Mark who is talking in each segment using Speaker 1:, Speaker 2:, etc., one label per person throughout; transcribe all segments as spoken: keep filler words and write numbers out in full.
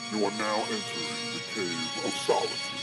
Speaker 1: You are now entering the Cave of Solitude.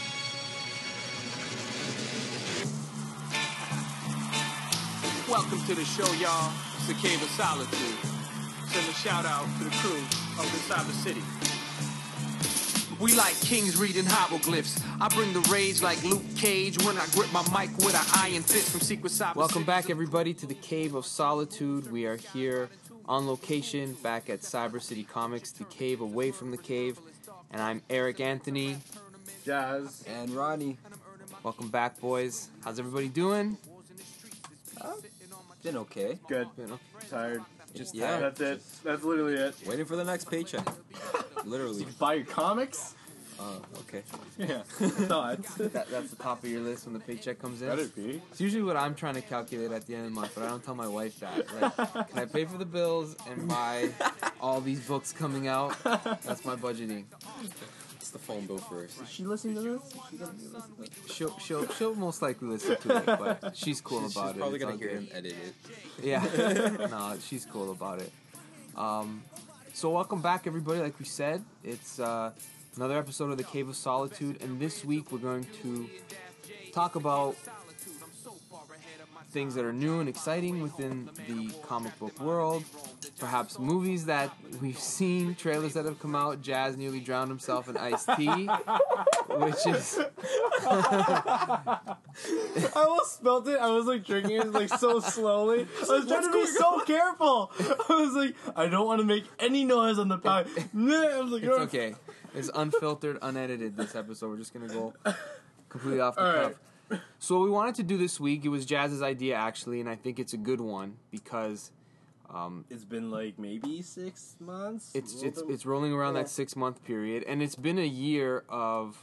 Speaker 2: Welcome to the show, y'all. It's the Cave of Solitude. Send a shout out to the crew of the Cyber City. We like kings reading hieroglyphs. I bring the rage like Luke Cage when I grip my mic with an iron fist from Secret Cyber.
Speaker 3: Welcome back, everybody, to the Cave of Solitude. We are here on location back at Cyber City Comics, the cave away from the cave. And I'm Eric Anthony.
Speaker 4: Jazz.
Speaker 5: And Ronnie.
Speaker 3: Welcome back, boys. How's everybody doing?
Speaker 5: Uh, been okay.
Speaker 4: Good.
Speaker 3: Been okay.
Speaker 4: Tired.
Speaker 5: Just
Speaker 4: Yeah,
Speaker 5: tired.
Speaker 4: that's it. That's literally it.
Speaker 5: Waiting for the next paycheck. Literally.
Speaker 4: Buy your comics?
Speaker 5: Oh, okay.
Speaker 4: Yeah. Thought.
Speaker 3: That, that's the top of your list when the paycheck comes in?
Speaker 4: Better be.
Speaker 3: It's usually what I'm trying to calculate at the end of the month, but I don't tell my wife that. Like, can I pay for the bills and buy all these books coming out? That's my budgeting.
Speaker 5: It's the phone bill first.
Speaker 4: Is she listening to this? Is she gonna be listening to this?
Speaker 3: She'll, she'll, she'll most likely listen to it, but she's cool
Speaker 5: She's,
Speaker 3: about
Speaker 5: she's
Speaker 3: it.
Speaker 5: probably
Speaker 3: It's
Speaker 5: gonna
Speaker 3: all
Speaker 5: hear
Speaker 3: good.
Speaker 5: him edit it.
Speaker 3: Yeah. No, she's cool about it. Um, so welcome back, everybody. Like we said, it's uh, another episode of the Cave of Solitude, and this week we're going to talk about things that are new and exciting within the comic book world. Perhaps movies that we've seen, trailers that have come out. Jazz nearly drowned himself in iced tea, which is...
Speaker 4: I almost spelled it. I was like drinking it like so slowly. I was trying to be so careful. I was like, I don't want to make any noise on the pod. I was like,
Speaker 3: It's okay. It's unfiltered, unedited, this episode. We're just going to go completely off the
Speaker 4: All
Speaker 3: cuff.
Speaker 4: right.
Speaker 3: So what we wanted to do this week, it was Jazz's idea, actually, and I think it's a good one because um,
Speaker 4: It's been like maybe six months.
Speaker 3: it's
Speaker 4: A
Speaker 3: it's
Speaker 4: little bit-
Speaker 3: it's rolling around
Speaker 4: Yeah.
Speaker 3: that six-month period, and it's been a year of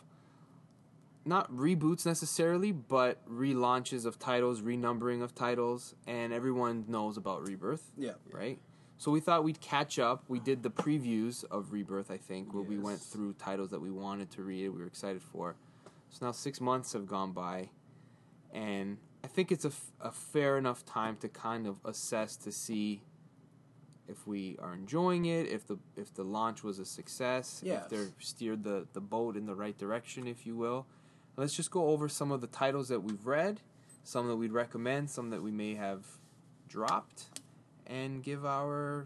Speaker 3: not reboots necessarily, but relaunches of titles, renumbering of titles, and everyone knows about Rebirth,
Speaker 4: Yeah.
Speaker 3: right? So we thought we'd catch up. We did the previews of Rebirth, I think, where we went
Speaker 4: Yes.
Speaker 3: through titles that we wanted to read, we were excited for. So now six months have gone by, and I think it's a, f- a fair enough time to kind of assess to see if we are enjoying it, if the if the launch was a success,
Speaker 4: Yes.
Speaker 3: if they've steered the, the boat in the right direction, if you will. Let's just go over some of the titles that we've read, some that we'd recommend, some that we may have dropped, and give our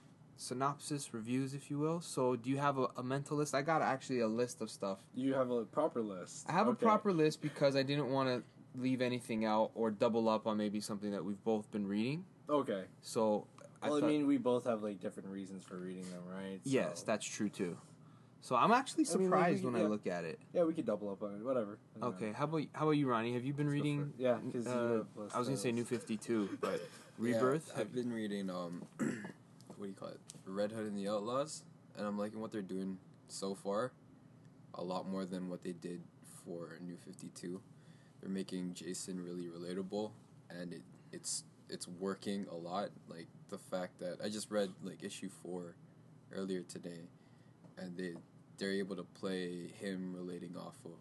Speaker 3: synopsis, reviews, if you will. So do you have a, a mental list? I got actually a list of stuff.
Speaker 4: You have a proper list.
Speaker 3: I have
Speaker 4: Okay.
Speaker 3: a proper list because I didn't want to leave anything out or double up on maybe something that we've both been reading.
Speaker 4: Okay.
Speaker 3: So I
Speaker 4: Well, I,
Speaker 3: thought,
Speaker 4: mean, we both have like different reasons for reading them, right?
Speaker 3: yes,
Speaker 4: So-
Speaker 3: that's true too. So I'm actually
Speaker 4: I mean, like,
Speaker 3: surprised
Speaker 4: we-
Speaker 3: when I
Speaker 4: yeah.
Speaker 3: look at it.
Speaker 4: Yeah, we could double up on it. Whatever. Doesn't
Speaker 3: Okay,
Speaker 4: matter.
Speaker 3: how about how about you, Ronnie? Have you been
Speaker 4: Let's go
Speaker 3: reading?
Speaker 4: for it. Yeah, 'cause you
Speaker 3: uh,
Speaker 4: have less
Speaker 3: I was gonna say
Speaker 4: titles.
Speaker 3: New fifty-two, but Rebirth.
Speaker 5: Yeah, I've been reading, um, what do you call it? Red Hood and the Outlaws. And I'm liking what they're doing so far. A lot more than what they did for New fifty-two. They're making Jason really relatable. And it it's it's working a lot. Like, the fact that I just read, like, issue four earlier today. And they... they're able to play him relating off of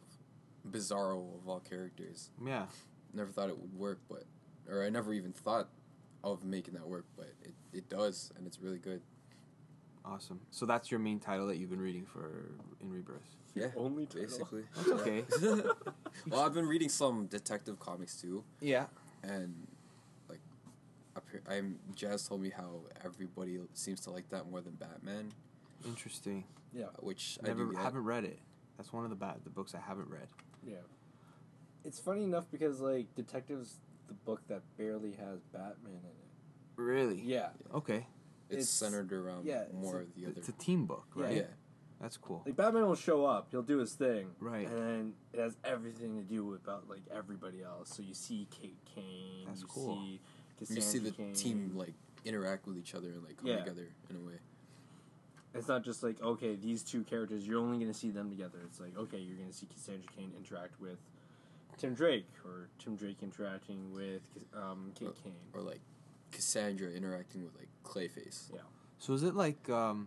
Speaker 5: Bizarro of all characters.
Speaker 3: Yeah.
Speaker 5: Never thought it would work, but or I never even thought of making that work, but it, it does, and it's really good.
Speaker 3: Awesome. So that's your main title that you've been reading for in Rebirth.
Speaker 5: Yeah,
Speaker 4: Only title.
Speaker 5: basically.
Speaker 3: That's okay.
Speaker 5: Well, I've been reading some detective comics too,
Speaker 3: Yeah.
Speaker 5: and like, appa- I'm Jazz told me how everybody seems to like that more than Batman,
Speaker 3: Interesting.
Speaker 4: Yeah.
Speaker 5: which I
Speaker 3: Never
Speaker 5: do get.
Speaker 3: haven't read it. That's one of the bad the books I haven't read.
Speaker 4: Yeah. It's funny enough because like Detective's the book that barely has Batman in it.
Speaker 3: Really?
Speaker 4: Yeah.
Speaker 3: Okay.
Speaker 5: It's,
Speaker 4: it's-
Speaker 5: centered around
Speaker 4: yeah, it's
Speaker 5: more
Speaker 4: a-
Speaker 5: of the other.
Speaker 3: It's a team book,
Speaker 4: Yeah.
Speaker 3: right?
Speaker 5: Yeah,
Speaker 3: That's cool.
Speaker 4: Like Batman will show up, he'll do his thing,
Speaker 3: Right.
Speaker 4: and then it has everything to do with about like everybody else. So you see Kate Kane,
Speaker 3: That's
Speaker 4: you
Speaker 3: cool.
Speaker 4: see
Speaker 5: you
Speaker 4: Cassandra
Speaker 5: see the
Speaker 4: Cain.
Speaker 5: team like interact with each other and like come
Speaker 4: Yeah.
Speaker 5: together in a way.
Speaker 4: It's not just like, okay, these two characters, you're only going to see them together. It's like, okay, you're going to see Cassandra Cain interact with Tim Drake, or Tim Drake interacting with um, Kate Kane.
Speaker 5: Or like Cassandra interacting with like Clayface.
Speaker 4: Yeah.
Speaker 3: So is it like um,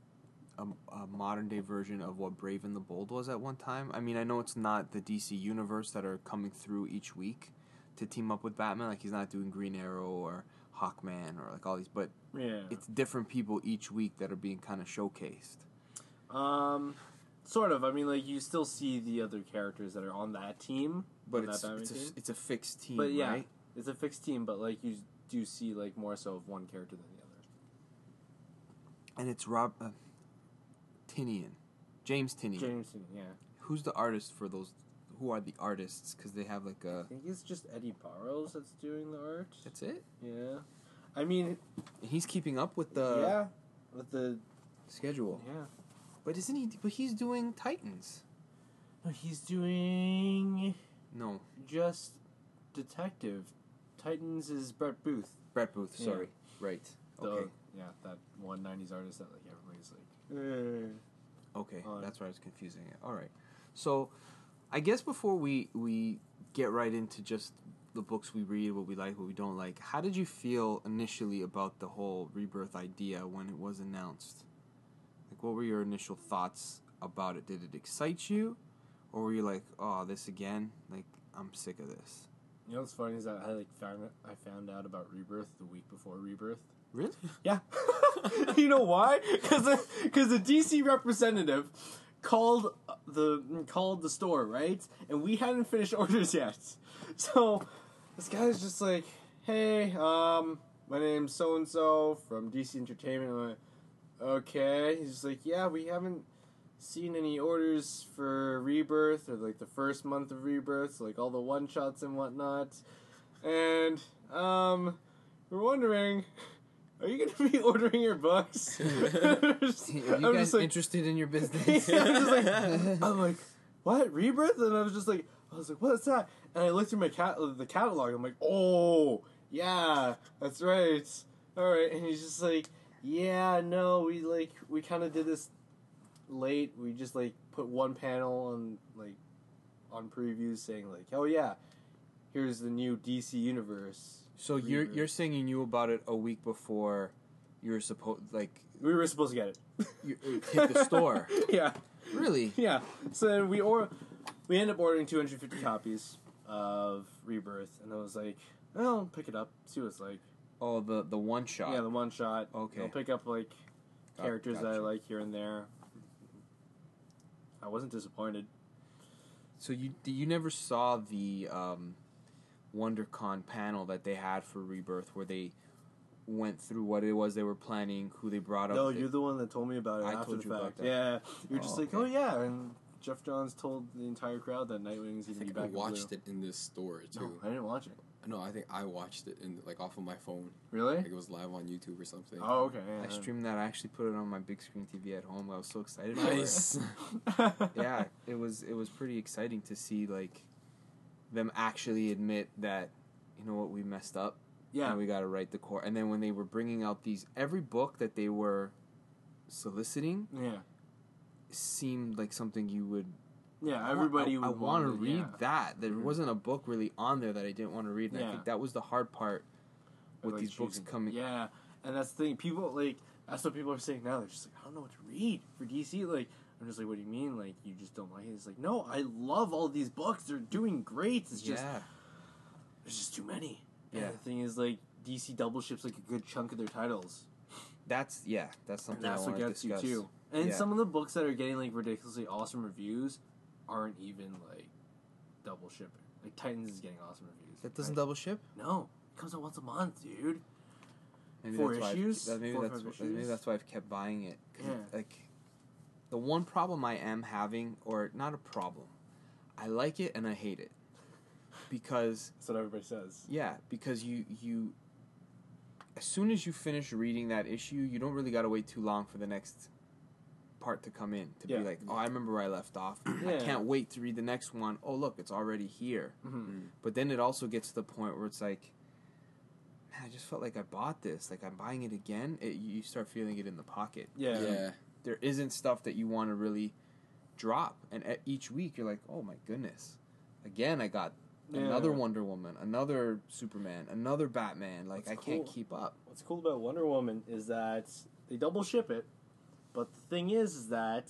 Speaker 3: a, a modern day version of what Brave and the Bold was at one time? I mean, I know it's not the D C universe that are coming through each week to team up with Batman. Like, he's not doing Green Arrow or Hawkman or like all these, but
Speaker 4: Yeah.
Speaker 3: it's different people each week that are being kind of showcased.
Speaker 4: Um, Sort of. I mean, like, you still see the other characters that are on that team.
Speaker 3: But
Speaker 4: on
Speaker 3: it's
Speaker 4: that Batman
Speaker 3: it's a,
Speaker 4: team.
Speaker 3: it's a fixed team,
Speaker 4: But yeah,
Speaker 3: right?
Speaker 4: it's a fixed team, but, like, you do see, like, more so of one character than the other.
Speaker 3: And it's Rob uh, Tinian, James Tinian.
Speaker 4: Jameson, yeah.
Speaker 3: Who's the artist for those? Who are the artists? Because they have like a.
Speaker 4: I think it's just Eddie Barrows that's doing the art.
Speaker 3: That's it.
Speaker 4: Yeah. I mean,
Speaker 3: And he's keeping up with the
Speaker 4: yeah, with the
Speaker 3: schedule.
Speaker 4: yeah.
Speaker 3: But isn't he? But he's doing Titans.
Speaker 4: No, he's doing
Speaker 3: No,
Speaker 4: just Detective. Titans is Brett Booth.
Speaker 3: Brett Booth.
Speaker 4: Yeah.
Speaker 3: Sorry. Right.
Speaker 4: The,
Speaker 3: Okay.
Speaker 4: Yeah, that one nineties artist that like everybody's like. "Eh."
Speaker 3: Okay.
Speaker 4: on.
Speaker 3: That's why I was confusing it. All right. So, I guess before we we get right into just the books we read, what we like, what we don't like, how did you feel initially about the whole Rebirth idea when it was announced? Like, what were your initial thoughts about it? Did it excite you, or were you like, "Oh, this again? Like, I'm sick of this."
Speaker 4: You know what's funny is that I like found it, I found out about Rebirth the week before Rebirth.
Speaker 3: Really?
Speaker 4: Yeah. You know why? Because the, 'cause the D C representative called the called the store, right? And we hadn't finished orders yet. So this guy's just like, "Hey, um, my name's so and so from D C Entertainment." I'm like, "Okay." He's just like, "Yeah, we haven't seen any orders for Rebirth or like the first month of Rebirth, so, like all the one shots and whatnot. And um, we're wondering." Are you gonna be ordering your books?
Speaker 3: Are you
Speaker 4: I'm
Speaker 3: guys
Speaker 4: just like,
Speaker 3: interested in your business?
Speaker 4: yeah, I'm just like, I'm like, what, Rebirth? And I was just like, I was like, what's that? And I looked through my cat the catalog. I'm like, oh, yeah, that's right. All right. And he's just like, yeah, no, we like we kind of did this late. We just like put one panel on like on previews saying like, oh yeah, here's the new D C universe.
Speaker 3: So you're
Speaker 4: Rebirth.
Speaker 3: you're saying you knew about it a week before you were supposed like
Speaker 4: We were supposed to get it.
Speaker 3: you it hit the store.
Speaker 4: Yeah.
Speaker 3: Really?
Speaker 4: Yeah. So then we or we ended up ordering two hundred fifty copies of Rebirth, and I was like, well, I'll pick it up, see what it's like.
Speaker 3: Oh, the the one shot.
Speaker 4: Yeah, the one shot.
Speaker 3: Okay.
Speaker 4: I'll pick up like
Speaker 3: Got-
Speaker 4: characters that I
Speaker 3: gotcha.
Speaker 4: like here and there. I wasn't disappointed.
Speaker 3: So you you never saw the um, WonderCon panel that they had for Rebirth, where they went through what it was they were planning, who they brought up.
Speaker 4: No,
Speaker 3: They-
Speaker 4: you're the one that told me about it
Speaker 3: I
Speaker 4: after
Speaker 3: told
Speaker 4: the
Speaker 3: you about
Speaker 4: fact.
Speaker 3: that.
Speaker 4: Yeah, you're just
Speaker 3: Oh,
Speaker 4: like,
Speaker 3: okay.
Speaker 4: oh yeah, and Jeff Johns told the entire crowd that Nightwing's
Speaker 5: I
Speaker 4: gonna be
Speaker 5: think I
Speaker 4: back. in
Speaker 5: watched
Speaker 4: blue.
Speaker 5: it in this store too.
Speaker 4: No, I didn't watch it.
Speaker 5: No, I think I watched it in like off of my phone.
Speaker 4: Really?
Speaker 5: Like it was live on YouTube or something.
Speaker 4: Oh, okay.
Speaker 3: I
Speaker 4: Yeah.
Speaker 3: streamed that. I actually put it on my big screen T V at home. I was so excited. for it.
Speaker 5: Nice.
Speaker 3: Yeah, it was it was pretty exciting to see like them actually admit that, you know what, we messed up.
Speaker 4: Yeah.
Speaker 3: And we got to write the core. And then when they were bringing out these, every book that they were soliciting
Speaker 4: Yeah.
Speaker 3: seemed like something you would.
Speaker 4: Yeah. Everybody
Speaker 3: I,
Speaker 4: would
Speaker 3: I want to
Speaker 4: want
Speaker 3: read
Speaker 4: yeah.
Speaker 3: that. There
Speaker 4: Mhm.
Speaker 3: wasn't a book really on there that I didn't want to read. And I
Speaker 4: Yeah.
Speaker 3: think that was the hard part with
Speaker 4: Like
Speaker 3: these books
Speaker 4: choosing-
Speaker 3: coming.
Speaker 4: Yeah, and that's the thing. People like that's what people are saying now. They're just like, I don't know what to read for D C. Like, I'm just like, what do you mean? Like, you just don't like it? It's like, no, I love all these books. They're doing great. It's just
Speaker 3: yeah.
Speaker 4: there's just too many.
Speaker 3: Yeah.
Speaker 4: And the thing is, like, D C double ships like a good chunk of their titles.
Speaker 3: That's, yeah, that's something
Speaker 4: And that's
Speaker 3: I
Speaker 4: what
Speaker 3: want to
Speaker 4: gets
Speaker 3: discuss.
Speaker 4: you too. And
Speaker 3: Yeah.
Speaker 4: some of the books that are getting like ridiculously awesome reviews aren't even like double shipping. Like Titans is getting awesome reviews.
Speaker 3: That doesn't
Speaker 4: right?
Speaker 3: double ship?
Speaker 4: No, it comes out once a month, dude.
Speaker 3: Maybe
Speaker 4: Four
Speaker 3: that's why I've-
Speaker 4: issues?
Speaker 3: that- maybe,
Speaker 4: Four or
Speaker 3: that's,
Speaker 4: five
Speaker 3: wh- maybe
Speaker 4: issues?
Speaker 3: that's why I've kept buying it. 'Cause
Speaker 4: Yeah.
Speaker 3: it- Like, the one problem I am having, or not a problem, I like it and I hate it. Because,
Speaker 4: That's what everybody says.
Speaker 3: yeah, because you, you, as soon as you finish reading that issue, you don't really gotta wait too long for the next part to come in. To
Speaker 4: Yeah.
Speaker 3: be like, oh, I remember where I left off. I
Speaker 4: Yeah.
Speaker 3: can't wait to read the next one. Oh, look, it's already here.
Speaker 4: Mm-hmm.
Speaker 3: But then it also gets to the point where it's like, man, I just felt like I bought this. Like, I'm buying it again. It, you start feeling it in the pocket.
Speaker 4: Yeah.
Speaker 5: Yeah.
Speaker 3: There isn't stuff that you want to really drop. And e- each week, you're like, oh my goodness. Again, I got
Speaker 4: Yeah.
Speaker 3: another Wonder Woman, another Superman, another Batman. Like,
Speaker 4: That's
Speaker 3: I can't
Speaker 4: cool.
Speaker 3: keep up.
Speaker 4: What's cool about Wonder Woman is that they double ship it, but the thing is, is that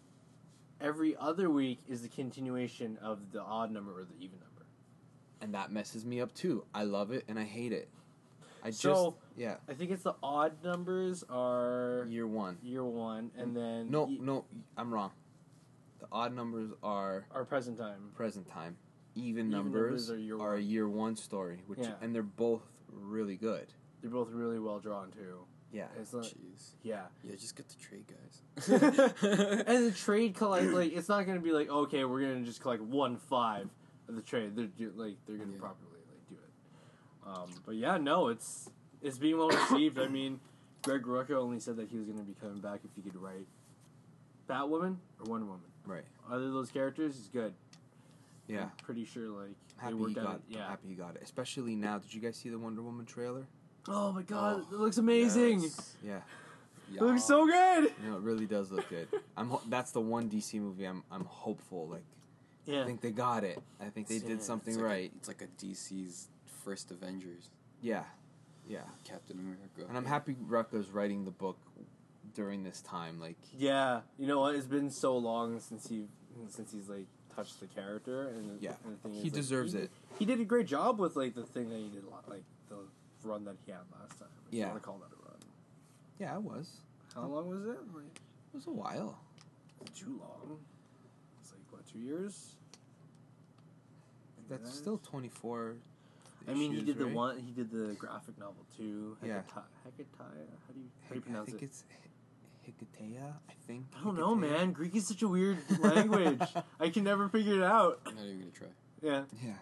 Speaker 4: every other week is the continuation of the odd number or the even number.
Speaker 3: And that messes me up too. I love it and I hate it. I just,
Speaker 4: So-
Speaker 3: yeah,
Speaker 4: I think it's the odd numbers are
Speaker 3: year one.
Speaker 4: year one, and then
Speaker 3: No,
Speaker 4: e-
Speaker 3: no, I'm wrong. The odd numbers are
Speaker 4: Our present time.
Speaker 3: present time. Even,
Speaker 4: Even
Speaker 3: numbers,
Speaker 4: numbers are year
Speaker 3: are a
Speaker 4: one.
Speaker 3: year one story, which
Speaker 4: Yeah.
Speaker 3: and they're both really good.
Speaker 4: They're both really well drawn too.
Speaker 3: Yeah.
Speaker 4: It's not,
Speaker 5: Jeez.
Speaker 4: yeah.
Speaker 5: Yeah, just get the trade, guys.
Speaker 4: And the trade collect like it's not gonna be like okay we're gonna just collect one five of the trade. They're do, like they're gonna
Speaker 5: Yeah.
Speaker 4: properly like do it. Um, but yeah, no, it's it's being well received. I mean, Greg Rucka only said that he was gonna be coming back if he could write Batwoman or Wonder Woman.
Speaker 3: Right.
Speaker 4: Either of those characters is good.
Speaker 3: Yeah.
Speaker 4: I'm pretty sure like
Speaker 3: Happy
Speaker 4: they
Speaker 3: he
Speaker 4: worked
Speaker 3: got.
Speaker 4: out. it.
Speaker 3: I'm
Speaker 4: Yeah.
Speaker 3: happy he got it. Especially now. Did you guys see the Wonder Woman trailer?
Speaker 4: Oh my god,
Speaker 5: Oh,
Speaker 4: it looks amazing.
Speaker 5: Yes.
Speaker 3: Yeah.
Speaker 4: It looks so good.
Speaker 3: You know, it really does look good. I'm. Ho- that's the one D C movie. I'm. I'm hopeful. Like,
Speaker 4: Yeah.
Speaker 3: I think they got it. I think they
Speaker 4: Yeah,
Speaker 3: did something
Speaker 5: It's like
Speaker 3: right.
Speaker 5: A, it's like a D C's first Avengers,
Speaker 3: Yeah. Yeah.
Speaker 5: Captain America.
Speaker 3: And I'm happy Rucka's writing the book during this time. Like,
Speaker 4: Yeah, you know what? It's been so long since he since he's like touched the character, and the,
Speaker 3: Yeah.
Speaker 4: and the thing
Speaker 3: He
Speaker 4: is, like,
Speaker 3: deserves
Speaker 4: he,
Speaker 3: it.
Speaker 4: He did a great job with like the thing that he did, la- like the run that he had last time. If you
Speaker 3: Yeah.
Speaker 4: want to call that a run.
Speaker 3: yeah, it was.
Speaker 4: How long was it? Like
Speaker 3: It was a while.
Speaker 4: too long. It's like what, two years?
Speaker 3: That's
Speaker 4: Yes.
Speaker 3: still twenty-four.
Speaker 4: I mean, he
Speaker 3: issues,
Speaker 4: did the
Speaker 3: right?
Speaker 4: one. He did the graphic novel too.
Speaker 3: Yeah.
Speaker 4: Hecate- Hecatia. How do you how do you
Speaker 3: Hic- I
Speaker 4: pronounce
Speaker 3: think
Speaker 4: it?
Speaker 3: it's Hi- Hikatea. I think.
Speaker 4: I don't know,
Speaker 3: Hikatea.
Speaker 4: man. Greek is such a weird language. I can never figure it out.
Speaker 5: I'm not even gonna try.
Speaker 4: Yeah.
Speaker 3: Yeah.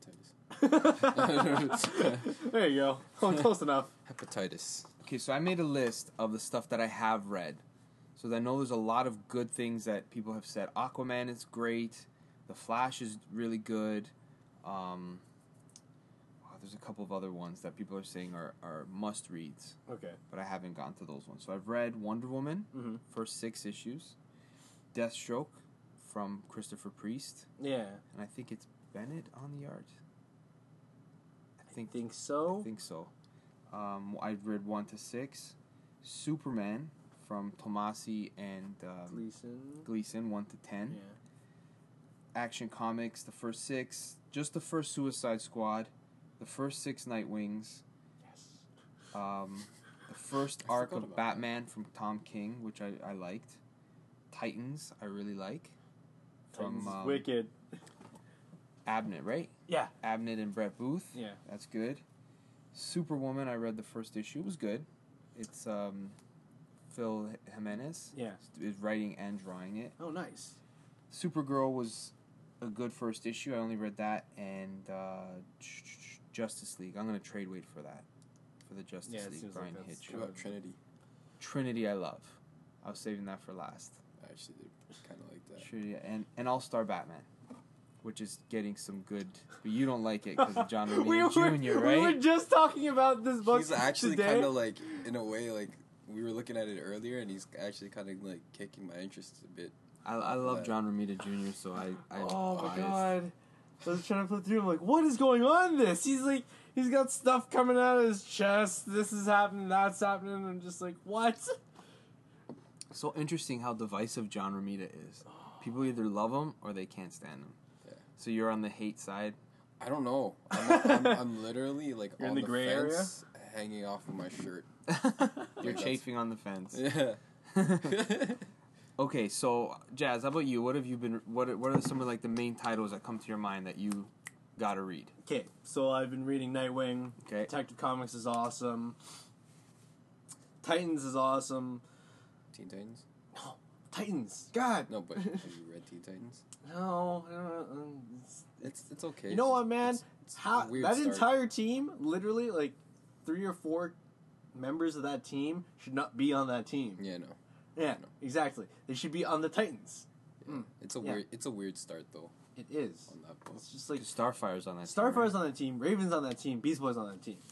Speaker 5: Hepatitis.
Speaker 4: There you go. Oh, close enough.
Speaker 5: Hepatitis.
Speaker 3: Okay, so I made a list of the stuff that I have read. So I know there's a lot of good things that people have said. Aquaman is great. The Flash is really good. Um, wow, there's a couple of other ones that people are saying are, are must reads,
Speaker 4: Okay.
Speaker 3: but I haven't gotten to those ones. So I've read Wonder Woman,
Speaker 4: Mm-hmm.
Speaker 3: first six issues. Deathstroke from Christopher Priest.
Speaker 4: Yeah.
Speaker 3: And I think it's Bennett on the art. I think,
Speaker 4: Think so.
Speaker 3: I think so. Um, I've read one to six. Superman from Tomasi and um,
Speaker 4: Gleason.
Speaker 3: Gleason, one to ten.
Speaker 4: Yeah.
Speaker 3: Action Comics, the first six. Just the first Suicide Squad. The first six Nightwings.
Speaker 4: Yes.
Speaker 3: Um, the first
Speaker 5: I
Speaker 3: arc
Speaker 5: forgot
Speaker 3: of
Speaker 5: about
Speaker 3: Batman from Tom King, which I, I liked. Titans, I really like. From
Speaker 4: Titans is
Speaker 3: um,
Speaker 4: wicked.
Speaker 3: Abnett, right?
Speaker 4: Yeah.
Speaker 3: Abnett and Brett Booth.
Speaker 4: Yeah.
Speaker 3: That's good. Superwoman, I read the first issue. It was good. It's um, Phil Jimenez
Speaker 4: Yeah.
Speaker 3: is writing and drawing it.
Speaker 4: Oh, nice.
Speaker 3: Supergirl was a good first issue. I only read that. And uh, Justice League. I'm going to trade wait for that. For the Justice
Speaker 4: Yeah, it
Speaker 3: League,
Speaker 4: seems like
Speaker 3: Brian
Speaker 4: that's
Speaker 3: Hitch.
Speaker 5: What about Trinity?
Speaker 3: Trinity, I love. I was saving that for last.
Speaker 5: I actually did kind of like that.
Speaker 3: Trinity and, and All Star Batman. Which is getting some good, but you don't like it because of John Romita
Speaker 4: we, were,
Speaker 3: Junior, right?
Speaker 4: we were just talking about this book
Speaker 5: He's actually
Speaker 4: today.
Speaker 5: kind of like, in a way, like we were looking at it earlier, and he's actually kind of like kicking my interest a bit.
Speaker 3: I, I love
Speaker 5: That-
Speaker 3: John Romita Junior So I, I
Speaker 4: Oh my
Speaker 3: I-
Speaker 4: god. I was trying to flip through. I'm like, what is going on in this? He's like, he's got stuff coming out of his chest. This is happening, that's happening. I'm just like, what?
Speaker 3: So interesting how divisive John Romita is. People either love him or they can't stand him.
Speaker 5: Yeah.
Speaker 3: So you're on the hate side.
Speaker 5: I don't know. I'm, not, I'm, I'm literally like
Speaker 4: You're
Speaker 5: on
Speaker 4: in the gray
Speaker 5: fence, hanging off of my shirt.
Speaker 3: You're
Speaker 5: that's-
Speaker 3: chafing on the fence.
Speaker 5: Yeah.
Speaker 3: Okay, so Jazz, how about you? What have you been? What are, what are some of like the main titles that come to your mind that you gotta read?
Speaker 4: Okay, so I've been reading Nightwing.
Speaker 3: Okay.
Speaker 4: Detective Comics is awesome. Titans is awesome.
Speaker 5: Teen Titans?
Speaker 4: No, Titans. God.
Speaker 5: No, but have you read Teen Titans?
Speaker 4: No. I don't know. It's-
Speaker 5: It's it's okay.
Speaker 4: You know what, man?
Speaker 5: It's, it's
Speaker 4: How
Speaker 5: a weird
Speaker 4: that
Speaker 5: start.
Speaker 4: entire team, literally, like three or four members of that team should not be on that team.
Speaker 5: Yeah, no.
Speaker 4: Yeah,
Speaker 5: No.
Speaker 4: exactly. They should be on the Titans.
Speaker 5: Yeah.
Speaker 4: Mm.
Speaker 5: It's a
Speaker 4: Yeah.
Speaker 5: weird it's a weird start though
Speaker 4: It is.
Speaker 5: on that book.
Speaker 4: It's just like
Speaker 3: Starfire's on that. team,
Speaker 4: Starfire's
Speaker 3: right?
Speaker 4: on that team, Raven's on that team, Beast Boy's on that team.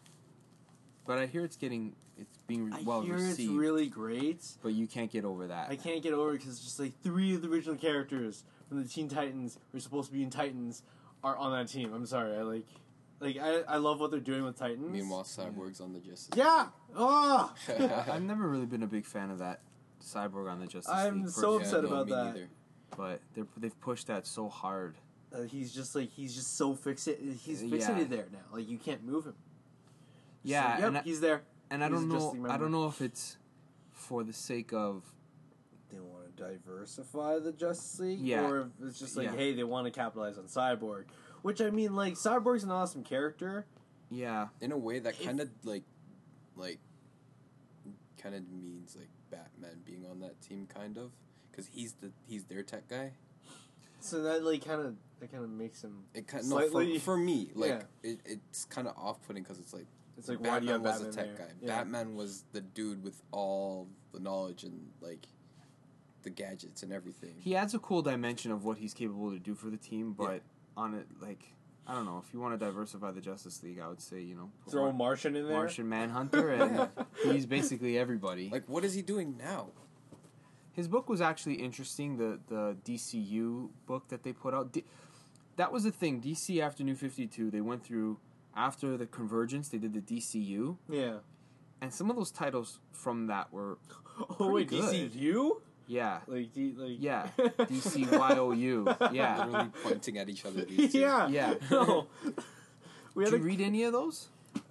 Speaker 3: But I hear it's getting, it's being
Speaker 4: I
Speaker 3: well
Speaker 4: hear
Speaker 3: received.
Speaker 4: it's really great.
Speaker 3: But you can't get over that.
Speaker 4: I can't get over it because just like three of the original characters from the Teen Titans who are supposed to be in Titans are on that team. I'm sorry. I like, like I, I love what they're doing with Titans.
Speaker 5: Meanwhile, Cyborg's on the Justice.
Speaker 4: yeah. Oh.
Speaker 3: I've never really been a big fan of that Cyborg on the Justice
Speaker 4: I'm
Speaker 3: League.
Speaker 4: so
Speaker 5: Yeah,
Speaker 4: upset
Speaker 5: no,
Speaker 4: about
Speaker 5: me
Speaker 4: that.
Speaker 5: neither.
Speaker 3: But they're, they've pushed that so hard.
Speaker 4: Uh, he's just like he's just so fixated. He's
Speaker 3: Uh,
Speaker 4: fixated
Speaker 3: yeah.
Speaker 4: there now. Like you can't move him.
Speaker 3: Yeah,
Speaker 4: So, yep,
Speaker 3: and I,
Speaker 4: he's there.
Speaker 3: and I
Speaker 4: he's
Speaker 3: don't
Speaker 4: a
Speaker 3: know.
Speaker 4: Justice League
Speaker 3: I
Speaker 4: member.
Speaker 3: don't know if it's for the sake of
Speaker 4: They want to diversify the Justice League,
Speaker 3: Yeah.
Speaker 4: or if it's just like,
Speaker 3: Yeah.
Speaker 4: hey, they want to capitalize on Cyborg. Which, I mean, like, Cyborg's an awesome character.
Speaker 3: Yeah.
Speaker 5: In a way that
Speaker 4: If-
Speaker 5: kind of like, like, kind of means like Batman being on that team, kind of, because he's the he's their tech guy.
Speaker 4: So that, like, kind of that kind of makes him
Speaker 5: It kind
Speaker 4: slightly...
Speaker 5: no, for, for me, like
Speaker 4: Yeah.
Speaker 5: it, it's kind of off putting because it's like
Speaker 4: It's like, why do you
Speaker 5: Batman
Speaker 4: have
Speaker 5: was
Speaker 4: Batman
Speaker 5: a tech
Speaker 4: there?
Speaker 5: guy.
Speaker 4: Yeah.
Speaker 5: Batman was the dude with all the knowledge and like the gadgets and everything.
Speaker 3: He adds a cool dimension of what he's capable to do for the team, but
Speaker 5: Yeah.
Speaker 3: on it, like, I don't know. If you want to diversify the Justice League, I would say, you know, put
Speaker 4: Throw a
Speaker 3: Mar-
Speaker 4: Martian in there?
Speaker 3: Martian Manhunter, and he's basically everybody.
Speaker 5: Like, what is he doing now?
Speaker 3: His book was actually interesting. The the D C U book that they put out. D- that was the thing. D C after New fifty-two, they went through after the Convergence. They did the D C U,
Speaker 4: Yeah.
Speaker 3: and some of those titles from that were
Speaker 4: Oh, wait,
Speaker 3: pretty
Speaker 4: D
Speaker 3: good.
Speaker 4: C U?
Speaker 3: yeah,
Speaker 4: Like, D, like...
Speaker 3: yeah, D C Y O U. Yeah,
Speaker 5: Literally pointing at each other. These two.
Speaker 4: yeah.
Speaker 3: Yeah.
Speaker 4: No. We
Speaker 3: did
Speaker 4: had
Speaker 3: you read any of those?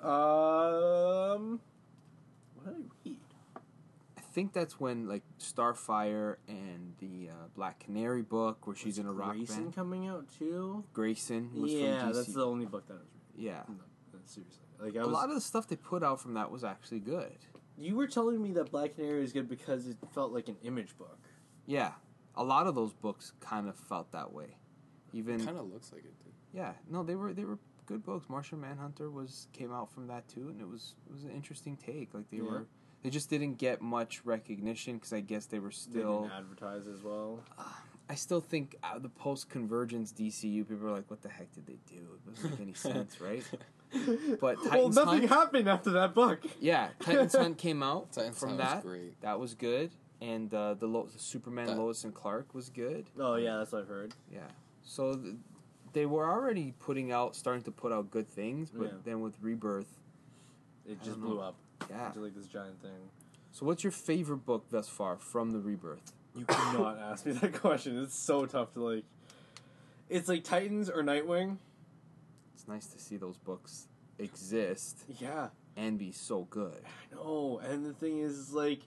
Speaker 4: a... Um... What did I read?
Speaker 3: I think that's when like Starfire and the uh, Black Canary book, where she's in a rock
Speaker 4: Grayson
Speaker 3: band.
Speaker 4: coming out, too?
Speaker 3: Grayson was
Speaker 4: Yeah,
Speaker 3: from D C.
Speaker 4: that's the only book that I was reading.
Speaker 3: Yeah,
Speaker 4: No, no, seriously. Like, I
Speaker 3: a
Speaker 4: was...
Speaker 3: lot of the stuff they put out from that was actually good.
Speaker 4: You were telling me that Black Canary is good because it felt like an image book.
Speaker 3: Yeah, a lot of those books kind of felt that way. Even
Speaker 5: Kind of looks like it, dude.
Speaker 3: yeah, no, they were they were good books. Martian Manhunter was came out from that too, and it was it was an interesting take. Like they
Speaker 4: Yeah.
Speaker 3: were, they just didn't get much recognition because I guess they were
Speaker 4: They
Speaker 3: still.
Speaker 4: didn't advertise as well.
Speaker 3: I still think uh, the post Convergence D C U people are like, what the heck did they do? It doesn't make any sense, right? But
Speaker 4: well,
Speaker 3: Titans
Speaker 4: nothing
Speaker 3: Hunt,
Speaker 4: happened after that book.
Speaker 3: yeah, Titans Hunt came out
Speaker 5: Titans
Speaker 3: from
Speaker 5: Hunt was
Speaker 3: that.
Speaker 5: great.
Speaker 3: That was good, and uh, the, Lo- the Superman
Speaker 5: That-
Speaker 3: Lois and Clark was good.
Speaker 4: Oh yeah, that's what I've heard.
Speaker 3: Yeah. So th- they were already putting out, starting to put out good things, but
Speaker 4: Yeah.
Speaker 3: then with Rebirth,
Speaker 4: It
Speaker 3: I
Speaker 4: just
Speaker 3: don't
Speaker 4: blew
Speaker 3: know.
Speaker 4: up
Speaker 3: yeah.
Speaker 4: into like this giant thing.
Speaker 3: So what's your favorite book thus far from the Rebirth?
Speaker 4: You cannot ask me that question. It's so tough to like. It's like Titans or Nightwing.
Speaker 3: It's nice to see those books exist
Speaker 4: Yeah,
Speaker 3: and be so good.
Speaker 4: I know. And the thing is, like,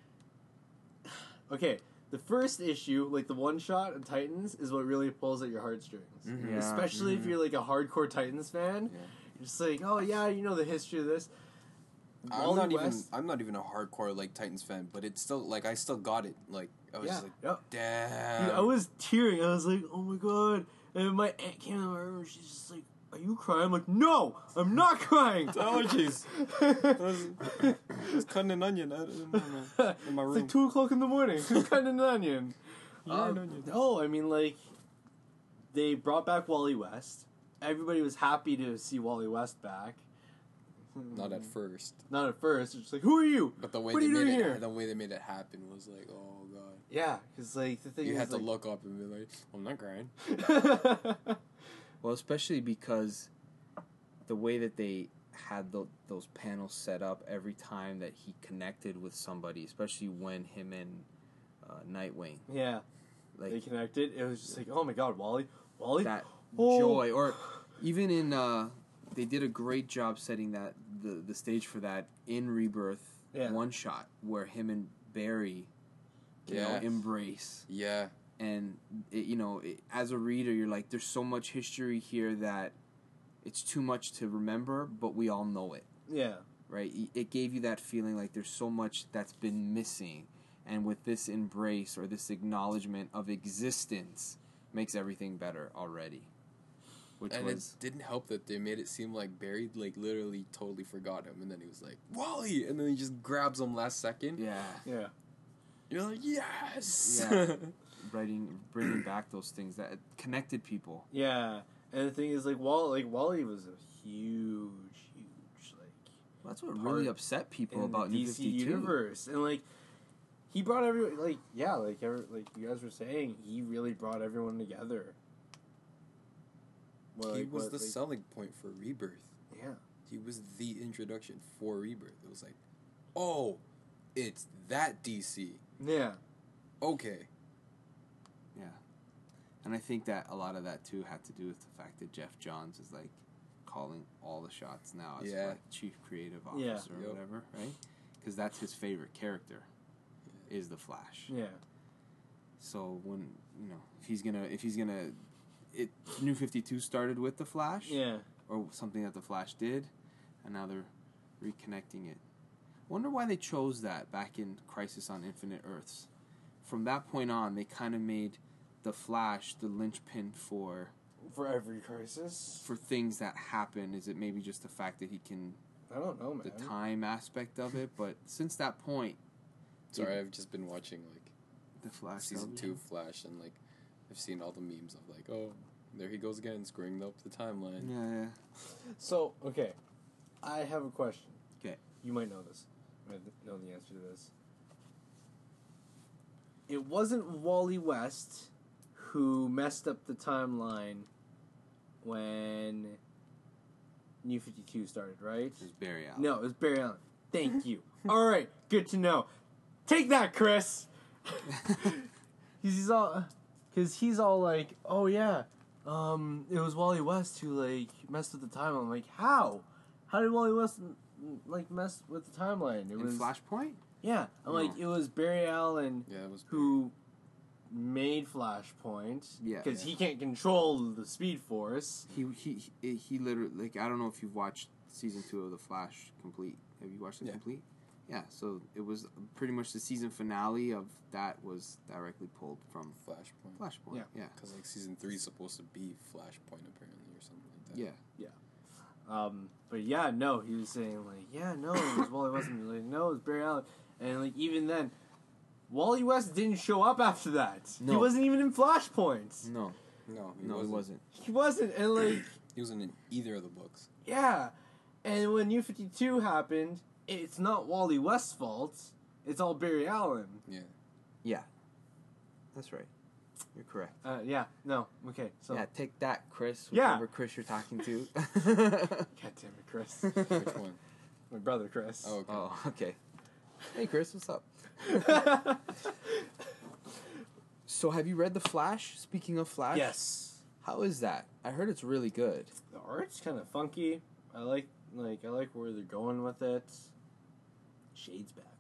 Speaker 4: okay, the first issue, like the one shot of Titans, is what really pulls at your heartstrings.
Speaker 5: Mhm.
Speaker 3: Yeah.
Speaker 4: Especially if
Speaker 3: Mhm.
Speaker 4: you're like a hardcore Titans fan.
Speaker 5: Yeah.
Speaker 4: You're just like, oh yeah, you know the history of this.
Speaker 5: I'm
Speaker 4: Wally
Speaker 5: not even.
Speaker 4: West-
Speaker 5: I'm not even a hardcore like Titans fan, but it's still like I still got it. Like I was
Speaker 4: Yeah,
Speaker 5: just like,
Speaker 4: yeah.
Speaker 5: damn.
Speaker 4: Dude, I was tearing. I was like, oh my god. And my aunt came in my room and she's just like, are you crying? I'm like, no, I'm not crying.
Speaker 5: Allergies. I was, I was cutting an onion out in my, in my
Speaker 4: It's
Speaker 5: room.
Speaker 4: like two o'clock in the morning. Who's cutting an onion?
Speaker 5: You're
Speaker 4: Um,
Speaker 5: an onion.
Speaker 4: No, I mean, like, they brought back Wally West. Everybody was happy to see Wally West back.
Speaker 5: Not at first,
Speaker 4: Not at first. It's just like, who are you?
Speaker 5: but the way
Speaker 4: What
Speaker 5: they
Speaker 4: are you
Speaker 5: made
Speaker 4: doing
Speaker 5: it,
Speaker 4: here?
Speaker 5: the way they made it happen was like, oh god.
Speaker 4: Yeah, because, like, the thing
Speaker 5: You
Speaker 4: is,
Speaker 5: had to
Speaker 4: like,
Speaker 5: look up and be like, I'm not crying.
Speaker 3: Well, especially because the way that they had tho- those panels set up every time that he connected with somebody, especially when him and uh, Nightwing,
Speaker 4: yeah,
Speaker 3: like
Speaker 4: they connected. It was just like, oh my god, Wally. Wally?
Speaker 3: that
Speaker 4: Oh.
Speaker 3: joy, or even in uh, they did a great job setting that the the stage for that in Rebirth
Speaker 4: Yeah.
Speaker 3: one shot where him and Barry, you know,
Speaker 5: Yes.
Speaker 3: embrace.
Speaker 5: Yeah.
Speaker 3: And it, you know, it, as a reader, you're like, there's so much history here that it's too much to remember, but we all know it,
Speaker 4: Yeah.
Speaker 3: right? It- It gave you that feeling like there's so much that's been missing, and with this embrace or this acknowledgement of existence, makes everything better already. Which
Speaker 5: And
Speaker 3: was
Speaker 5: it didn't help that they made it seem like Barry like literally totally forgot him, and then he was like Wally, and then he just grabs him last second.
Speaker 3: yeah,
Speaker 4: Yeah.
Speaker 5: You're like yes.
Speaker 3: Yeah. writing, bringing back those things that connected people.
Speaker 4: Yeah. And the thing is, like, Wally, like, Wally was a huge, huge, like,
Speaker 3: That's what really
Speaker 4: Part
Speaker 3: upset people
Speaker 4: in
Speaker 3: about
Speaker 4: the
Speaker 3: New
Speaker 4: D C
Speaker 3: fifty-two.
Speaker 4: universe, and like he brought everyone, like yeah, like every, like you guys were saying, he really brought everyone together. Well,
Speaker 5: He
Speaker 4: like,
Speaker 5: was
Speaker 4: what,
Speaker 5: the
Speaker 4: like,
Speaker 5: selling point for Rebirth.
Speaker 4: yeah,
Speaker 5: He was the introduction for Rebirth. It was like, oh, it's that D C.
Speaker 4: yeah,
Speaker 5: Okay.
Speaker 3: Yeah. And I think that a lot of that too had to do with the fact that Jeff Johns is like calling all the shots now as
Speaker 5: Yeah.
Speaker 3: like chief creative officer
Speaker 4: Yeah.
Speaker 3: or
Speaker 5: Yep.
Speaker 3: whatever, right? Because that's his favorite character, is the Flash.
Speaker 4: yeah.
Speaker 3: So when you know if he's gonna if he's gonna, it New fifty-two started with the Flash,
Speaker 4: Yeah.
Speaker 3: or something that the Flash did, and now they're reconnecting it. Wonder why they chose that back in Crisis on Infinite Earths. From that point on, they kind of made the Flash the linchpin for
Speaker 4: For every crisis.
Speaker 3: for things that happen. Is it maybe just the fact that he can
Speaker 4: I don't know, man.
Speaker 3: the time aspect of it? But since that point,
Speaker 5: Sorry, I've just been watching like
Speaker 3: the Flash
Speaker 5: season
Speaker 3: television-
Speaker 5: two Flash, and like I've seen all the memes of like, oh, there he goes again, screwing up the timeline.
Speaker 3: Yeah, yeah.
Speaker 4: So, okay. I have a question.
Speaker 3: 'Kay.
Speaker 4: You might know this. You might know the answer to this. It wasn't Wally West who messed up the timeline when New fifty-two started, right?
Speaker 3: It was Barry Allen.
Speaker 4: No, it was Barry Allen. Thank you. All right, good to know. Take that, Chris. he's all, cause he's all like, oh yeah, um, it was Wally West who like messed with the timeline. I'm like, how? How did Wally West like mess with the timeline? It
Speaker 3: In
Speaker 4: was
Speaker 3: Flashpoint?
Speaker 4: yeah. I'm like,
Speaker 3: No.
Speaker 4: it was Barry Allen
Speaker 5: Yeah, it was
Speaker 4: who made Flashpoint.
Speaker 3: Yeah.
Speaker 4: Because
Speaker 5: Yeah.
Speaker 4: he can't control the Speed Force.
Speaker 3: He he he, he literally like I don't know if you've watched season two of the Flash complete. Have you watched it
Speaker 5: Yeah.
Speaker 3: complete? Yeah. So it was pretty much the season finale of that was directly pulled from
Speaker 5: Flashpoint.
Speaker 3: Flashpoint.
Speaker 4: Yeah.
Speaker 3: Yeah.
Speaker 5: Because like season three is supposed to be Flashpoint apparently or something like that.
Speaker 3: Yeah.
Speaker 4: Um, but yeah, no, he was saying like, yeah, no, it was Wally West. And like, no, it was Barry Allen. And like even then, Wally West didn't show up after that. He
Speaker 3: No.
Speaker 4: wasn't even in Flashpoint.
Speaker 3: No.
Speaker 5: No, he
Speaker 3: No,
Speaker 5: wasn't.
Speaker 3: it wasn't.
Speaker 4: He wasn't. And like,
Speaker 5: He wasn't in either of the books.
Speaker 4: yeah. And when New fifty-two happened, it's not Wally West's fault. It's all Barry Allen.
Speaker 5: Yeah.
Speaker 3: Yeah. That's right. You're correct.
Speaker 4: Uh, yeah, no, okay, so.
Speaker 3: Yeah, take that, Chris.
Speaker 4: Yeah.
Speaker 3: Whoever Chris you're talking to.
Speaker 4: God damn it, Chris.
Speaker 5: Which one?
Speaker 4: My brother, Chris.
Speaker 5: Oh, okay.
Speaker 3: Oh, okay. Hey, Chris, what's up? So, have you read The Flash? Speaking of Flash,
Speaker 4: Yes.
Speaker 3: How is that? I heard it's really good.
Speaker 4: The art's kind of funky. I like, like, I like where they're going with it. Shade's back.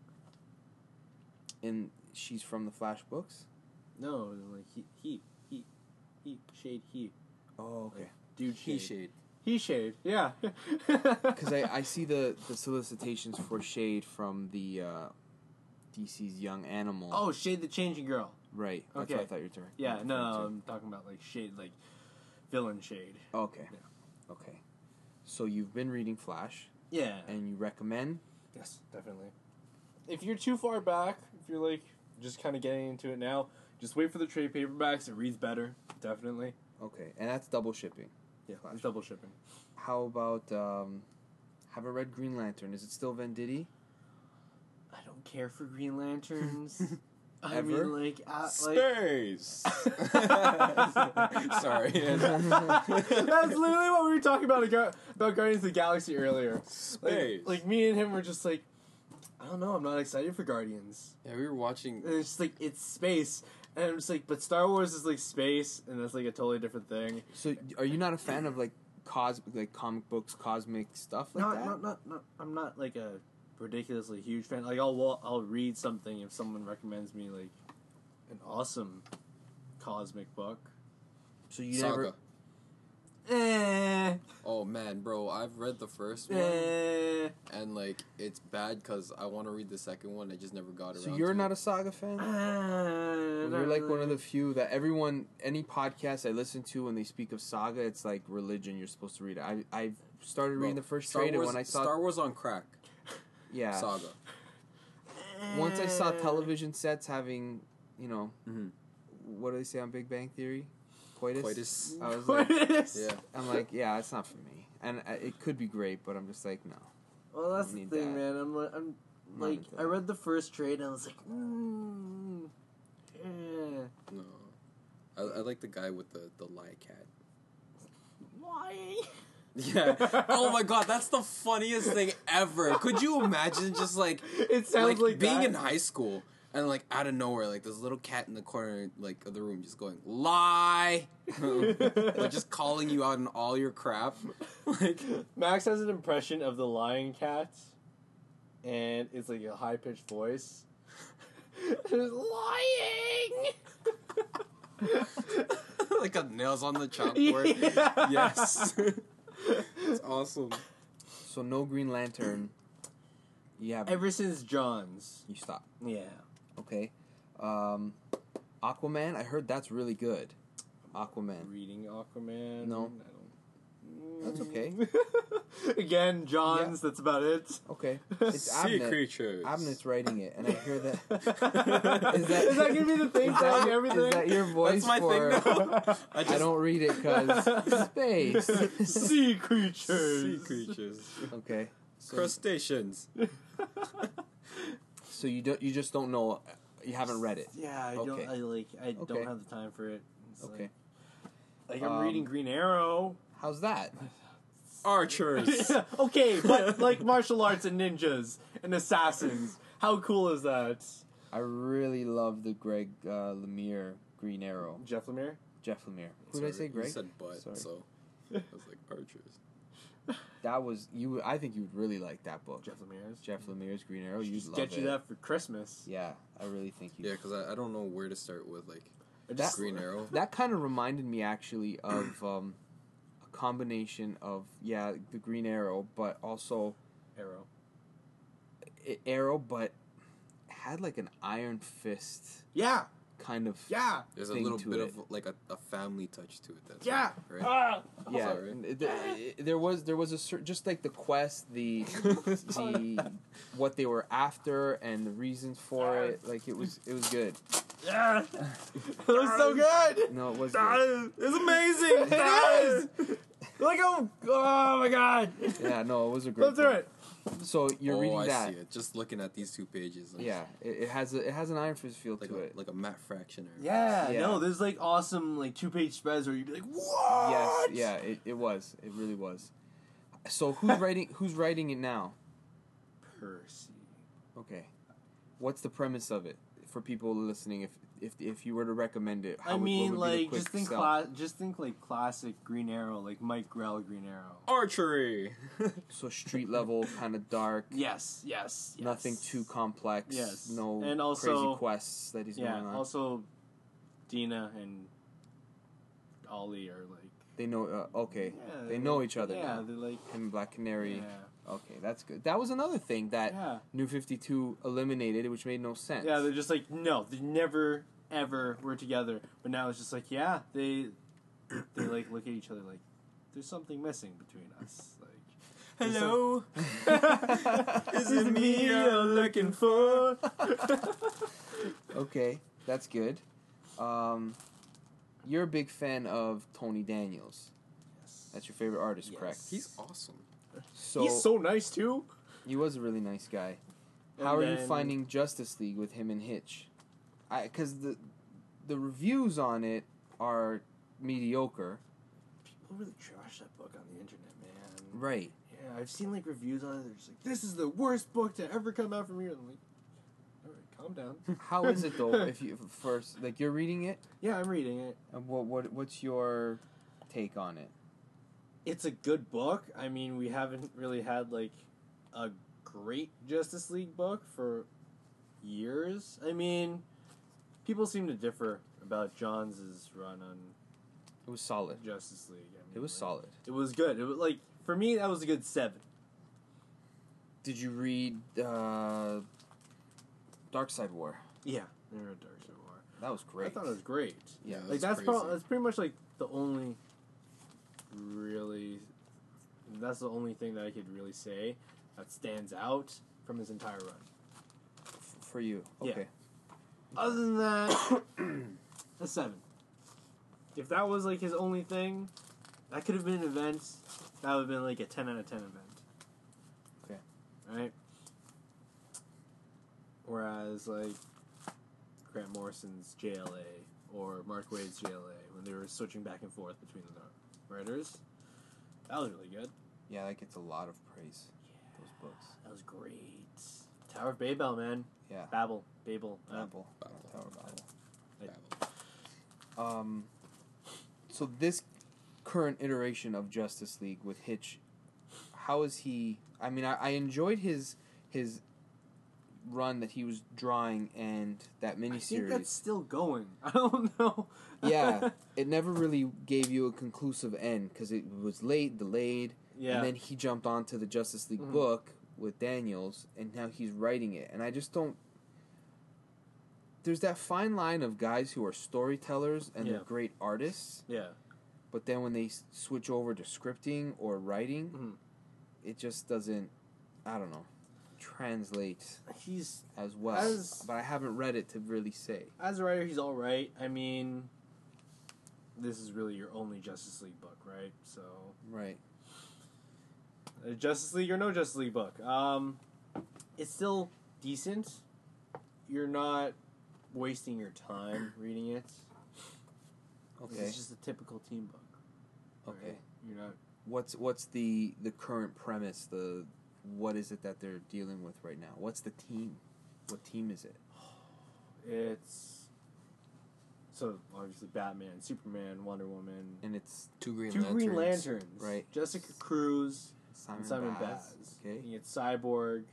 Speaker 3: And she's from the Flash books.
Speaker 4: No, like he, he, he, he, Shade, he,
Speaker 3: Oh, okay.
Speaker 4: dude,
Speaker 5: He
Speaker 4: Shade,
Speaker 5: shade.
Speaker 4: he, Shade, yeah.
Speaker 3: Because I, I see the, the solicitations for Shade from the uh, D C's Young Animal.
Speaker 4: Oh, Shade the Changing Girl.
Speaker 3: right. That's
Speaker 4: okay.
Speaker 3: what I thought you were talking.
Speaker 4: Yeah, no,
Speaker 3: referring to.
Speaker 4: I'm talking about like Shade, like villain Shade.
Speaker 3: Okay.
Speaker 4: Yeah.
Speaker 3: Okay. So you've been reading Flash,
Speaker 4: Yeah.
Speaker 3: and you recommend?
Speaker 4: Yes, definitely. If you're too far back, if you're like just kind of getting into it now, just wait for the trade paperbacks. It reads better, definitely.
Speaker 3: Okay, and that's double shipping.
Speaker 4: Yeah,
Speaker 3: Flash.
Speaker 4: it's double shipping.
Speaker 3: How about um, haven't read Green Lantern? Is it still Venditti?
Speaker 4: I don't care for Green Lanterns. I
Speaker 3: Ever?
Speaker 4: mean, like, uh, like
Speaker 5: Space. Sorry.
Speaker 4: that's literally what we were talking about about Guardians of the Galaxy earlier. Like,
Speaker 5: Space.
Speaker 4: like me and him were just like, I don't know, I'm not excited for Guardians.
Speaker 5: Yeah, we were watching.
Speaker 4: And it's just like it's space, and I'm just like, but Star Wars is like space, and that's like a totally different thing.
Speaker 3: So are you not a fan of like cos like comic books, cosmic stuff like
Speaker 4: Not,
Speaker 3: that?
Speaker 4: not, not, not. I'm not like a ridiculously huge fan. Like I'll wa- I'll read something if someone recommends me like an awesome cosmic book.
Speaker 3: So you
Speaker 5: Saga.
Speaker 3: never.
Speaker 4: Eh,
Speaker 5: Oh man, bro, I've read the first one
Speaker 4: eh.
Speaker 5: and like it's bad because I want to read the second one. I just never got around.
Speaker 3: So you're
Speaker 5: to
Speaker 3: not
Speaker 5: it.
Speaker 3: a Saga fan?
Speaker 4: Uh,
Speaker 3: You're like one of the few that everyone, any podcast I listen to when they speak of Saga, it's like religion. You're supposed to read it. I I've started reading
Speaker 5: Bro,
Speaker 3: the first
Speaker 5: Star
Speaker 3: trade,
Speaker 5: Wars,
Speaker 3: and when I saw
Speaker 5: Star Wars on crack
Speaker 3: yeah,
Speaker 5: saga.
Speaker 3: once I saw television sets having, you know,
Speaker 5: Mhm.
Speaker 3: what do they say on Big Bang Theory? Coitus.
Speaker 5: Coitus.
Speaker 3: I was
Speaker 4: What
Speaker 3: like,
Speaker 4: is?
Speaker 5: Yeah.
Speaker 3: I'm like, yeah, it's not for me, and uh, it could be great, but I'm just like, no.
Speaker 4: Well, that's the
Speaker 3: Need
Speaker 4: thing,
Speaker 3: that.
Speaker 4: man. I'm, li- I'm
Speaker 3: Not
Speaker 4: like,
Speaker 3: into
Speaker 4: I
Speaker 3: that.
Speaker 4: read the first trade and I was like, mm, eh.
Speaker 5: No, I, I like the guy with the the lie cat.
Speaker 4: Why?
Speaker 5: Yeah. Oh my god, that's the funniest thing ever. Could you imagine just like
Speaker 4: It sounds like,
Speaker 5: being
Speaker 4: that.
Speaker 5: in high school and like out of nowhere, like this little cat in the corner like of the room just going lie, like just calling you out on all your crap. Like
Speaker 4: Max has an impression of the lying cat, and it's like a high pitched voice. It's lying.
Speaker 5: Like a nails on the chalkboard.
Speaker 4: Yeah.
Speaker 5: Yes. It's awesome.
Speaker 3: So no Green Lantern. You have
Speaker 4: Ever since John's.
Speaker 3: you stop.
Speaker 4: Yeah.
Speaker 3: Okay. Um, Aquaman. I heard that's really good. Aquaman.
Speaker 4: Reading Aquaman.
Speaker 3: No.
Speaker 4: I don't...
Speaker 3: That's okay.
Speaker 4: Again, John's. That's about it.
Speaker 3: Okay. It's
Speaker 5: Sea
Speaker 3: Abnett.
Speaker 5: creatures.
Speaker 3: Abnett's writing it, and I hear that.
Speaker 4: is,
Speaker 3: that-
Speaker 4: is that gonna be the thing
Speaker 3: Is
Speaker 4: for
Speaker 3: that,
Speaker 4: everything?
Speaker 3: is that your voice
Speaker 5: That's my
Speaker 3: for?
Speaker 5: thing now. I
Speaker 3: I
Speaker 5: just
Speaker 3: don't read it because space.
Speaker 4: Sea creatures.
Speaker 5: sea creatures.
Speaker 3: Okay. So,
Speaker 5: Crustaceans.
Speaker 3: so you don't. You just don't know. You haven't read it.
Speaker 4: Yeah, I
Speaker 3: Okay.
Speaker 4: don't. I like. I
Speaker 3: Okay.
Speaker 4: don't have the time for it. It's
Speaker 3: Okay.
Speaker 4: Like, like I'm
Speaker 3: Um,
Speaker 4: reading Green Arrow.
Speaker 3: How's that?
Speaker 5: Archers.
Speaker 4: Okay, but like martial arts and ninjas and assassins. How cool is that?
Speaker 3: I really love the Greg uh, Lemire Green Arrow.
Speaker 4: Jeff Lemire.
Speaker 3: Jeff Lemire. Who did I say, Greg?
Speaker 5: You said but,
Speaker 3: Sorry.
Speaker 5: so I was like archers.
Speaker 3: That was you. I think you would really like that book.
Speaker 4: Jeff Lemire's.
Speaker 3: Jeff Lemire's Green Arrow. You'd
Speaker 4: Just
Speaker 3: love
Speaker 4: get
Speaker 3: it.
Speaker 4: you that for Christmas.
Speaker 3: Yeah, I really think you.
Speaker 5: Yeah, because I, I don't know where to start with like
Speaker 4: I
Speaker 3: That-
Speaker 5: Green Arrow.
Speaker 3: That kind of reminded me actually of um, a combination of yeah the Green Arrow, but also
Speaker 4: Arrow.
Speaker 3: I- Arrow, but had like an Iron Fist
Speaker 4: Yeah.
Speaker 3: kind of
Speaker 4: Yeah.
Speaker 5: There's a
Speaker 3: thing
Speaker 5: little
Speaker 3: to
Speaker 5: bit
Speaker 3: it.
Speaker 5: of like a, a family touch to it. That's
Speaker 4: Yeah.
Speaker 5: right.
Speaker 4: Ah.
Speaker 3: yeah.
Speaker 5: Sorry.
Speaker 3: and it- it- there was there was a cer- just like the quest, the the what they were after and the reasons for it. Like it was it was good.
Speaker 4: Yeah. It looks so good.
Speaker 3: No, it was good.
Speaker 4: It's amazing. It is. Like oh, oh my god.
Speaker 3: Yeah, no, it was a great.
Speaker 4: Go through
Speaker 3: book.
Speaker 4: it.
Speaker 3: So you're
Speaker 5: oh,
Speaker 3: reading
Speaker 5: I
Speaker 3: that.
Speaker 5: see it. Just looking at these two pages. Like,
Speaker 3: Yeah, it, it has a it has an Iron Fist feel
Speaker 5: like
Speaker 3: to
Speaker 5: a,
Speaker 3: it.
Speaker 5: like a matte fraction. Or
Speaker 4: Yeah,
Speaker 3: Yeah.
Speaker 4: no, there's like awesome like two page spreads where you'd be like, what?
Speaker 3: Yes, yeah, it, it was. It really was. So who's writing who's writing it now?
Speaker 4: Percy.
Speaker 3: Okay. What's the premise of it for people listening if if if you were to recommend it? How
Speaker 4: I
Speaker 3: would- what
Speaker 4: mean,
Speaker 3: would be the
Speaker 4: like
Speaker 3: quick
Speaker 4: just think,
Speaker 3: sell?
Speaker 4: cla- just think like classic Green Arrow, like Mike Grell Green Arrow.
Speaker 5: Archery.
Speaker 3: So street level, kind of dark.
Speaker 4: Yes, yes, yes.
Speaker 3: Nothing too complex.
Speaker 4: Yes.
Speaker 3: No
Speaker 4: And also-
Speaker 3: crazy quests that he's
Speaker 4: Yeah.
Speaker 3: going on.
Speaker 4: Also, Dina and Ollie are like.
Speaker 3: They know. Uh, okay.
Speaker 4: Yeah,
Speaker 3: they
Speaker 4: they're
Speaker 3: know
Speaker 4: like-
Speaker 3: each other.
Speaker 4: Yeah,
Speaker 3: now.
Speaker 4: they're like.
Speaker 3: Him and Black Canary.
Speaker 4: Yeah.
Speaker 3: Okay, that's good. That was another thing that
Speaker 4: Yeah.
Speaker 3: New fifty-two eliminated, which made no sense.
Speaker 4: Yeah, they're just like no, they never ever were together. But now it's just like yeah, they they like look at each other like there's something missing between us. Like there's
Speaker 5: Hello.
Speaker 4: some-
Speaker 5: Is it me you're looking for?
Speaker 3: Okay, that's good. Um, you're a big fan of Tony Daniels.
Speaker 4: Yes.
Speaker 3: That's your favorite artist,
Speaker 4: Yes.
Speaker 3: correct?
Speaker 5: He's awesome.
Speaker 3: So,
Speaker 4: He's so nice too.
Speaker 3: he was a really nice guy.
Speaker 4: And
Speaker 3: How are you
Speaker 4: then-
Speaker 3: finding Justice League with him and Hitch? I because the the reviews on it are mediocre.
Speaker 4: People really trash that book on the internet, man.
Speaker 3: Right.
Speaker 4: Yeah, I've seen like reviews on it. They're just like, "This is the worst book to ever come out from here." I'm like, "All right, calm down."
Speaker 3: How is it though? If you first like you're reading it,
Speaker 4: Yeah, I'm reading it.
Speaker 3: and what what what's your take on it?
Speaker 4: It's a good book. I mean, we haven't really had like a great Justice League book for years. I mean, people seem to differ about John's run on
Speaker 3: It was solid.
Speaker 4: Justice League. I mean,
Speaker 3: It was
Speaker 4: like,
Speaker 3: solid.
Speaker 4: It was good. It was like for me, that was a good seven.
Speaker 3: Did you read uh, Dark Side War?
Speaker 4: Yeah, they were Dark Side War.
Speaker 3: That was great.
Speaker 4: I thought it was great.
Speaker 3: Yeah,
Speaker 4: like
Speaker 5: that's
Speaker 4: that's
Speaker 5: crazy.
Speaker 4: probably that's pretty much like the only really that's the only thing that I could really say that stands out from his entire run.
Speaker 3: F- for you.
Speaker 4: Yeah.
Speaker 3: Okay.
Speaker 4: Other than that, a seven. If that was like his only thing, that could have been an event. That would have been like a ten out of ten event.
Speaker 3: Okay.
Speaker 4: Right. Whereas like Grant Morrison's J L A or Mark Waid's J L A when they were switching back and forth between the writers, that was really good.
Speaker 3: Yeah, that gets a lot of praise. Those books.
Speaker 4: That was great. Tower of Babel, man.
Speaker 3: Yeah.
Speaker 4: Babel, Babel. uh,
Speaker 3: Babel.
Speaker 5: Babel.
Speaker 3: Tower of Babel.
Speaker 5: Babel.
Speaker 3: Um, so this current iteration of Justice League with Hitch, how is he? I mean, I, I enjoyed his his run that he was drawing and that
Speaker 4: I think
Speaker 3: miniseries.
Speaker 4: that's still going. I don't know.
Speaker 3: Yeah, it never really gave you a conclusive end because it was late, delayed,
Speaker 4: Yeah.
Speaker 3: and then he jumped onto the Justice League
Speaker 4: Mhm.
Speaker 3: book with Daniels, and now he's writing it. And I just don't. There's that fine line of guys who are storytellers and
Speaker 4: Yeah.
Speaker 3: they're great artists,
Speaker 4: Yeah.
Speaker 3: but then when they s- switch over to scripting or writing,
Speaker 4: Mhm.
Speaker 3: it just doesn't. I don't know. Translate
Speaker 4: He's
Speaker 3: as well.
Speaker 4: As-
Speaker 3: but I haven't read it to really say.
Speaker 4: as a writer, he's all right. I mean, this is really your only Justice League book, right? So,
Speaker 3: Right.
Speaker 4: uh, Justice League or no Justice League book, um, it's still decent. You're not wasting your time reading it.
Speaker 3: Okay.
Speaker 4: It's just a typical team book.
Speaker 3: Okay.
Speaker 4: right? You're not.
Speaker 3: What's what's the the current premise? The what is it that they're dealing with right now? What's the team? What team is it?
Speaker 4: It's so obviously Batman, Superman, Wonder Woman,
Speaker 3: And it's
Speaker 5: Two Green
Speaker 4: two
Speaker 5: Lanterns.
Speaker 4: Green Lanterns,
Speaker 3: right.
Speaker 4: Jessica Cruz,
Speaker 3: Simon,
Speaker 4: and Simon
Speaker 3: Baz.
Speaker 4: Baz.
Speaker 3: Okay.
Speaker 4: You get Cyborg,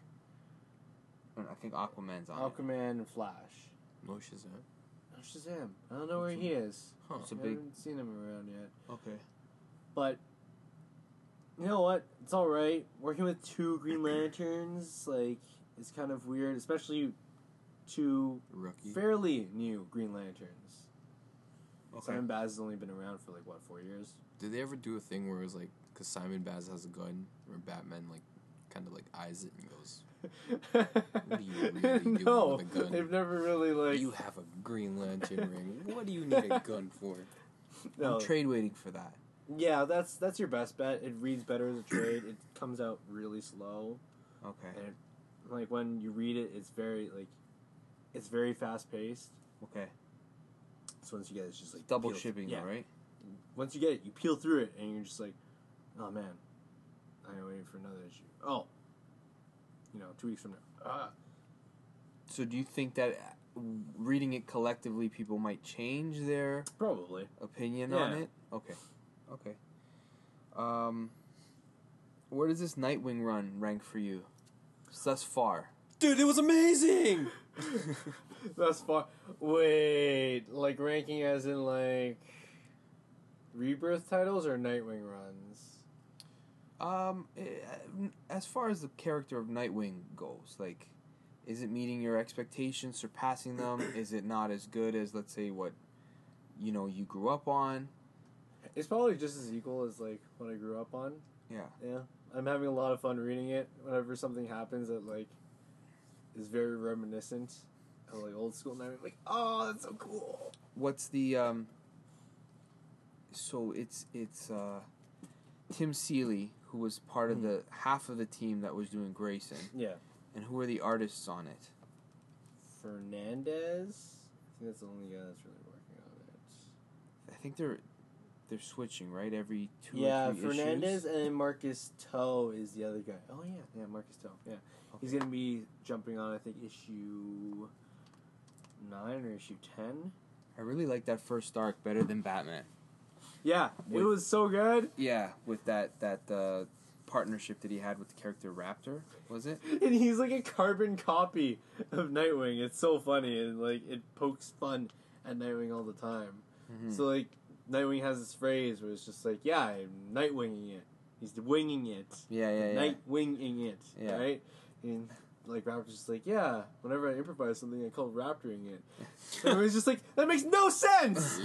Speaker 3: I think Aquaman's on it.
Speaker 4: Aquaman, and Flash.
Speaker 5: No Shazam.
Speaker 4: Oh, Shazam! I don't know where he is.
Speaker 5: Huh.
Speaker 3: It's a
Speaker 4: I
Speaker 3: big.
Speaker 4: haven't seen him around yet.
Speaker 3: Okay.
Speaker 4: But you know what? It's all right. Working with two Green Lanterns, like, it's kind of weird, especially two
Speaker 5: Rookie.
Speaker 4: fairly new Green Lanterns.
Speaker 3: Okay.
Speaker 4: Simon Baz has only been around for like what four years.
Speaker 5: Did they ever do a thing where it was like, because Simon Baz has a gun, where Batman like kind of like eyes it and goes,
Speaker 4: What
Speaker 5: are you really doing
Speaker 4: no,
Speaker 5: with a gun?
Speaker 4: they've never really like.
Speaker 5: "You have a Green Lantern ring. What do you need a gun for?"
Speaker 4: no.
Speaker 3: I'm trade waiting for that.
Speaker 4: Yeah, that's that's your best bet. It reads better as a trade. It comes out really slow,
Speaker 3: Okay.
Speaker 4: and it, like when you read it, it's very like, it's very fast paced.
Speaker 3: Okay.
Speaker 4: So once you get it, it's just like
Speaker 3: Double
Speaker 4: peel-
Speaker 3: shipping,
Speaker 4: yeah.
Speaker 3: though, right?
Speaker 4: Once you get it, you peel through it, and you're just like, oh man, I'm waiting for another issue. Oh, you know, two weeks from now. Ah.
Speaker 3: So do you think that uh, reading it collectively, people might change their
Speaker 4: Probably.
Speaker 3: opinion on
Speaker 4: Yeah.
Speaker 3: it? Okay. Okay. Um, where does this Nightwing run rank for you? Thus far.
Speaker 5: Dude, it was amazing.
Speaker 4: That's far. Wait, like ranking as in like Rebirth titles or Nightwing runs?
Speaker 3: Um, eh, as far as the character of Nightwing goes, like, is it meeting your expectations, surpassing them? Is it not as good as, let's say, what, you know, you grew up on?
Speaker 4: It's probably just as equal as like what I grew up on.
Speaker 3: Yeah.
Speaker 4: Yeah, I'm having a lot of fun reading it. Whenever something happens that like is very reminiscent of like old school Nightwing, like oh, that's so cool.
Speaker 3: What's the, um, so it's, it's, uh, Tim Seeley, who was part of the, half of the team that was doing Grayson.
Speaker 4: Yeah,
Speaker 3: And who are the artists on it?
Speaker 4: Fernandez. I think that's the only guy that's really working on it.
Speaker 3: I think they're, they're switching, right? Every two
Speaker 4: Yeah,
Speaker 3: or three
Speaker 4: Fernandez
Speaker 3: issues?
Speaker 4: and then Marcus Toe is the other guy. Oh yeah, yeah, Marcus Toe. Yeah, he's gonna be jumping on I think issue nine or issue ten.
Speaker 3: I really like that first arc better than Batman.
Speaker 4: Yeah,
Speaker 3: With-
Speaker 4: it was so good.
Speaker 3: Yeah, with that that uh, partnership that he had with the character Raptor, was it?
Speaker 4: And he's like a carbon copy of Nightwing. It's so funny and like it pokes fun at Nightwing all the time.
Speaker 3: Mm-hmm.
Speaker 4: So like Nightwing has this phrase where it's just like, yeah, I'm Nightwinging it. He's winging it.
Speaker 3: Yeah, yeah, yeah.
Speaker 4: Nightwinging it.
Speaker 3: Yeah.
Speaker 4: Right? And like Raptor's just like, yeah, whenever I improvise something I call Raptoring it. And everyone's just like, that makes no sense.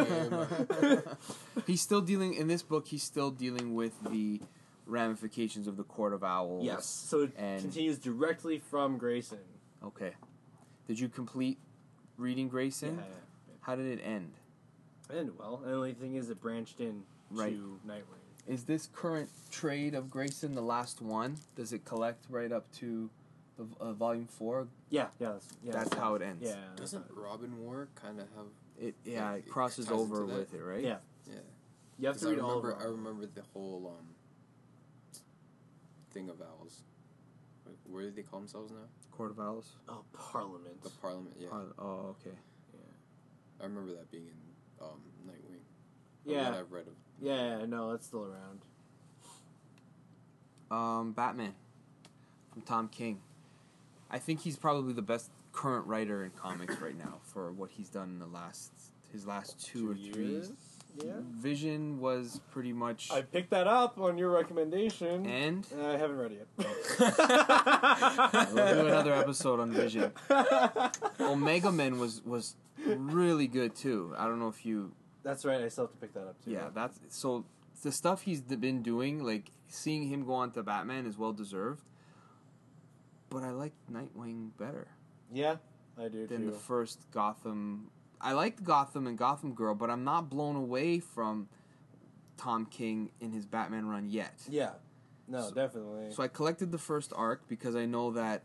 Speaker 3: He's still dealing in this book. He's still dealing with the ramifications of the Court of Owls.
Speaker 4: Yes. So it
Speaker 3: And-
Speaker 4: continues directly from Grayson.
Speaker 3: Okay. Did you complete reading Grayson?
Speaker 4: Yeah.
Speaker 3: How did it end?
Speaker 4: And well, and the only thing is it branched in
Speaker 3: Right.
Speaker 4: to Nightwing.
Speaker 3: Is this current trade of Grayson the last one? Does it collect right up to the uh, volume four?
Speaker 4: Yeah, yeah, that's, yeah,
Speaker 3: That's how it ends.
Speaker 4: Yeah,
Speaker 5: Doesn't Robin War kind of have?
Speaker 3: It yeah,
Speaker 5: Like,
Speaker 3: it
Speaker 5: it
Speaker 3: crosses
Speaker 5: ties
Speaker 3: over
Speaker 5: into that?
Speaker 3: with it, right?
Speaker 4: Yeah.
Speaker 5: Yeah.
Speaker 4: you have
Speaker 5: 'Cause
Speaker 4: to
Speaker 5: I
Speaker 4: read all of
Speaker 5: remember. I
Speaker 4: them.
Speaker 5: remember the whole um thing of owls. Like, what do they call themselves now?
Speaker 3: Court of Owls.
Speaker 4: Oh, Parliament.
Speaker 5: The Parliament. Yeah.
Speaker 3: Oh, oh, okay.
Speaker 5: I remember that being in um Nightwing. Or
Speaker 4: Yeah.
Speaker 5: What I've read of.
Speaker 4: Yeah, no, that's still around.
Speaker 3: Um, Batman from Tom King. I think he's probably the best current writer in comics right now for what he's done in the last his last two,
Speaker 4: Two
Speaker 3: or three.
Speaker 4: years? Yeah.
Speaker 3: Vision was pretty much
Speaker 4: I picked that up on your recommendation.
Speaker 3: and
Speaker 4: Uh, I haven't read it yet.
Speaker 3: we'll do another episode on Vision. Omega Men was was really good too. I don't know if you
Speaker 4: That's right. I still have to pick that up too.
Speaker 3: yeah, that's so the stuff he's d- been doing, like seeing him go on to Batman is well deserved. But I like Nightwing better
Speaker 4: Yeah, I do
Speaker 3: than
Speaker 4: too.
Speaker 3: the first Gotham. I liked Gotham and Gotham Girl, but I'm not blown away from Tom King in his Batman run yet.
Speaker 4: Yeah. No,
Speaker 3: So-
Speaker 4: definitely.
Speaker 3: So I collected the first arc because I know that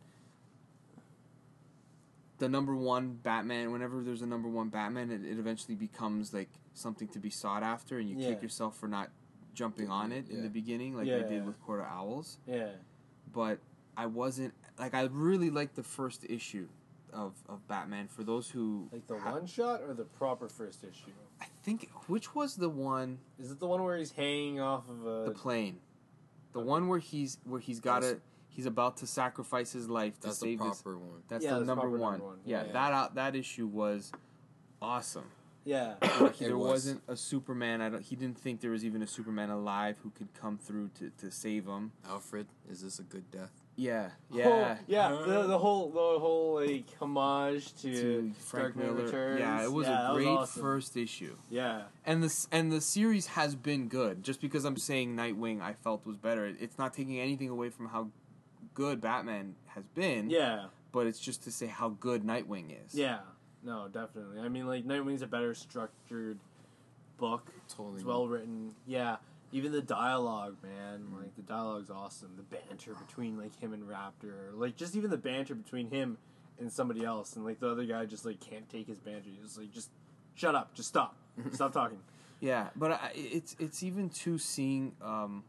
Speaker 3: the number one Batman, whenever there's a number one Batman, it, it eventually becomes like something to be sought after, and you
Speaker 4: Yeah.
Speaker 3: kick yourself for not jumping on it in
Speaker 5: Yeah.
Speaker 3: the beginning, like I
Speaker 4: Yeah.
Speaker 3: did with Court of Owls.
Speaker 4: yeah.
Speaker 3: But I wasn't like I really liked the first issue of, of Batman. For those who
Speaker 4: Like the
Speaker 3: ha-
Speaker 4: one shot or the proper first issue?
Speaker 3: I think which was the one
Speaker 4: Is it the one where he's hanging off of a?
Speaker 3: the plane, the one where he's where he's got
Speaker 5: That's-
Speaker 3: to he's about to sacrifice his life to
Speaker 5: That's the
Speaker 3: save his.
Speaker 5: proper one.
Speaker 3: That's
Speaker 4: Yeah,
Speaker 3: the
Speaker 4: that's
Speaker 3: number
Speaker 4: proper
Speaker 3: one.
Speaker 4: number one.
Speaker 3: Yeah,
Speaker 4: Yeah.
Speaker 3: that out that issue was awesome.
Speaker 4: Yeah.
Speaker 3: Like,
Speaker 5: It
Speaker 3: there
Speaker 5: was.
Speaker 3: wasn't a Superman. I don't, he didn't think there was even a Superman alive who could come through to, to save him.
Speaker 5: Alfred, is this a good death?
Speaker 3: Yeah,
Speaker 4: Whole-
Speaker 3: yeah.
Speaker 4: yeah. The, the whole the whole like homage to,
Speaker 3: To Frank
Speaker 4: Dark Knight
Speaker 3: Miller.
Speaker 4: Returns.
Speaker 3: Yeah, it was
Speaker 4: Yeah, that
Speaker 3: a great
Speaker 4: awesome.
Speaker 3: first issue.
Speaker 4: Yeah.
Speaker 3: And this and the series has been good. Just because I'm saying Nightwing, I felt was better. It's not taking anything away from how good Batman has been.
Speaker 4: Yeah.
Speaker 3: But it's just to say how good Nightwing is.
Speaker 4: Yeah. No, definitely. I mean, like Nightwing's a better structured book.
Speaker 5: Totally.
Speaker 4: It's well written. Yeah. Even the dialogue, man. Like the dialogue's awesome. The banter between like him and Raptor, like just even the banter between him and somebody else, and like the other guy just like can't take his banter. He's like, just shut up, just stop, stop talking.
Speaker 3: Yeah, but I, it's it's even too seeing um,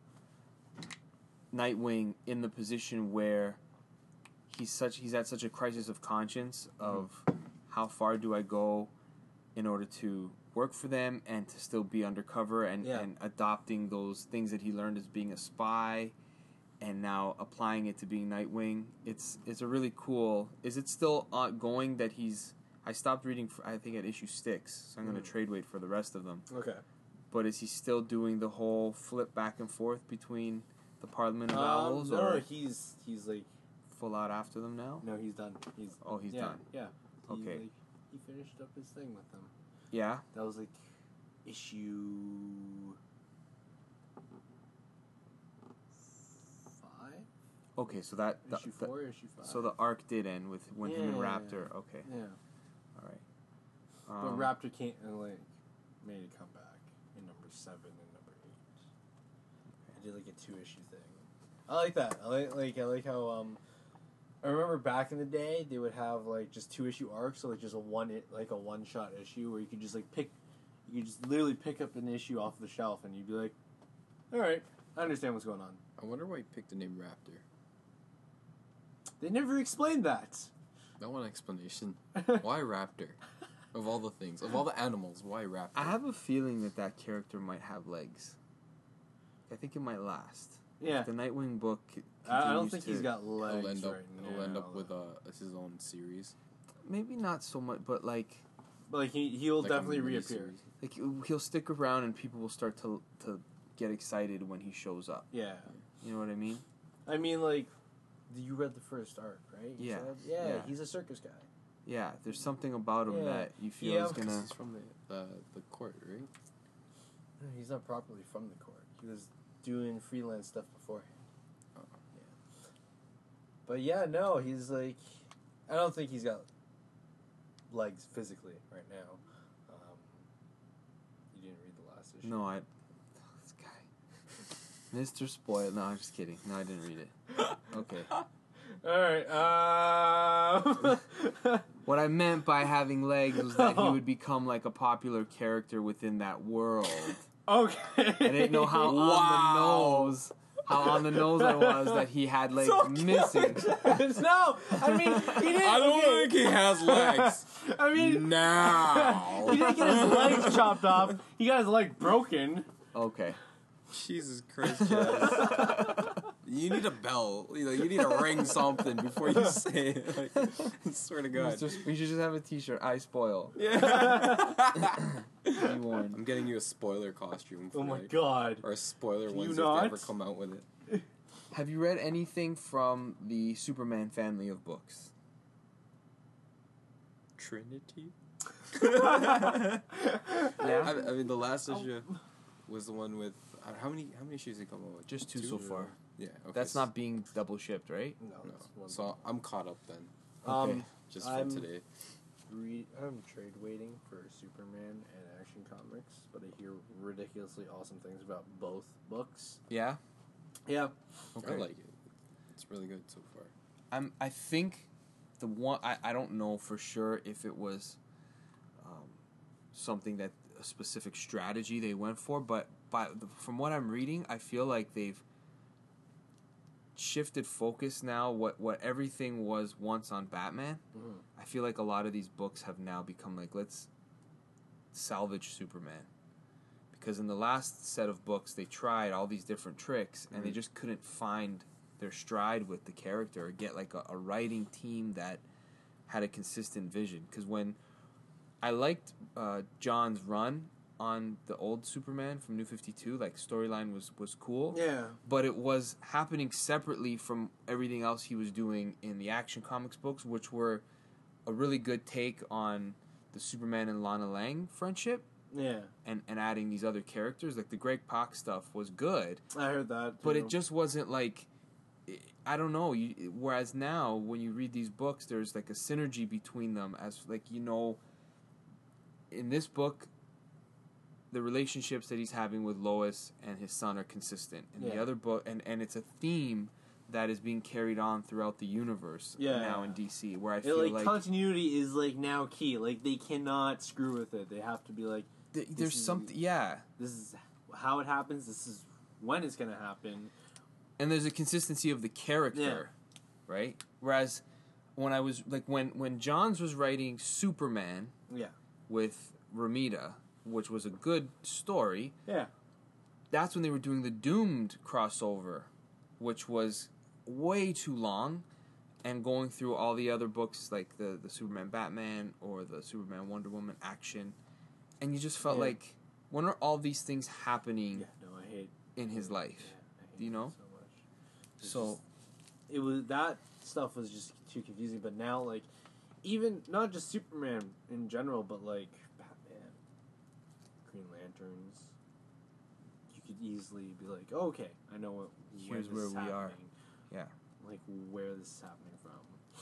Speaker 3: Nightwing in the position where he's such he's at such a crisis of conscience of how far do I go in order to work for them and to still be undercover and,
Speaker 4: Yeah.
Speaker 3: and adopting those things that he learned as being a spy and now applying it to being Nightwing. It's it's a really cool. Is it still ongoing that he's? I stopped reading. For, I think at issue six, so I'm going to
Speaker 4: Mm.
Speaker 3: trade wait for the rest of them.
Speaker 4: Okay.
Speaker 3: But is he still doing the whole flip back and forth between the Parliament of
Speaker 4: Um,
Speaker 3: Owls,
Speaker 4: no,
Speaker 3: or
Speaker 4: he's he's like
Speaker 3: full out after them now?
Speaker 4: no, he's done. He's
Speaker 3: Oh, he's
Speaker 4: yeah,
Speaker 3: done.
Speaker 4: Yeah. He,
Speaker 3: Okay.
Speaker 4: like, he finished up his thing with them.
Speaker 3: Yeah.
Speaker 4: That was like issue five,
Speaker 3: Okay, so that the,
Speaker 4: issue
Speaker 3: the-
Speaker 4: four, issue five.
Speaker 3: so the arc did end with when him and
Speaker 4: Yeah.
Speaker 3: Raptor. Okay,
Speaker 4: yeah,
Speaker 3: all right.
Speaker 4: but
Speaker 3: Um,
Speaker 4: Raptor can't uh, like made a comeback in number seven and number eight. I did like a two issue thing. I like that. I like like I like how um. I remember back in the day they would have like just two issue arcs, so like just a one it like a one shot issue where you could just like pick, you could just literally pick up an issue off the shelf and you'd be like, all right, I understand what's going on.
Speaker 5: I wonder why you picked the name Raptor.
Speaker 4: They never explained that.
Speaker 5: I want an explanation. Why Raptor? Of all the things, of all the animals, why Raptor?
Speaker 3: I have a feeling that that character might have legs. I think it might last.
Speaker 4: Yeah,
Speaker 3: The Nightwing book.
Speaker 4: I, I don't
Speaker 3: continues
Speaker 4: think
Speaker 3: to-
Speaker 4: he's got legs
Speaker 5: He'll end up.
Speaker 4: right
Speaker 5: He'll
Speaker 4: now.
Speaker 5: end up with uh, his own series.
Speaker 3: Maybe not so much, but like,
Speaker 4: But like he he'll
Speaker 5: Like a
Speaker 4: definitely reappear.
Speaker 5: mini-series.
Speaker 3: like he'll stick around and people will start to to get excited when he shows up.
Speaker 4: Yeah,
Speaker 3: You know what I mean?
Speaker 4: I mean like, you read the first arc, right? You
Speaker 3: Yeah,
Speaker 4: said? yeah,
Speaker 3: yeah.
Speaker 4: he's a circus guy.
Speaker 3: Yeah, there's something about him
Speaker 4: Yeah.
Speaker 3: that you feel
Speaker 4: Yeah,
Speaker 3: is
Speaker 4: because
Speaker 3: gonna.
Speaker 5: He's from the uh, the court, right?
Speaker 4: No, he's not properly from the court. He was doing freelance stuff beforehand.
Speaker 5: Oh.
Speaker 4: Yeah. But yeah, no, he's like, I don't think he's got legs physically right now. Um, you didn't read the last issue.
Speaker 3: No, I. This guy, Mister Spoil. No, I'm just kidding. No, I didn't read it. Okay.
Speaker 4: All right. Um,
Speaker 3: What I meant by having legs was that he would become like a popular character within that world.
Speaker 4: okay.
Speaker 3: I didn't know how on the nose, how on the nose I was that he had legs missing.
Speaker 4: No, I mean he didn't.
Speaker 5: I don't
Speaker 4: okay.
Speaker 5: think he has legs.
Speaker 4: I mean,
Speaker 5: now.
Speaker 4: he didn't get his legs chopped off. He got his leg broken.
Speaker 3: Okay.
Speaker 5: Jesus Christ, Jazz. You need a bell. You know, you need to ring something before you say it. Like, I swear to God.
Speaker 3: Mister Sp- we should just have a T-shirt. I spoil.
Speaker 5: Yeah.
Speaker 3: Be warned.
Speaker 5: I'm getting you a spoiler costume. For
Speaker 4: Oh my
Speaker 5: like,
Speaker 4: god.
Speaker 5: Or a spoiler
Speaker 4: Can
Speaker 5: ones
Speaker 4: you
Speaker 5: if
Speaker 4: not?
Speaker 5: they ever come out with it.
Speaker 3: Have you read anything from the Superman family of books?
Speaker 5: Trinity?
Speaker 3: Yeah.
Speaker 5: I, I mean, the last issue was the one with uh, how many how many issues did it come out with?
Speaker 3: Just two so far.
Speaker 5: Yeah, okay.
Speaker 3: That's not being double shipped, right?
Speaker 4: No,
Speaker 5: No.
Speaker 4: that's one.
Speaker 5: So I'm caught up then,
Speaker 3: Okay.
Speaker 4: Um,
Speaker 5: just for
Speaker 4: I'm-
Speaker 5: today.
Speaker 4: Read, I'm trade waiting for Superman and Action Comics, but I hear ridiculously awesome things about both books.
Speaker 3: Yeah.
Speaker 4: Yeah.
Speaker 3: Okay.
Speaker 5: I like it. It's really good so far.
Speaker 3: I'm. I think the one. I, I don't know for sure if it was um, something that a specific strategy they went for, but by the, from what I'm reading, I feel like they've shifted focus now. What what everything was once on Batman.
Speaker 4: Mhm.
Speaker 3: I feel like a lot of these books have now become like, let's salvage Superman. Because in the last set of books, they tried all these different tricks, and they just couldn't find their stride with the character or get like a, a writing team that had a consistent vision. Because when I liked uh, John's run on the old Superman from New fifty-two, like storyline was, was cool.
Speaker 4: Yeah.
Speaker 3: But it was happening separately from everything else he was doing in the Action Comics books, which were a really good take on the Superman and Lana Lang friendship,
Speaker 4: Yeah.
Speaker 3: and, and adding these other characters. Like the Greg Pak stuff was good,
Speaker 4: I heard that.
Speaker 3: but
Speaker 4: too.
Speaker 3: it just wasn't like, I don't know. You, whereas now, when you read these books, there's like a synergy between them. As like, you know, in this book, the relationships that he's having with Lois and his son are consistent. In the
Speaker 4: Yeah.
Speaker 3: other book, and, and it's a theme that is being carried on throughout the universe
Speaker 4: Yeah.
Speaker 3: now in D C, where I
Speaker 4: It,
Speaker 3: feel
Speaker 4: like,
Speaker 3: like,
Speaker 4: continuity is like now key. Like they cannot screw with it. They have to be like,
Speaker 3: th-
Speaker 4: this
Speaker 3: there's
Speaker 4: is-
Speaker 3: something, yeah.
Speaker 4: this is how it happens. This is when it's gonna happen.
Speaker 3: And there's a consistency of the character, right? Whereas when I was like when when Johns was writing Superman
Speaker 4: Yeah.
Speaker 3: with Ramita, which was a good story,
Speaker 4: Yeah.
Speaker 3: that's when they were doing the Doomed crossover, which was way too long, and going through all the other books like the the Superman Batman or the Superman Wonder Woman action, and you just felt
Speaker 4: Yeah.
Speaker 3: like, when are all these things happening
Speaker 4: Yeah. No, I hate.
Speaker 3: in his
Speaker 4: Yeah,
Speaker 3: life?
Speaker 4: I hate
Speaker 3: Do you know?
Speaker 4: it so much. It's
Speaker 3: So
Speaker 4: just- it was that stuff was just too confusing. But now, like, even not just Superman in general, but like Batman, Green Lanterns, you could easily be like, oh, okay, I know what.
Speaker 3: Here's
Speaker 4: this
Speaker 3: where
Speaker 4: is
Speaker 3: we are.
Speaker 4: happening.
Speaker 3: Yeah.
Speaker 4: Like where this is happening from.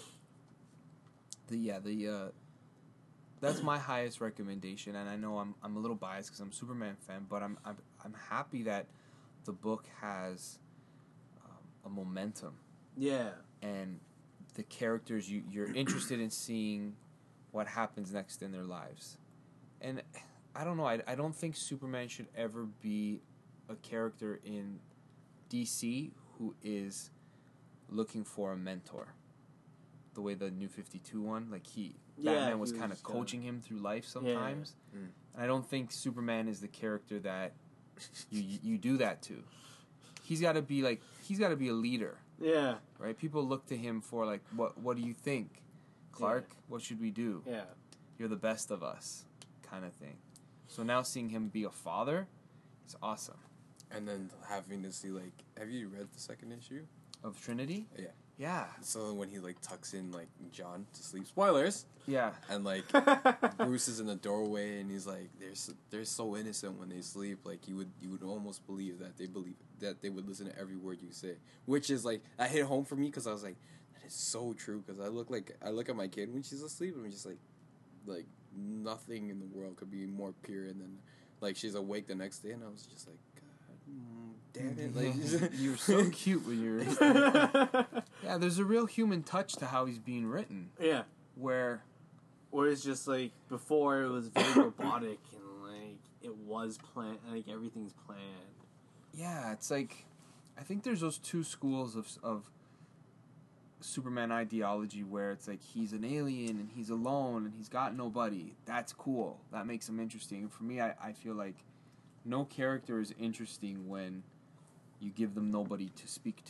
Speaker 3: the yeah the uh, that's my highest recommendation, and I know I'm I'm a little biased because I'm a Superman fan, but I'm I'm I'm happy that the book has um, a momentum,
Speaker 4: Yeah.
Speaker 3: and the characters you you're interested in seeing what happens next in their lives, and I don't know, I I don't think Superman should ever be a character in D C who is looking for a mentor. The way the New fifty-two one, like he,
Speaker 4: Yeah,
Speaker 3: Batman
Speaker 4: he
Speaker 3: was
Speaker 4: was
Speaker 3: kind of
Speaker 4: just, uh,
Speaker 3: coaching him through life sometimes.
Speaker 5: Mm.
Speaker 3: And I don't think Superman is the character that you you, you do that to. He's got to be like, he's got to be a leader,
Speaker 4: Yeah.
Speaker 3: right? People look to him for like, what what do you think, Clark?
Speaker 4: Yeah.
Speaker 3: What should we do?
Speaker 4: Yeah.
Speaker 3: You're the best of us, kind of thing. So now seeing him be a father, is awesome.
Speaker 5: And then having to see, like, have you read the second issue?
Speaker 3: Of Trinity?
Speaker 5: Yeah.
Speaker 3: Yeah.
Speaker 5: So when he, like, tucks in, like, John to sleep, spoilers,
Speaker 3: Yeah.
Speaker 5: and, like, Bruce is in the doorway, and he's like, they're so, they're so innocent when they sleep. Like, you would you would almost believe that they believe that they would listen to every word you say, which is like, that hit home for me because I was like, that is so true. Because I look like I look at my kid when she's asleep, and I'm just like, like nothing in the world could be more pure. And then, like, she's awake the next day, and I was just like, God, mm, damn it, like
Speaker 3: You were so cute when you were. Yeah, there's a real human touch to how he's being written,
Speaker 4: Yeah.
Speaker 3: where
Speaker 4: Or it's just like before it was very robotic and like it was planned, like everything's planned.
Speaker 3: yeah, it's like, I think there's those two schools of of Superman ideology where it's like he's an alien and he's alone and he's got nobody. That's cool. That makes him interesting. And for me, I, I feel like no character is interesting when you give them nobody to speak to.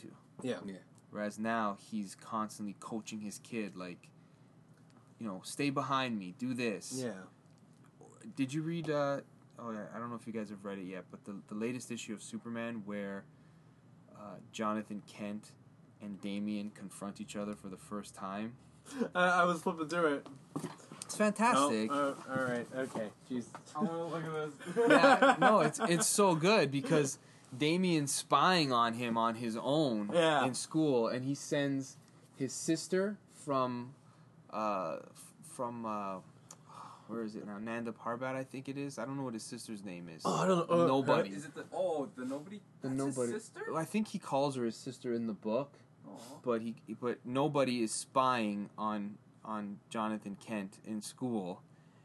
Speaker 4: Yeah.
Speaker 5: Yeah.
Speaker 3: Whereas now he's constantly coaching his kid, like, you know, stay behind me, do this.
Speaker 4: Yeah.
Speaker 3: Did you read? Uh, oh, yeah, I don't know if you guys have read it yet, but the the latest issue of Superman where uh, Jonathan Kent and Damian confront each other for the first time.
Speaker 4: I, I was flipping through it.
Speaker 3: It's fantastic.
Speaker 4: Oh, uh, all right. Okay. Jeez.
Speaker 5: I want to look at this.
Speaker 3: Yeah, no, it's it's so good because Damian's spying on him on his own
Speaker 4: Yeah.
Speaker 3: in school, and he sends his sister from uh, f- from uh, where is it now? Nanda Parbat, I think it is. I don't know what his sister's name is.
Speaker 4: Oh, I don't know. Uh,
Speaker 3: Nobody.
Speaker 5: Is it the oh the nobody?
Speaker 3: The
Speaker 5: That's his
Speaker 3: nobody.
Speaker 5: sister?
Speaker 3: I think he calls her his sister in the book,
Speaker 5: Aw.
Speaker 3: but he but nobody is spying on on Jonathan Kent in school,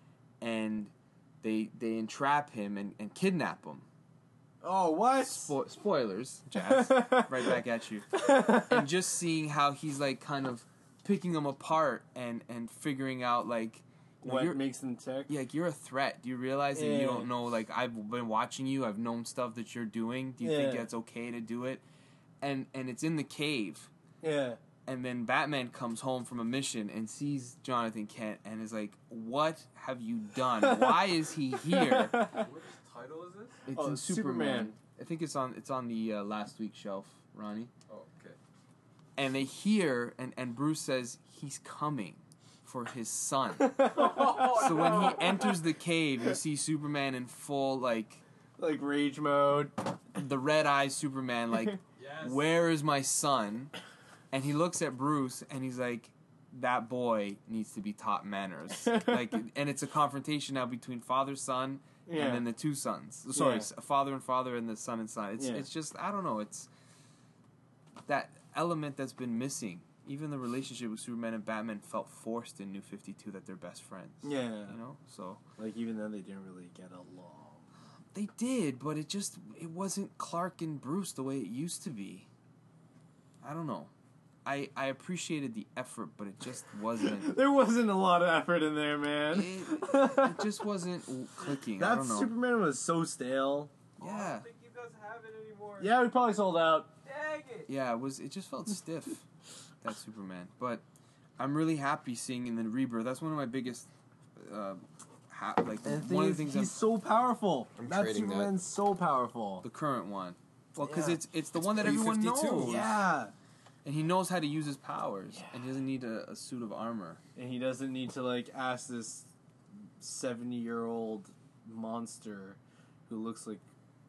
Speaker 3: and they they entrap him and, and kidnap him.
Speaker 4: Oh, what?
Speaker 3: Spo- spoilers, Jazz. Right back at you. And just seeing how he's like kind of picking them apart and and figuring out like you know,
Speaker 4: What
Speaker 3: you're,
Speaker 4: makes them tick?
Speaker 3: yeah, like you're a threat. Do you realize that
Speaker 4: Yeah.
Speaker 3: you don't know? Like I've been watching you. I've known stuff that you're doing. Do you think
Speaker 4: Yeah.
Speaker 3: that's okay to do it? And and it's in the cave.
Speaker 4: Yeah.
Speaker 3: And then Batman comes home from a mission and sees Jonathan Kent and is like, "What have you done? Why is he here?"
Speaker 5: Which title is this?
Speaker 3: It's
Speaker 4: Oh,
Speaker 3: in Superman.
Speaker 4: Superman.
Speaker 3: I think it's on it's on the uh, last week's shelf, Ronnie.
Speaker 5: Oh, okay.
Speaker 3: And they hear and, and Bruce says he's coming for his son.
Speaker 5: Oh,
Speaker 3: So when he enters the cave, you see Superman in full like
Speaker 4: Like rage mode.
Speaker 3: the red eyes Superman like,
Speaker 5: Yes.
Speaker 3: "Where is my son?" And he looks at Bruce and he's like, "That boy needs to be taught manners." Like, and it's a confrontation now between father son
Speaker 4: Yeah.
Speaker 3: and then the two sons. Sorry,
Speaker 4: Yeah.
Speaker 3: s- father and father and the son and son. It's
Speaker 4: Yeah.
Speaker 3: it's just I don't know. It's that element that's been missing. Even the relationship with Superman and Batman felt forced in New fifty-two that they're best friends.
Speaker 4: Yeah.
Speaker 3: You know, so
Speaker 4: Like even then they didn't really get along.
Speaker 3: they did, but it just it wasn't Clark and Bruce the way it used to be. I don't know. I I appreciated the effort, but it just wasn't.
Speaker 4: There wasn't a lot of effort in there, man.
Speaker 3: It, it just wasn't clicking. I
Speaker 4: That
Speaker 3: don't know.
Speaker 4: Superman was so stale.
Speaker 3: Yeah,
Speaker 5: think you guys have it anymore.
Speaker 4: Yeah, we probably sold out.
Speaker 5: Dang it.
Speaker 3: yeah. It was. It just felt stiff. That Superman, but I'm really happy seeing in the Rebirth. That's one of my biggest. Uh, ha- like
Speaker 4: And the
Speaker 3: one
Speaker 4: thing
Speaker 3: of the
Speaker 4: is,
Speaker 3: things.
Speaker 4: he's
Speaker 3: I'm,
Speaker 4: so powerful.
Speaker 5: I'm
Speaker 4: that
Speaker 5: trading that.
Speaker 4: Superman's so powerful.
Speaker 3: the current one. Well, because
Speaker 4: Yeah.
Speaker 3: it's it's the
Speaker 5: It's
Speaker 3: one that
Speaker 5: New
Speaker 3: everyone
Speaker 5: fifty-two.
Speaker 3: knows.
Speaker 4: Yeah.
Speaker 3: And he knows how to use his powers, and he doesn't need a, a suit of armor.
Speaker 4: And he doesn't need to like ask this seventy-year-old monster who looks like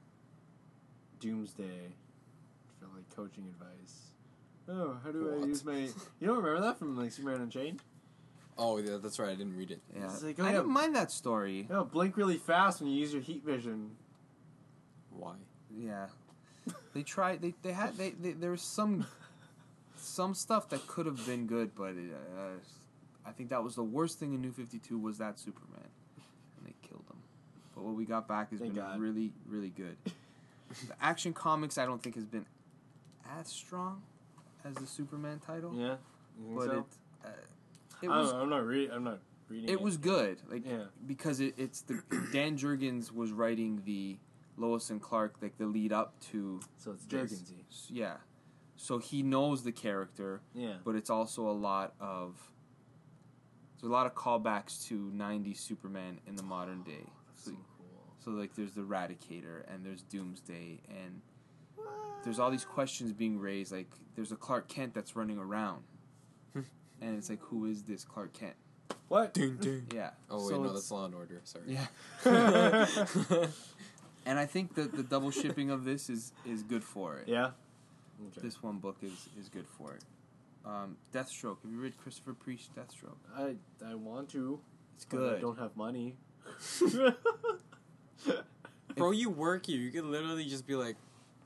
Speaker 4: Doomsday for like coaching advice. Oh, how do I
Speaker 5: What?
Speaker 4: use my? You don't remember that from like Superman Unchained?
Speaker 5: Oh, yeah, that's right. I didn't read it.
Speaker 3: Yeah,
Speaker 4: It's like, oh,
Speaker 3: I
Speaker 4: yeah.
Speaker 3: didn't mind that story.
Speaker 4: No, blink really fast when you use your heat vision.
Speaker 5: Why?
Speaker 3: Yeah, they tried. They they had they, they there was some some stuff that could have been good, but it, uh, I think that was the worst thing in New fifty-two was that Superman, and they killed him. But what we got back has
Speaker 4: Thank
Speaker 3: been
Speaker 4: God.
Speaker 3: really really good. The Action Comics I don't think has been as strong as the Superman title,
Speaker 4: Yeah, you think
Speaker 3: but
Speaker 4: so?
Speaker 3: it uh, it
Speaker 4: I
Speaker 3: was
Speaker 4: don't know, I'm not reading. I'm not reading.
Speaker 3: it was good, like
Speaker 4: Yeah.
Speaker 3: because it, it's the Dan Jurgens was writing the Lois and Clark, like the lead up to
Speaker 4: So it's
Speaker 3: this.
Speaker 4: Jurgensy.
Speaker 3: Yeah, so he knows the character,
Speaker 4: Yeah.
Speaker 3: but it's also a lot of there's a lot of callbacks to nineties Superman in the modern day. So,
Speaker 4: So cool.
Speaker 3: so like there's the Eradicator and there's Doomsday and there's all these questions being raised. Like there's a Clark Kent that's running around, and it's like who is this Clark Kent?
Speaker 4: What?
Speaker 3: Yeah.
Speaker 5: Oh, wait,
Speaker 3: So
Speaker 5: no,
Speaker 3: it's-
Speaker 5: that's Law and Order. Sorry.
Speaker 3: Yeah. And I think that the double shipping of this is, is good for it.
Speaker 4: Yeah. Okay.
Speaker 3: This one book is, is good for it. Um, Deathstroke. Have you read Christopher Priest Deathstroke?
Speaker 4: I I want to.
Speaker 3: It's
Speaker 4: but
Speaker 3: good.
Speaker 4: I don't have money.
Speaker 5: Bro, you work here. You could literally just be like,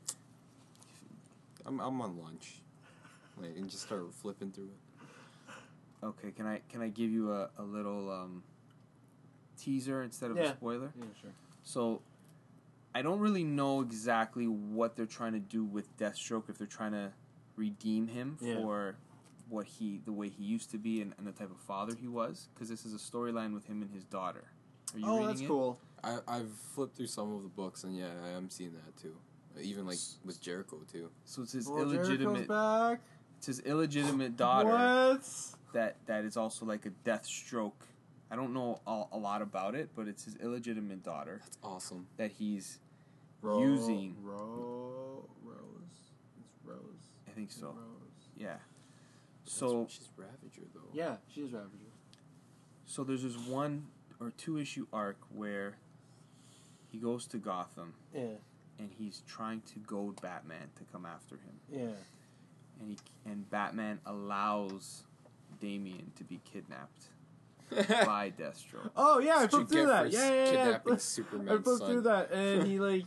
Speaker 5: I'm I'm on lunch, like, and just start flipping through it.
Speaker 3: Okay, can I can I give you a, a little um, teaser instead of
Speaker 4: Yeah.
Speaker 3: a spoiler?
Speaker 4: Yeah, sure.
Speaker 3: So, I don't really know exactly what they're trying to do with Deathstroke. If they're trying to redeem him
Speaker 4: Yeah.
Speaker 3: for what he, the way he used to be, and, and the type of father he was, because this is a storyline with him and his daughter. Are you
Speaker 4: Oh,
Speaker 3: reading
Speaker 4: that's
Speaker 3: it?
Speaker 4: cool.
Speaker 5: I I've flipped through some of the books, and yeah, I am seeing that too. Even like with Jericho too.
Speaker 3: So it's his
Speaker 4: Well,
Speaker 3: illegitimate.
Speaker 4: Jericho's back.
Speaker 3: It's his illegitimate daughter
Speaker 4: What?
Speaker 3: that that is also like a death stroke. I don't know a, a lot about it, but it's his illegitimate daughter
Speaker 5: That's awesome.
Speaker 3: that he's
Speaker 4: Ro-
Speaker 3: using.
Speaker 4: Ro- Rose. It's Rose.
Speaker 3: I think so.
Speaker 4: Rose.
Speaker 3: Yeah.
Speaker 5: That's
Speaker 3: So
Speaker 5: what- she's Ravager though.
Speaker 4: Yeah, she's Ravager.
Speaker 3: so there's this one or two issue arc where he goes to Gotham
Speaker 4: Yeah,
Speaker 3: and he's trying to goad Batman to come after him,
Speaker 4: yeah.
Speaker 3: and he and Batman allows Damian to be kidnapped by Deathstroke.
Speaker 4: Oh yeah, I
Speaker 5: That's what
Speaker 4: flipped
Speaker 5: you
Speaker 4: through
Speaker 5: get
Speaker 4: that.
Speaker 5: for
Speaker 4: Yeah, yeah, yeah.
Speaker 5: kidnapping
Speaker 4: I
Speaker 5: Superman's
Speaker 4: flipped
Speaker 5: son.
Speaker 4: through that, and he like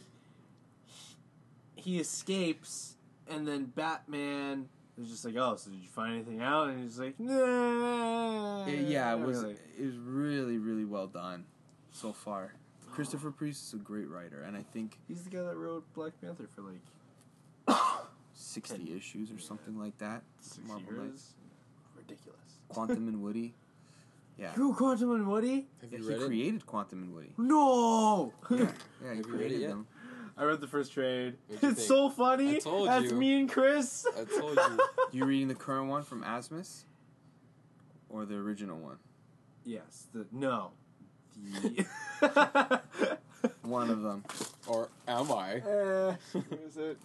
Speaker 4: he escapes, and then Batman is just like, "Oh, so did you find anything out?" And he's like, "Nah."
Speaker 3: Uh, yeah, it was
Speaker 4: Like,
Speaker 3: it was really really well done so far. Christopher Priest is a great writer, and I think
Speaker 4: he's the guy that wrote Black Panther for like
Speaker 3: sixty issues or something like that.
Speaker 4: six
Speaker 3: Marvel
Speaker 4: years.
Speaker 3: Knights.
Speaker 4: Ridiculous.
Speaker 3: Quantum and Woody. Yeah.
Speaker 4: Who Quantum and Woody?
Speaker 5: Have
Speaker 3: Yeah,
Speaker 5: you
Speaker 3: he
Speaker 5: read it?
Speaker 3: created Quantum and Woody.
Speaker 4: No.
Speaker 3: Yeah, yeah, he
Speaker 5: Have you read it
Speaker 3: created
Speaker 5: yet?
Speaker 3: them.
Speaker 4: I read the first trade.
Speaker 5: What'd you
Speaker 4: It's
Speaker 5: think?
Speaker 4: so funny.
Speaker 5: I told
Speaker 4: That's
Speaker 5: you.
Speaker 4: me and Chris.
Speaker 5: I told you.
Speaker 3: You reading the current one from Asmus, or the original one?
Speaker 4: Yes. The no. The.
Speaker 3: One of them.
Speaker 5: Or am I?
Speaker 4: Uh, where is it?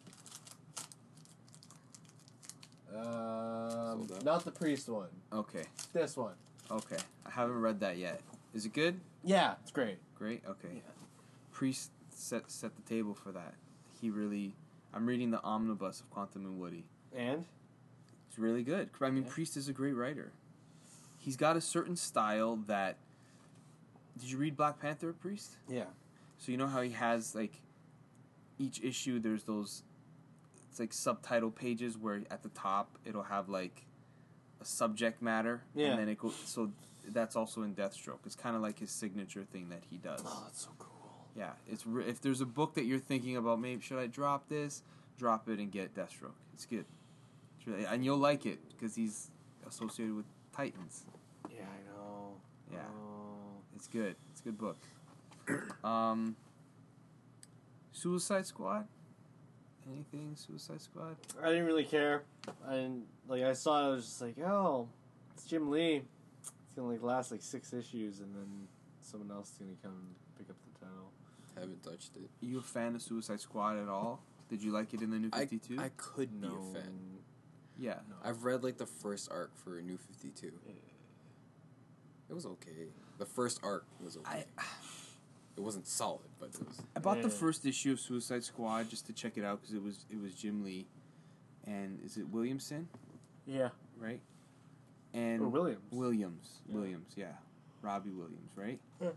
Speaker 4: Um,
Speaker 5: Sold out.
Speaker 4: not the priest one.
Speaker 3: Okay,
Speaker 4: This one.
Speaker 3: okay. I haven't read that yet. Is it good?
Speaker 4: Yeah, it's great.
Speaker 3: Great. Okay.
Speaker 4: Yeah.
Speaker 3: Priest set set the table for that. He really. I'm reading the omnibus of Quantum and Woody.
Speaker 4: And
Speaker 3: It's really good. I mean,
Speaker 4: Yeah.
Speaker 3: Priest is a great writer. He's got a certain style that. Did you read Black Panther, Priest?
Speaker 4: yeah,
Speaker 3: So you know how he has like each issue there's those it's like subtitle pages where at the top it'll have like a subject matter
Speaker 4: Yeah.
Speaker 3: and then it goes so that's also in Deathstroke. It's kind of like his signature thing that he does.
Speaker 4: oh, that's so cool.
Speaker 3: Yeah, it's re- if there's a book that you're thinking about, maybe should I drop this? Drop it and get Deathstroke. It's good. It's really, and you'll like it because he's associated with Titans.
Speaker 4: Yeah, I know.
Speaker 3: Yeah.
Speaker 4: Oh.
Speaker 3: It's good. It's a good book. Um, Suicide Squad. Anything Suicide Squad?
Speaker 4: I didn't really care. I didn't like. I saw it. I was just like, oh, it's Jim Lee. It's gonna like last like six issues, and then someone else is gonna come and pick up the title.
Speaker 5: Haven't touched it.
Speaker 3: You a fan of Suicide Squad at all? Did you like it in the New
Speaker 5: I,
Speaker 3: fifty-two?
Speaker 5: I could be
Speaker 4: No.
Speaker 5: a fan.
Speaker 3: yeah.
Speaker 4: No.
Speaker 5: I've read like the first arc for New fifty-two. It was okay. The first arc was okay.
Speaker 3: I
Speaker 5: It wasn't solid, but it was.
Speaker 3: I bought the
Speaker 4: Yeah.
Speaker 3: first issue of Suicide Squad just to check it out because it was it was Jim Lee, and is it Williamson,
Speaker 4: Yeah.
Speaker 3: right? And
Speaker 4: Or Williams.
Speaker 3: Williams,
Speaker 4: Yeah.
Speaker 3: Williams, yeah, Robbie Williams, right?
Speaker 4: Yeah.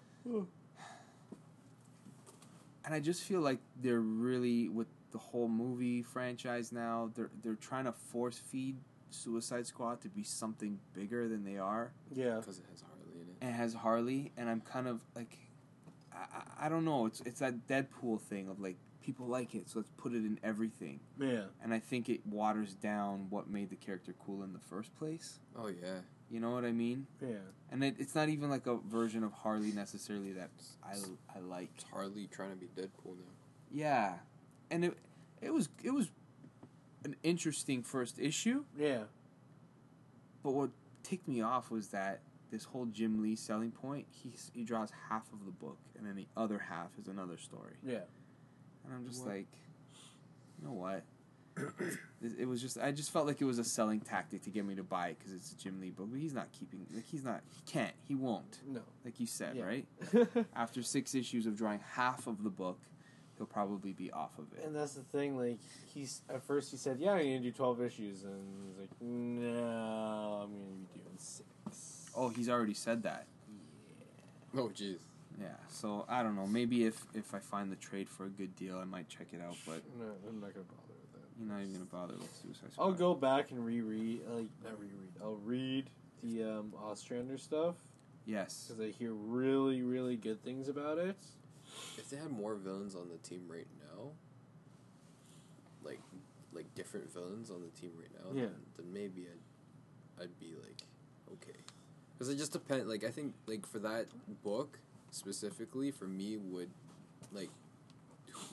Speaker 3: And I just feel like they're really with the whole movie franchise now. They're they're trying to force feed Suicide Squad to be something bigger than they are.
Speaker 4: Yeah.
Speaker 5: Because it has Harley in it.
Speaker 3: And it has Harley, and I'm kind of like, I, I, I don't know. It's it's that Deadpool thing of like people like it, so let's put it in everything.
Speaker 4: Yeah.
Speaker 3: And I think it waters down what made the character cool in the first place.
Speaker 5: Oh yeah.
Speaker 3: You know what I mean?
Speaker 4: Yeah.
Speaker 3: And it, it's not even like a version of Harley necessarily that I I like.
Speaker 5: It's Harley trying to be Deadpool now.
Speaker 3: Yeah, and it it was it was an interesting first issue.
Speaker 4: Yeah.
Speaker 3: But what ticked me off was that this whole Jim Lee selling point. He he draws half of the book, and then the other half is another story.
Speaker 4: Yeah.
Speaker 3: And I'm just
Speaker 5: What?
Speaker 3: like, you know what? it, it was just I just felt like it was a selling tactic to get me to buy it because it's a Jim Lee book. But he's not keeping like he's not he can't he won't
Speaker 4: No.
Speaker 3: like you said
Speaker 4: Yeah.
Speaker 3: right. After six issues of drawing half of the book, he'll probably be off of it.
Speaker 4: And that's the thing, like, he's, at first he said, yeah, I'm gonna do twelve issues, and he's like, no, I'm gonna be doing six.
Speaker 3: Oh, he's already said that.
Speaker 5: Oh jeez.
Speaker 3: Yeah, so I don't know. Maybe if, if I find the trade for a good deal, I might check it out. But
Speaker 4: No, I'm not gonna bother with that.
Speaker 3: you're not even gonna bother with Suicide Squad.
Speaker 4: I'll go back and reread, like, not reread, I'll read the, um, Ostrander stuff,
Speaker 3: Yes.
Speaker 4: because I hear really, really good things about it.
Speaker 5: If they had more villains on the team right now, like like different villains on the team right now,
Speaker 4: Yeah.
Speaker 5: then, then maybe I'd I'd be like okay, because it just depends. Like I think like for that book specifically for me would like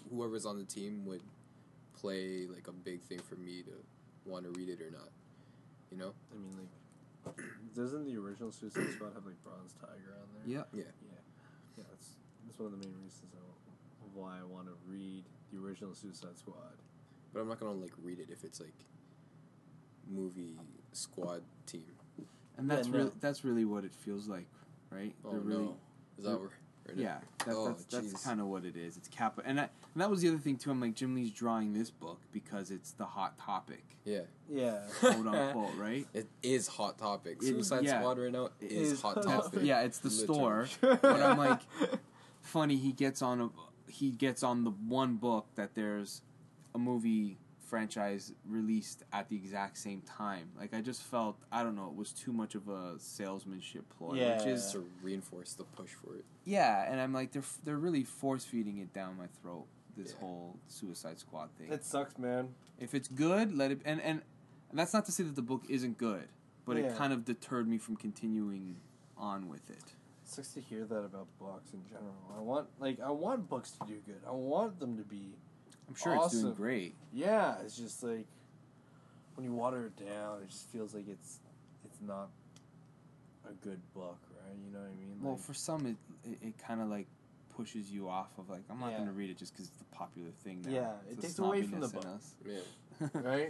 Speaker 5: whoever's on the team would play like a big thing for me to want to read it or not. You know?
Speaker 4: I mean, like, doesn't the original Suicide Squad have like Bronze Tiger on there?
Speaker 3: Yeah.
Speaker 5: Yeah.
Speaker 4: Yeah, yeah. That's that's one of the main reasons of why I want to read the original Suicide Squad.
Speaker 5: But I'm not gonna like read it if it's like movie squad team.
Speaker 3: And that's
Speaker 4: Yeah, no.
Speaker 3: really that's really what it feels like, right?
Speaker 5: Oh
Speaker 3: They're really,
Speaker 5: no, is that where? Right
Speaker 3: yeah. That,
Speaker 5: Oh,
Speaker 3: that's that's
Speaker 5: jeez.
Speaker 3: kind of what it is. It's Kappa, and, I, and that was the other thing too. I'm like, Jim Lee's drawing this book because it's the hot topic,
Speaker 5: Yeah,
Speaker 4: Yeah.
Speaker 3: quote unquote, right?
Speaker 5: it is hot topic.
Speaker 3: It-
Speaker 5: Suicide
Speaker 3: yeah.
Speaker 5: Squad right now
Speaker 4: It
Speaker 5: is
Speaker 4: is
Speaker 5: hot
Speaker 4: hot
Speaker 5: topic.
Speaker 4: topic.
Speaker 3: Yeah, it's the
Speaker 5: Literally.
Speaker 3: store. But I'm like, funny. He gets on a he gets on the one book that there's a movie franchise released at the exact same time. Like I just felt I don't know it was too much of a salesmanship ploy, which
Speaker 4: Yeah.
Speaker 3: is
Speaker 5: to reinforce the push for it.
Speaker 3: yeah. And I'm like they're they're really force feeding it down my throat. This
Speaker 5: Yeah.
Speaker 3: whole Suicide Squad thing.
Speaker 4: It sucks, man.
Speaker 3: If it's good, let it and and and that's not to say that the book isn't good, but
Speaker 4: Yeah.
Speaker 3: it kind of deterred me from continuing on with it.
Speaker 4: It sucks to hear that about books in general. I want like I want books to do good. I want them to be
Speaker 3: I'm sure it's doing
Speaker 4: Awesome.
Speaker 3: great.
Speaker 4: yeah. It's just like when you water it down, it just feels like it's it's not a good book, right? You know what I mean?
Speaker 3: Well,
Speaker 4: Like,
Speaker 3: for some, it it, it kind of like pushes you off of like I'm not
Speaker 4: Yeah.
Speaker 3: going to read it just because it's the popular thing now.
Speaker 4: Yeah,
Speaker 3: It's
Speaker 4: it
Speaker 3: the
Speaker 4: takes away from the
Speaker 3: snobbiness in
Speaker 4: book.
Speaker 3: us.
Speaker 5: Yeah,
Speaker 4: right?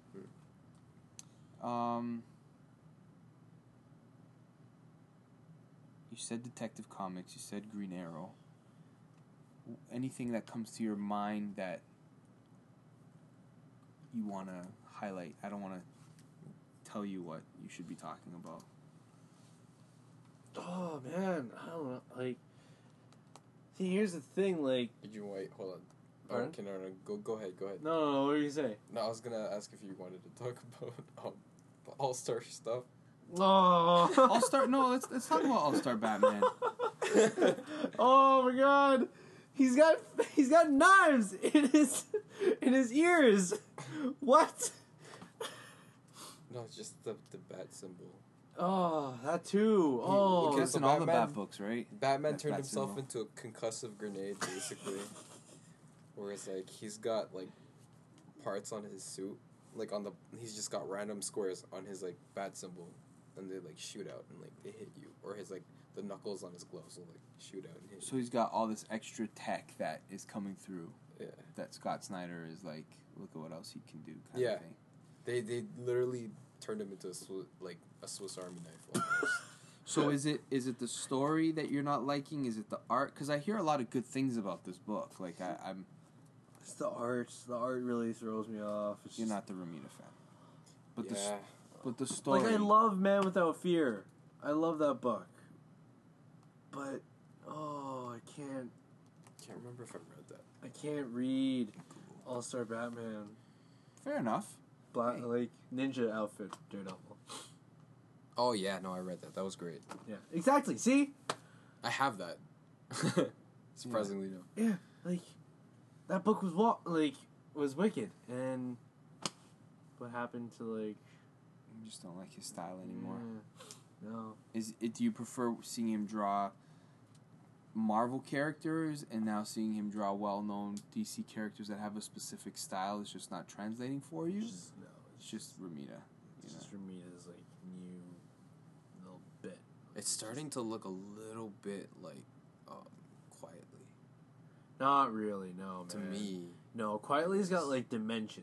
Speaker 3: Um, you said Detective Comics. You said Green Arrow. W- Anything that comes to your mind that you want to highlight? I don't want to tell you what you should be talking about.
Speaker 4: Oh man, I don't know. Like, see, here's the thing. Like,
Speaker 5: did you wait? Hold on. Oh,
Speaker 4: Pardon?
Speaker 5: okay, no, no, go, go ahead, go ahead.
Speaker 4: no, no, no. What do you say?
Speaker 5: No, I was gonna ask if you wanted to talk about um, the All Star stuff.
Speaker 4: Oh,
Speaker 3: All Star. No, let's let's talk about All Star Batman.
Speaker 4: oh my God, he's got he's got knives in his in his ears. What?
Speaker 5: No, it's just the the bat symbol.
Speaker 4: Oh, that too. Oh,
Speaker 5: okay,
Speaker 3: That's
Speaker 5: so
Speaker 3: in all the
Speaker 5: Batman-
Speaker 3: Bat books, right?
Speaker 5: Batman
Speaker 3: That's
Speaker 5: turned
Speaker 3: bat
Speaker 5: himself
Speaker 3: symbol.
Speaker 5: into a concussive grenade, basically. Whereas, like, he's got like parts on his suit, like on the he's just got random squares on his like bat symbol, and they like shoot out and like they hit you, or his like the knuckles on his gloves will like shoot out and hit
Speaker 3: So
Speaker 5: you.
Speaker 3: he's got all this extra tech that is coming through.
Speaker 5: Yeah,
Speaker 3: That Scott Snyder is like, look at what else he can do. Kind
Speaker 5: Yeah.
Speaker 3: Of thing.
Speaker 5: they they literally turned him into a Swiss, like a Swiss Army knife. Almost.
Speaker 3: So is it is it the story that you're not liking? Is it the art? Because I hear a lot of good things about this book. Like I, I'm,
Speaker 4: it's the art. The art really throws me off. It's
Speaker 3: you're
Speaker 4: just-
Speaker 3: not the Romita fan, but the
Speaker 5: yeah,
Speaker 3: s- but the story.
Speaker 4: Like I love Man Without Fear. I love that book. But oh, I can't.
Speaker 5: can't remember if I read that.
Speaker 4: I can't read All Star Batman.
Speaker 3: Fair enough.
Speaker 4: Black
Speaker 3: Hey.
Speaker 4: like ninja outfit Daredevil.
Speaker 5: Oh yeah, no, I read that. That was great.
Speaker 4: Yeah, exactly. See,
Speaker 5: I have that. Surprisingly, no.
Speaker 4: yeah, like that book was wa- like was wicked, and what happened to like
Speaker 3: You just don't like his style anymore.
Speaker 4: yeah, no,
Speaker 3: Is it? Do you prefer seeing him draw Marvel characters and now seeing him draw well-known D C characters that have a specific style? It's just not translating for you.
Speaker 4: it's just no,
Speaker 3: It's just Romita.
Speaker 4: it's
Speaker 3: You know?
Speaker 4: just for me is like new little bit.
Speaker 5: It's starting to look a little bit like um, Quietly
Speaker 4: Not really, no, man.
Speaker 5: to me.
Speaker 4: No, Quietly's got like dimensions.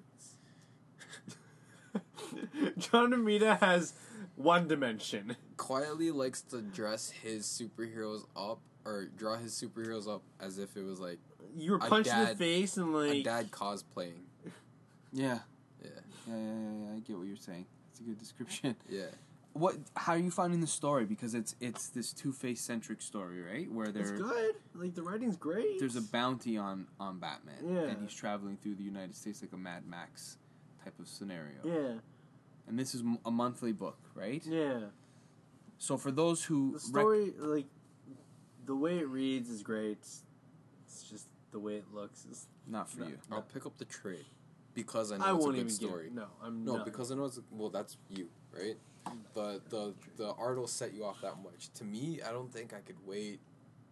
Speaker 4: John Romita has one dimension.
Speaker 5: Quietly likes to dress his superheroes up or draw his superheroes up as if it was like
Speaker 4: You were
Speaker 5: A
Speaker 4: punched in the
Speaker 5: dad-
Speaker 4: face and
Speaker 5: a
Speaker 4: like
Speaker 5: dad cosplaying.
Speaker 3: Yeah.
Speaker 5: Yeah,
Speaker 3: Yeah, yeah, yeah, yeah. I get what you're saying. It's a good description.
Speaker 5: yeah.
Speaker 3: What? How are you finding the story? Because it's it's this Two-Face centric story, right? Where
Speaker 4: it's
Speaker 3: there
Speaker 4: good. Like the writing's great.
Speaker 3: there's a bounty on on Batman,
Speaker 4: Yeah.
Speaker 3: and he's traveling through the United States like a Mad Max type of scenario.
Speaker 4: yeah,
Speaker 3: And this is m- a monthly book, right?
Speaker 4: yeah.
Speaker 3: So for those who
Speaker 4: The
Speaker 3: rec-
Speaker 4: story, like the way it reads, is great. It's just the way it looks is.
Speaker 3: not for
Speaker 4: No.
Speaker 3: you.
Speaker 5: I'll pick up the trade because I know
Speaker 4: I
Speaker 5: it's
Speaker 4: won't
Speaker 5: a
Speaker 4: even
Speaker 5: good story.
Speaker 4: get. No, I'm
Speaker 5: No,
Speaker 4: not.
Speaker 5: because I know it's well. That's you, right? The the the art will set you off that much. To me, I don't think I could wait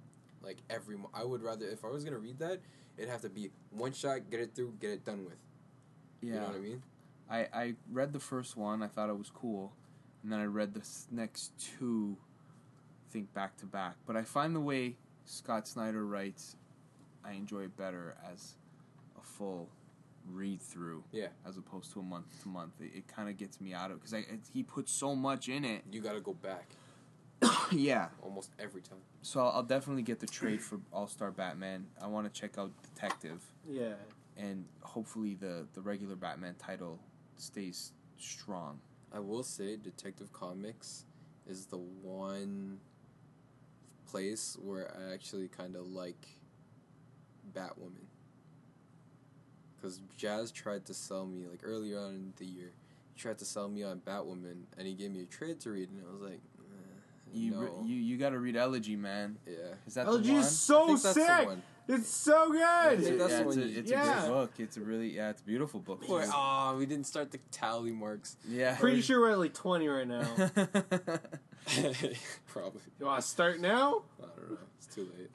Speaker 5: like every. Mo- I would rather if I was gonna read that, it'd have to be one shot, get it through, get it done with.
Speaker 3: Yeah.
Speaker 5: You know what I mean?
Speaker 3: I, I read the first one. I thought it was cool, and then I read the s- next two, I think back to back. But I find the way Scott Snyder writes, I enjoy it better as a full read through.
Speaker 5: Yeah.
Speaker 3: As opposed to a month to month. It, it kind of gets me out of because I it, he puts so much in it.
Speaker 5: You gotta go back
Speaker 3: Yeah.
Speaker 5: almost every time.
Speaker 3: So I'll, I'll definitely get the trade for All Star Batman. I want to check out Detective,
Speaker 4: Yeah.
Speaker 3: and hopefully the the regular Batman title stays strong.
Speaker 5: I will say Detective Comics is the one place where I actually kind of like Batwoman. Because Jazz tried to sell me, like earlier on in the year, he tried to sell me on Batwoman, and he gave me a trade to read, and I was like, eh,
Speaker 3: You
Speaker 5: no.
Speaker 3: re- you you got to read Elegy, man.
Speaker 5: Yeah.
Speaker 3: Is that
Speaker 4: Elegy
Speaker 3: the one?
Speaker 4: is so
Speaker 5: I think that's the
Speaker 4: sick.
Speaker 5: one.
Speaker 4: It's so
Speaker 5: I
Speaker 4: good.
Speaker 5: think that's
Speaker 3: yeah,
Speaker 5: the
Speaker 3: it's
Speaker 5: one
Speaker 3: a,
Speaker 5: you-
Speaker 3: it's a
Speaker 4: Yeah.
Speaker 3: good book. It's a really yeah, it's a beautiful book.
Speaker 5: Boy, oh, we didn't start the tally marks.
Speaker 3: Yeah.
Speaker 4: Pretty sure we're at like twenty right now.
Speaker 5: Probably.
Speaker 4: You want to start now?
Speaker 5: I don't know. It's too late.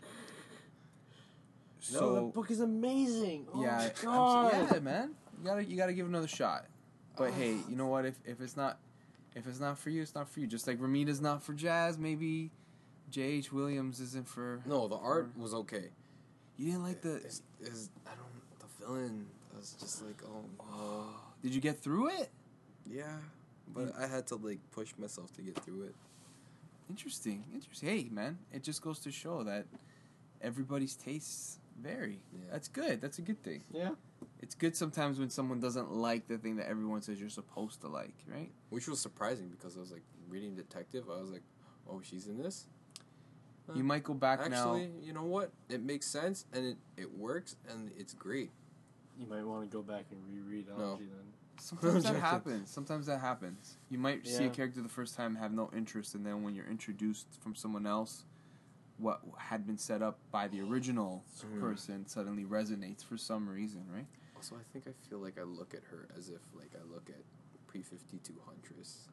Speaker 4: No,
Speaker 3: so
Speaker 4: the book is amazing. Oh
Speaker 3: yeah,
Speaker 4: my
Speaker 3: I'm
Speaker 4: god.
Speaker 3: s- yeah, man. You gotta you gotta give it another shot. But hey, you know what? If if it's not if it's not for you, it's not for you. Just like Ramita's not for Jazz, maybe J H. Williams isn't for.
Speaker 5: No, the art was okay.
Speaker 3: You didn't like the.
Speaker 5: Is, is I don't the villain. I was just like, oh no.
Speaker 3: Did you get through it?
Speaker 5: Yeah, but I had to like push myself to get through it.
Speaker 3: Interesting, interesting. Hey, man, it just goes to show that everybody's tastes vary.
Speaker 5: Yeah.
Speaker 3: That's good. That's a good thing.
Speaker 4: Yeah.
Speaker 3: It's good sometimes when someone doesn't like the thing that everyone says you're supposed to like, right?
Speaker 5: Which was surprising because I was like reading Detective. I was like, oh, she's in this. Huh.
Speaker 3: You might go back
Speaker 5: Actually,
Speaker 3: now.
Speaker 5: you know what? It makes sense and it, it works and it's great.
Speaker 4: You might want to go back and reread
Speaker 5: No.
Speaker 4: Elegy then.
Speaker 3: Sometimes that
Speaker 5: Joking.
Speaker 3: happens. Sometimes that happens. You might see a
Speaker 4: Yeah.
Speaker 3: character the first time, have no interest, and then when you're introduced from someone else, what had been set up by the original
Speaker 5: Mhm.
Speaker 3: person suddenly resonates for some reason, right?
Speaker 5: Also, I think I feel like I look at her as if like I look at pre fifty-two Huntress.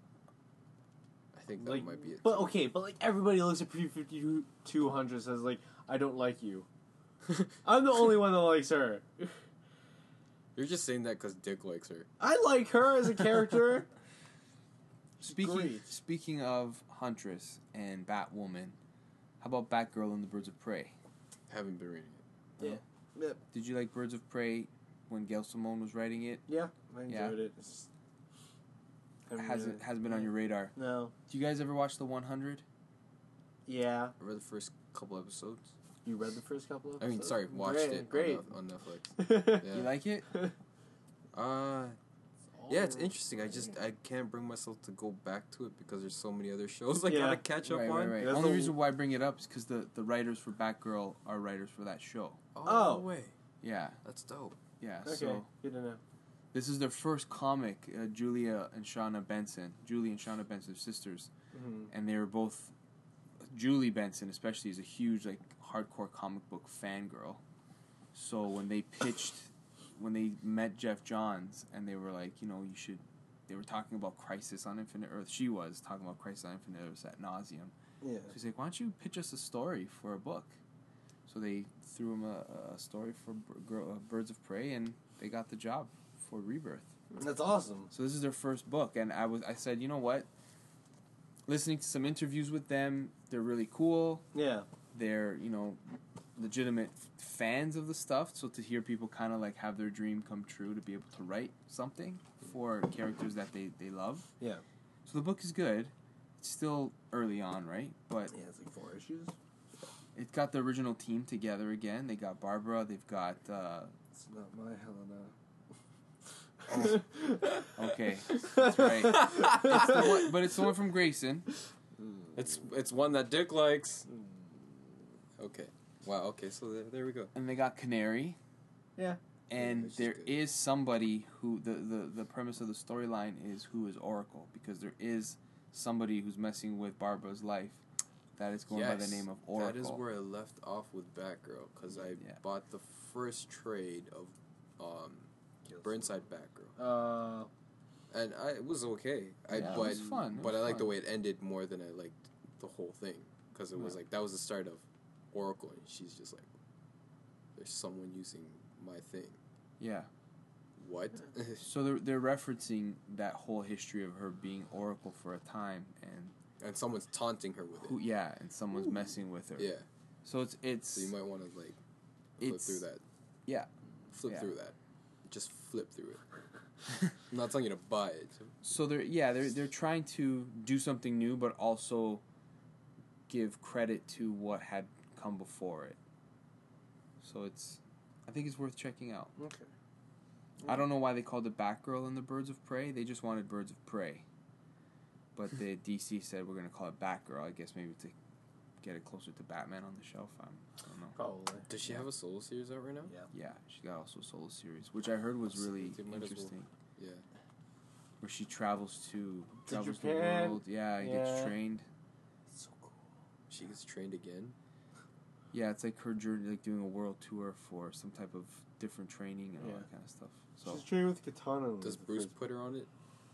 Speaker 5: I think that
Speaker 4: Like,
Speaker 5: might be it.
Speaker 4: but
Speaker 5: too.
Speaker 4: okay, but like everybody looks at Pre fifty-two hundred says like, I don't like you. I'm the only one that likes her.
Speaker 5: You're just saying that because Dick likes her.
Speaker 4: I like her as a character.
Speaker 3: Speaking
Speaker 4: great.
Speaker 3: speaking of Huntress and Batwoman, how about Batgirl and the Birds of Prey?
Speaker 5: Haven't been reading it.
Speaker 4: Yeah. Yeah.
Speaker 3: Did you like Birds of Prey when Gail Simone was writing it?
Speaker 4: Yeah, I enjoyed
Speaker 3: Yeah.
Speaker 4: it. It's, I mean,
Speaker 3: Hasn't hasn't been on your radar.
Speaker 4: No.
Speaker 3: Do you guys ever watch the one hundred?
Speaker 4: Yeah.
Speaker 5: I read the first couple episodes.
Speaker 4: You read the first couple of
Speaker 5: I mean, sorry, watched
Speaker 4: great,
Speaker 5: it
Speaker 4: Great.
Speaker 5: On, on Netflix. Yeah.
Speaker 3: You like it?
Speaker 5: Uh, yeah, it's interesting. I just I can't bring myself to go back to it because there's so many other shows I
Speaker 4: Yeah.
Speaker 5: gotta catch up
Speaker 3: right,
Speaker 5: on.
Speaker 3: right, right.
Speaker 4: That's
Speaker 3: Only
Speaker 4: the-
Speaker 3: reason why I bring it up is because the, the writers for Batgirl are writers for that show.
Speaker 5: Oh,
Speaker 4: Oh.
Speaker 5: no way,
Speaker 3: Yeah,
Speaker 5: that's dope.
Speaker 3: yeah.
Speaker 4: Okay,
Speaker 3: So
Speaker 4: good to know.
Speaker 3: this is their first comic. Uh, Julia and Shauna Benson. Julie and Shauna Benson, sisters,
Speaker 4: Mm-hmm.
Speaker 3: and they were both. Julie Benson, especially, is a huge like hardcore comic book fangirl. So when they pitched, when they met Jeff Johns, and they were like, you know, you should. They were talking about Crisis on Infinite Earth. She was talking about Crisis on Infinite Earth at nauseum.
Speaker 4: Yeah.
Speaker 3: She's like, why don't you pitch us a story for a book? So they threw him a, a story for B- Girl, uh, Birds of Prey, and they got the job for Rebirth.
Speaker 4: That's awesome.
Speaker 3: So this is their first book, and I was I said, you know what? Listening to some interviews with them, they're really cool.
Speaker 4: Yeah.
Speaker 3: They're you know legitimate f- fans of the stuff. So to hear people kind of like have their dream come true to be able to write something for characters that they, they love.
Speaker 4: Yeah.
Speaker 3: So the book is good. It's still early on, right? But
Speaker 4: Yeah, it's like four issues.
Speaker 3: it got the original team together again. They got Barbara. They've got. Uh,
Speaker 4: It's not my Helena.
Speaker 3: okay, that's right. It's the one, but it's the one from Grayson.
Speaker 5: It's it's one that Dick likes. Okay. Wow. Okay. So there, there we go.
Speaker 3: And they got Canary.
Speaker 4: Yeah.
Speaker 3: And
Speaker 5: Which is
Speaker 3: there
Speaker 5: good.
Speaker 3: is somebody who the, the, the premise of the storyline is who is Oracle, because there is somebody who's messing with Barbara's life that is going by the
Speaker 5: Yes,
Speaker 3: name of Oracle.
Speaker 5: That is where I left off with Batgirl because I
Speaker 3: Yeah.
Speaker 5: bought the first trade of um, Burnside Batgirl,
Speaker 4: Uh,
Speaker 5: and I it was okay. I
Speaker 3: Yeah, it
Speaker 5: but
Speaker 3: was fun. It
Speaker 5: but
Speaker 3: was
Speaker 5: I liked the
Speaker 3: fun.
Speaker 5: way it ended more than I liked the whole thing because it was
Speaker 3: Yeah.
Speaker 5: like that was the start of Oracle, and she's just like, there's someone using my thing.
Speaker 3: Yeah.
Speaker 5: What?
Speaker 3: So they're they're referencing that whole history of her being Oracle for a time, and
Speaker 5: and someone's taunting her with it.
Speaker 3: who, yeah, and someone's messing with her.
Speaker 5: Yeah.
Speaker 3: So it's it's
Speaker 5: So you might want to like flip
Speaker 3: It's-
Speaker 5: through that.
Speaker 3: yeah.
Speaker 5: Flip
Speaker 3: Yeah.
Speaker 5: through that. Just flip through it. I'm not telling you to buy it.
Speaker 3: So they're yeah they're they're trying to do something new, but also give credit to what had come before it. So it's, I think it's worth checking out.
Speaker 4: Okay.
Speaker 3: I don't know why they called it Batgirl and the Birds of Prey. They just wanted Birds of Prey. But the D C said we're gonna call it Batgirl. I guess maybe to get it closer to Batman on the shelf. I'm, I don't know.
Speaker 4: Probably.
Speaker 5: Does she have a solo series out right now?
Speaker 4: Yeah.
Speaker 3: Yeah, she got also a solo series, which I heard was
Speaker 5: So
Speaker 3: really
Speaker 5: they might as well-
Speaker 3: interesting.
Speaker 5: Yeah.
Speaker 3: Where she travels to
Speaker 4: To
Speaker 3: travels the
Speaker 4: Japan.
Speaker 3: world. Yeah,
Speaker 4: Yeah.
Speaker 3: gets trained.
Speaker 4: So cool.
Speaker 5: She gets trained again.
Speaker 3: Yeah, it's like her journey, like doing a world tour for some type of different training and all
Speaker 4: Yeah.
Speaker 3: that kind of stuff. So
Speaker 4: She's trained with Katana. was
Speaker 5: Does
Speaker 4: the
Speaker 5: Bruce
Speaker 4: first-
Speaker 5: put her on it?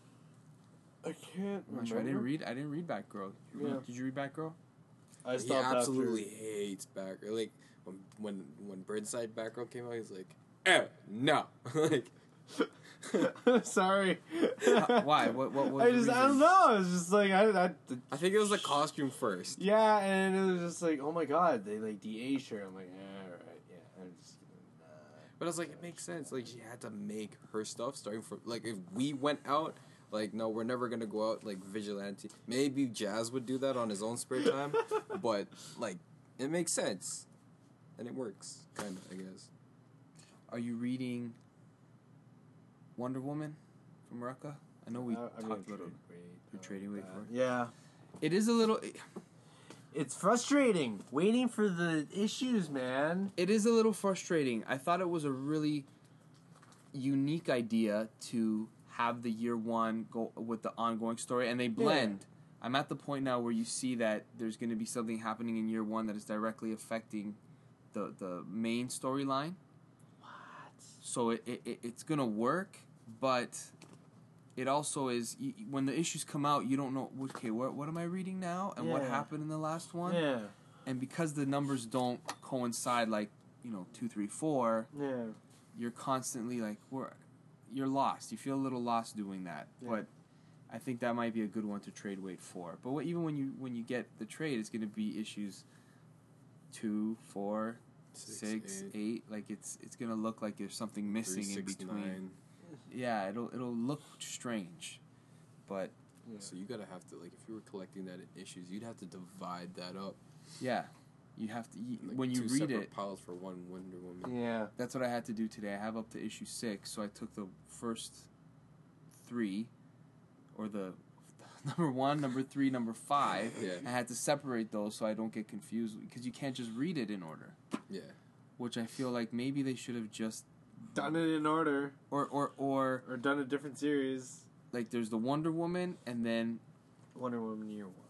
Speaker 4: I can't
Speaker 3: I'm not
Speaker 4: remember.
Speaker 3: sure. I didn't read. I didn't read Batgirl. Did you
Speaker 4: Yeah.
Speaker 3: read, did you read Batgirl?
Speaker 4: I
Speaker 5: He
Speaker 4: stopped
Speaker 5: absolutely hates Batgirl. Like when when when Burnside Batgirl came out, he's like, "Eh, no!" Like,
Speaker 4: after. Sorry.
Speaker 3: Uh, Why? What? What was
Speaker 4: I
Speaker 3: the
Speaker 4: just I
Speaker 3: reason?
Speaker 4: don't know. It's just like I, I
Speaker 5: I think it was the costume first.
Speaker 4: yeah, and it was just like, oh my god, they like de-aged her. I'm like, eh, all right, yeah, I'm just gonna. Uh,
Speaker 5: But I was like, it makes sense. Like, she had to make her stuff starting from like if we went out. Like, no, we're never gonna go out like vigilante. Maybe Jazz would do that on his own spare time, but like, it makes sense, and it works, kind of, I guess.
Speaker 3: Are you reading Wonder Woman from Rucka? I know we
Speaker 4: I- I'm
Speaker 3: talked
Speaker 4: gonna
Speaker 3: about it.
Speaker 4: trade weight,
Speaker 3: You're
Speaker 4: uh,
Speaker 3: trading weight
Speaker 4: uh,
Speaker 3: for it?
Speaker 4: Yeah.
Speaker 3: It is a little.
Speaker 4: It's frustrating waiting for the issues, man.
Speaker 3: It is a little frustrating. I thought it was a really unique idea to have the year one go with the ongoing story, and they blend. I'm at the point now where you see that there's going to be something happening in year one that is directly affecting the the main storyline.
Speaker 4: What?
Speaker 3: So it, it, it it's going to work, but it also is y- when the issues come out, you don't know. Okay, what what am I reading now, and what
Speaker 4: Yeah.
Speaker 3: happened in the last one?
Speaker 4: Yeah.
Speaker 3: And because the numbers don't coincide, like you know, two, three, four.
Speaker 4: Yeah.
Speaker 3: You're constantly like, we're, you're lost. You feel a little lost doing that.
Speaker 4: Yeah.
Speaker 3: But I think that might be a good one to trade weight for. But what, even when you when you get the trade, it's going to be issues two, four,
Speaker 5: Six,
Speaker 3: six,
Speaker 5: eight.
Speaker 3: eight. Like it's it's going to look like there's something missing
Speaker 5: Three,
Speaker 3: in
Speaker 5: six,
Speaker 3: between.
Speaker 5: nine.
Speaker 3: Yeah, it'll it'll look strange, but
Speaker 4: Yeah.
Speaker 5: So you gotta have to like if you were collecting that in issues, you'd have to divide that up.
Speaker 3: yeah, you have to you,
Speaker 5: Like
Speaker 3: when you
Speaker 5: two
Speaker 3: read
Speaker 5: separate
Speaker 3: it.
Speaker 5: piles for one Wonder Woman.
Speaker 4: Yeah.
Speaker 3: That's what I had to do today. I have up to issue six, so I took the first three, or the number one, number three, number five.
Speaker 5: Yeah.
Speaker 3: I had to separate those so I don't get confused because you can't just read it in order.
Speaker 5: Yeah.
Speaker 3: Which I feel like maybe they should have just
Speaker 4: Done it in order.
Speaker 3: or or or
Speaker 4: Or done a different series.
Speaker 3: like there's the Wonder Woman and then
Speaker 4: Wonder Woman year one.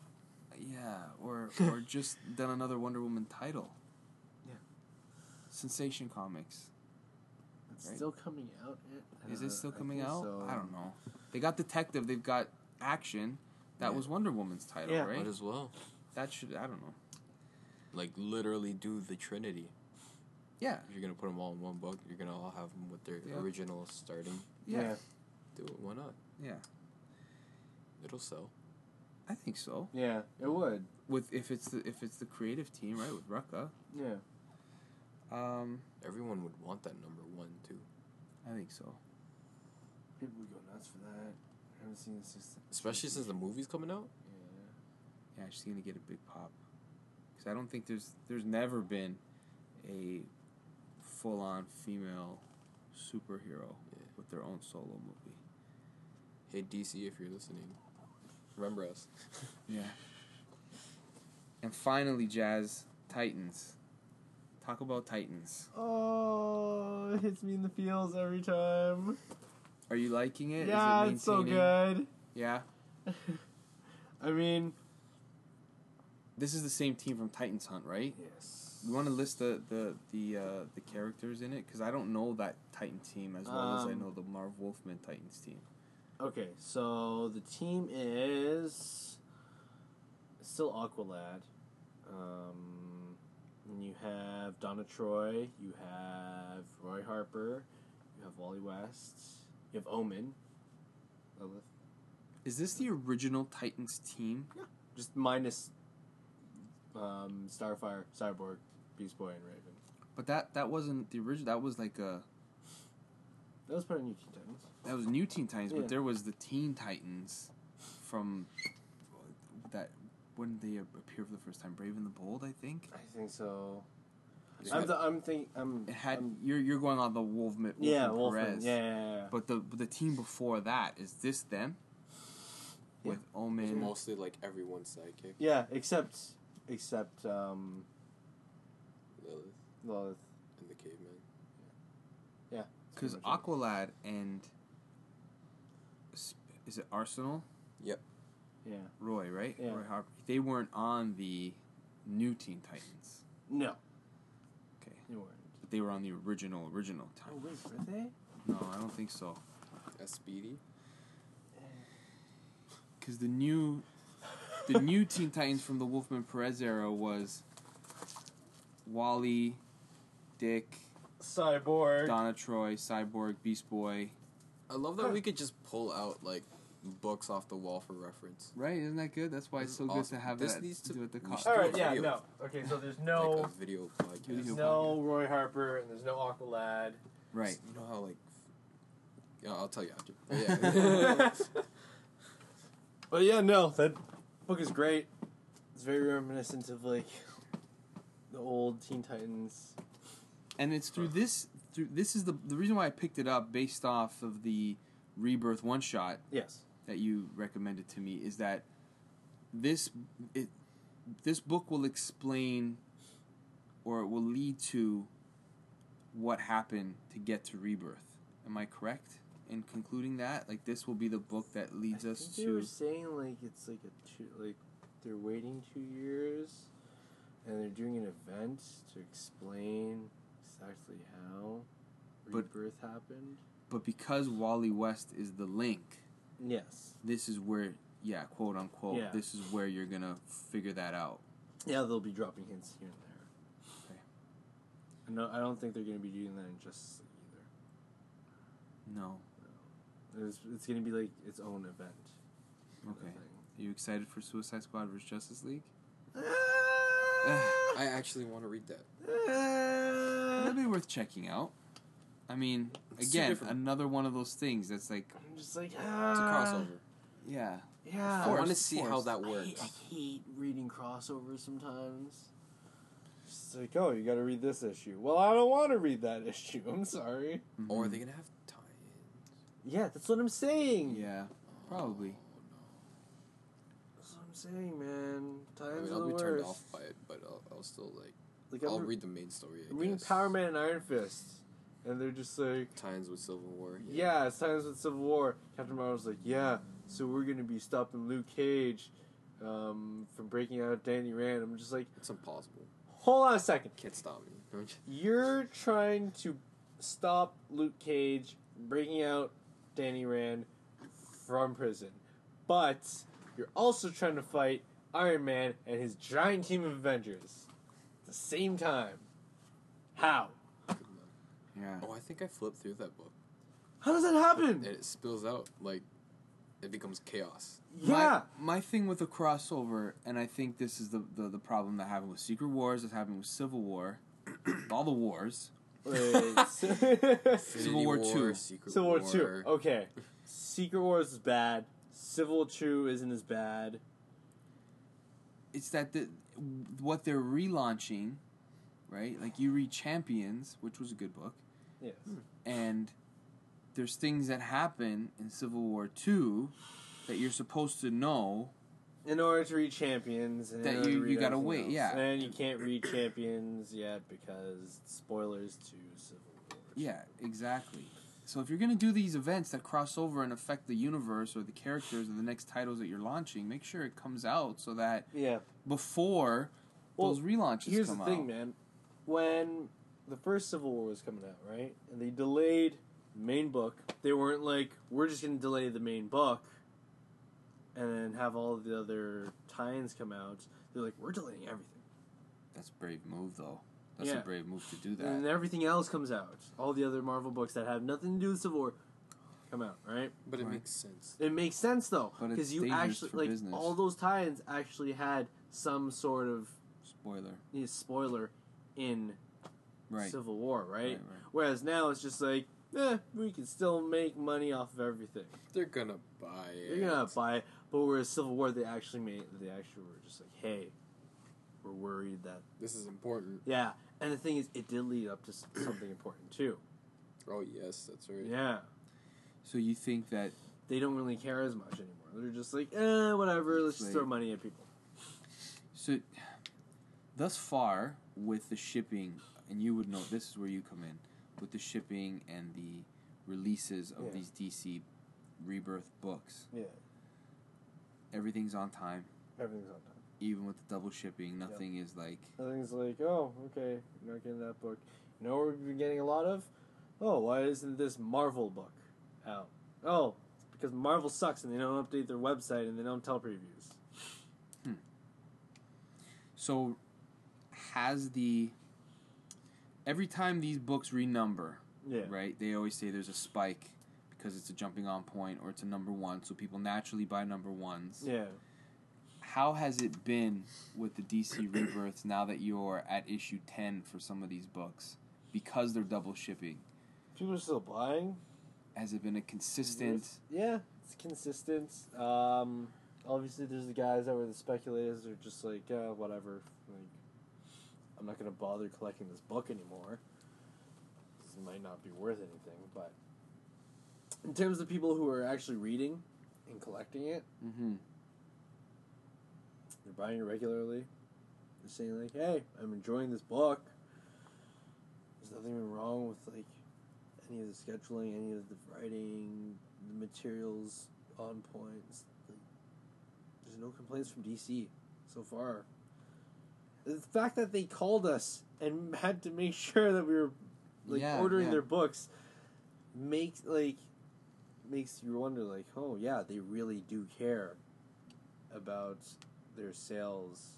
Speaker 3: yeah, or or just done another Wonder Woman title.
Speaker 4: Yeah.
Speaker 3: Sensation Comics.
Speaker 4: It's
Speaker 3: Right.
Speaker 4: still coming out. I
Speaker 3: Is
Speaker 4: don't
Speaker 3: it
Speaker 4: know.
Speaker 3: still
Speaker 4: I
Speaker 3: coming
Speaker 4: think
Speaker 3: out?
Speaker 4: so.
Speaker 3: I don't know. They got Detective, they've got Action. That
Speaker 5: Yeah.
Speaker 3: was Wonder Woman's title,
Speaker 4: Yeah.
Speaker 3: right?
Speaker 5: Might as well.
Speaker 3: That should I don't know.
Speaker 5: Like literally do the Trinity.
Speaker 3: Yeah.
Speaker 5: If you're gonna put them all in one book, you're gonna all have them with their
Speaker 3: Yeah.
Speaker 5: original starting.
Speaker 3: Yeah.
Speaker 4: Yeah.
Speaker 5: Do it. Why not?
Speaker 3: Yeah.
Speaker 5: It'll sell.
Speaker 3: I think so.
Speaker 4: Yeah, it would.
Speaker 3: With if it's the if it's the creative team, right, with Rucka.
Speaker 4: Yeah.
Speaker 3: Um,
Speaker 5: Everyone would want that number one too.
Speaker 3: I think so.
Speaker 4: People would go nuts for that. I haven't seen this since.
Speaker 5: Especially since the movie's coming out.
Speaker 3: Yeah, she's gonna get a big pop. Cause I don't think there's there's never been a full on female superhero
Speaker 5: Yeah.
Speaker 3: with their own solo movie.
Speaker 5: Hey D C, if you're listening, remember us.
Speaker 3: Yeah. And finally, Jazz, Titans. Talk about Titans.
Speaker 4: Oh, it hits me in the feels every time.
Speaker 3: Are you liking it? Is
Speaker 4: Yeah,
Speaker 3: it
Speaker 4: it's so
Speaker 3: maintaining-
Speaker 4: good.
Speaker 3: Yeah.
Speaker 4: I mean,
Speaker 3: This is the same team from Titans Hunt, right?
Speaker 4: yes.
Speaker 3: You want to list the the the uh, the characters in it because I don't know that Titan team as well as I
Speaker 4: Um,
Speaker 3: know the Marv Wolfman Titans team.
Speaker 4: Okay, so the team is still Aqualad. Um, And you have Donna Troy. You have Roy Harper. You have Wally West. You have Omen. Lilith.
Speaker 3: Is this the original Titans team?
Speaker 4: Just minus um, Starfire, Cyborg, Beast Boy, and Raven.
Speaker 3: But that that wasn't the original. That was like a
Speaker 4: That was part of New Teen Titans.
Speaker 3: that was New Teen Titans,
Speaker 4: Yeah.
Speaker 3: but there was the Teen Titans from that when did they appear for the first time? Brave and the Bold, I think.
Speaker 4: I think so.
Speaker 5: It
Speaker 4: I'm,
Speaker 5: had-
Speaker 4: th- I'm think I'm.
Speaker 3: It had
Speaker 4: I'm,
Speaker 3: you're you're going on the Wolfman.
Speaker 4: yeah,
Speaker 3: Wolfman
Speaker 4: Wolfman.
Speaker 3: Perez.
Speaker 4: Yeah, yeah, yeah.
Speaker 3: But the but the team before that, is this them?
Speaker 4: Yeah.
Speaker 3: With
Speaker 5: It's
Speaker 3: Omen.
Speaker 5: mostly like everyone's sidekick.
Speaker 4: Yeah, except except um,
Speaker 5: Lilith
Speaker 4: Lilith.
Speaker 5: and the caveman.
Speaker 4: Yeah.
Speaker 3: Because
Speaker 4: pretty much it.
Speaker 3: Aqualad and is it Arsenal?
Speaker 5: Yep.
Speaker 4: Yeah.
Speaker 3: Roy, right?
Speaker 4: Yeah.
Speaker 3: Roy Harper. They weren't on the new Teen Titans.
Speaker 4: No,
Speaker 3: Okay.
Speaker 4: you weren't.
Speaker 3: But they were on the original original
Speaker 4: Oh
Speaker 3: time.
Speaker 4: wait, were they?
Speaker 3: No, I don't think so.
Speaker 5: As Speedy.
Speaker 3: Because the new the new Teen Titans from the Wolfman Perez era was Wally, Dick,
Speaker 4: Cyborg.
Speaker 3: Donna Troy, Cyborg, Beast Boy.
Speaker 5: I love that we could just pull out like books off the wall for reference.
Speaker 3: Right? Isn't that good? That's why it's so good
Speaker 5: Awesome.
Speaker 3: to have
Speaker 5: This
Speaker 3: that
Speaker 5: needs to-
Speaker 3: do at the
Speaker 5: we
Speaker 3: cost.
Speaker 5: should
Speaker 4: All
Speaker 5: do
Speaker 4: right,
Speaker 5: a
Speaker 4: yeah,
Speaker 5: video.
Speaker 4: no. Okay, so there's
Speaker 5: Like
Speaker 4: no,
Speaker 5: a video podcast.
Speaker 3: Video.
Speaker 4: there's no Roy Harper and there's no Aqualad.
Speaker 3: Right.
Speaker 5: You know how like. Yeah, I'll tell you after. But yeah.
Speaker 4: But yeah, no, that book is great. It's very reminiscent of like the old Teen Titans.
Speaker 3: And it's through this through this is the the reason why I picked it up based off of the Rebirth one shot
Speaker 4: Yes.
Speaker 3: that you recommended to me is that this it this book will explain or it will lead to what happened to get to Rebirth. Am I correct in concluding that? Like this will be the book that leads
Speaker 4: I
Speaker 3: us
Speaker 4: think they
Speaker 3: to
Speaker 4: were saying like it's like a two, like they're waiting two years, and they're doing an event to explain exactly how
Speaker 3: But-
Speaker 4: Rebirth happened.
Speaker 3: but because Wally West is the link,
Speaker 4: Yes.
Speaker 3: this is where yeah, quote unquote,
Speaker 4: Yeah.
Speaker 3: this is where you're going to figure that out.
Speaker 4: Yeah, they'll be dropping hints here and there.
Speaker 3: Okay.
Speaker 4: I know. I don't think they're going to be doing that in Justice League either.
Speaker 3: No.
Speaker 4: It's, it's going to be like its own event. kind of
Speaker 3: Okay.
Speaker 4: thing.
Speaker 3: Are you excited for Suicide Squad versus Justice League?
Speaker 5: I actually want to read that.
Speaker 3: That'd be worth checking out. I mean,
Speaker 5: It's too
Speaker 3: again,
Speaker 5: different.
Speaker 3: another one of those things that's like,
Speaker 4: I'm just like
Speaker 5: It's a
Speaker 4: ah.
Speaker 5: crossover.
Speaker 3: yeah.
Speaker 4: Yeah.
Speaker 5: I
Speaker 3: Forced,
Speaker 5: want to see how
Speaker 3: forced.
Speaker 5: that
Speaker 4: I hate,
Speaker 5: works.
Speaker 4: I hate reading crossovers sometimes. It's like, oh, you got to read this issue. Well, I don't want to read that issue. I'm sorry.
Speaker 5: Or are
Speaker 3: Mhm.
Speaker 5: they gonna have tie-ins?
Speaker 4: Yeah, that's what I'm saying.
Speaker 3: Yeah, probably.
Speaker 4: That's what I'm saying, man.
Speaker 5: I
Speaker 4: Times
Speaker 5: mean,
Speaker 4: are
Speaker 5: I'll
Speaker 4: the
Speaker 5: be turned
Speaker 4: worst.
Speaker 5: off by it, but I'll, I'll still like.
Speaker 4: Like
Speaker 5: I'll
Speaker 4: I'm
Speaker 5: read the main story. I
Speaker 4: reading
Speaker 5: guess.
Speaker 4: Power Man and Iron Fist, and they're just like,
Speaker 5: Tie-ins with Civil War.
Speaker 4: yeah, it's times with Civil War. Captain Marvel's like, yeah, so we're gonna be stopping Luke Cage um, from breaking out Danny Rand. I'm just like,
Speaker 5: It's impossible.
Speaker 4: hold on a second.
Speaker 5: Can't stop me. Don't you?
Speaker 4: You're trying to stop Luke Cage breaking out Danny Rand from prison, but you're also trying to fight Iron Man and his giant team of Avengers at the same time. How?
Speaker 3: Yeah.
Speaker 5: Oh, I think I flipped through that book.
Speaker 4: How does that happen?
Speaker 5: And it spills out like it becomes chaos.
Speaker 4: Yeah.
Speaker 3: My, my thing with the crossover, and I think this is the, the, the problem that happened with Secret Wars, that's happened with Civil War, all the wars.
Speaker 4: Wait.
Speaker 5: Infinity
Speaker 3: War two.
Speaker 5: Secret
Speaker 4: Civil War
Speaker 5: War.
Speaker 4: two. Okay. Secret Wars is bad. Civil War two isn't as bad.
Speaker 3: It's that the what they're relaunching, right? Like you read Champions, which was a good book,
Speaker 4: Yes.
Speaker 3: and there's things that happen in Civil War two that you're supposed to know.
Speaker 4: In order to read Champions, and in
Speaker 3: That
Speaker 4: order
Speaker 3: you-
Speaker 4: to read
Speaker 3: you gotta
Speaker 4: everything
Speaker 3: wait,
Speaker 4: else.
Speaker 3: yeah.
Speaker 4: And you can't read Champions yet because spoilers to Civil War.
Speaker 3: Yeah, exactly. So if you're gonna do these events that cross over and affect the universe or the characters or the next titles that you're launching, make sure it comes out so that
Speaker 4: Yeah.
Speaker 3: before
Speaker 4: Well,
Speaker 3: those relaunches
Speaker 4: Here's
Speaker 3: come
Speaker 4: the thing,
Speaker 3: out.
Speaker 4: man. When the first Civil War was coming out, right, and they delayed the main book, they weren't like, we're just gonna delay the main book and then have all the other tie-ins come out. They're like, we're delaying everything.
Speaker 3: That's a brave move, though. That's
Speaker 4: Yeah.
Speaker 3: a brave move to do that.
Speaker 4: And everything else comes out. All the other Marvel books that have nothing to do with Civil War come out, right?
Speaker 5: But it
Speaker 3: Right.
Speaker 5: makes sense.
Speaker 4: It makes sense though,
Speaker 3: But it's
Speaker 4: because you
Speaker 3: dangerous
Speaker 4: actually
Speaker 3: for
Speaker 4: like
Speaker 3: business.
Speaker 4: all those tie-ins actually had some sort of
Speaker 3: Spoiler.
Speaker 4: you know, spoiler in
Speaker 3: Right.
Speaker 4: Civil War, right?
Speaker 3: Right, right.
Speaker 4: Whereas now it's just like, eh, we can still make money off of everything.
Speaker 5: They're gonna buy it.
Speaker 4: You're gonna buy it, but whereas Civil War, they actually made, they actually were just like, hey, we're worried that,
Speaker 5: This is important.
Speaker 4: yeah. And the thing is, it did lead up to s- something important too.
Speaker 5: Oh yes, that's right.
Speaker 4: Yeah,
Speaker 3: So you think that
Speaker 4: they don't really care as much anymore. They're just like, eh, whatever. Let's just
Speaker 3: Like-
Speaker 4: throw money at people.
Speaker 3: so thus far with the shipping, and you would know this is where you come in with the shipping and the releases of
Speaker 4: Yeah.
Speaker 3: these D C Rebirth books.
Speaker 4: Yeah,
Speaker 3: Everything's on time,
Speaker 4: everything's on time.
Speaker 3: even with the double shipping. Nothing is like
Speaker 4: Everything's like, oh, okay, you're not getting that book. You know what we've been getting a lot of? Oh, why isn't this Marvel book out? Oh, it's because Marvel sucks and they don't update their website and they don't tell previews.
Speaker 3: so. Has the every time these books renumber,
Speaker 4: Yeah.
Speaker 3: right? They always say there's a spike because it's a jumping on point or it's a number one, so people naturally buy number ones.
Speaker 4: Yeah.
Speaker 3: How has it been with the D C Rebirths now that you're at issue ten for some of these books? Because they're double shipping.
Speaker 4: People are still buying.
Speaker 3: Has it been a consistent...
Speaker 4: Yeah, it's consistent. Um, obviously, there's the guys that were the speculators. They're just like, uh, whatever. Like, I'm not going to bother collecting this book anymore. This might not be worth anything, but in terms of people who are actually reading and collecting it,
Speaker 3: Mm-hmm.
Speaker 4: they're buying it regularly. They're saying like, "Hey, I'm enjoying this book. There's nothing wrong with like any of the scheduling, any of the writing, the materials on point. It's, like, there's no complaints from D C so far. The fact that they called us and had to make sure that we were like
Speaker 3: Yeah,
Speaker 4: ordering
Speaker 3: yeah.
Speaker 4: their books makes like makes you wonder like, oh yeah, they really do care about their sales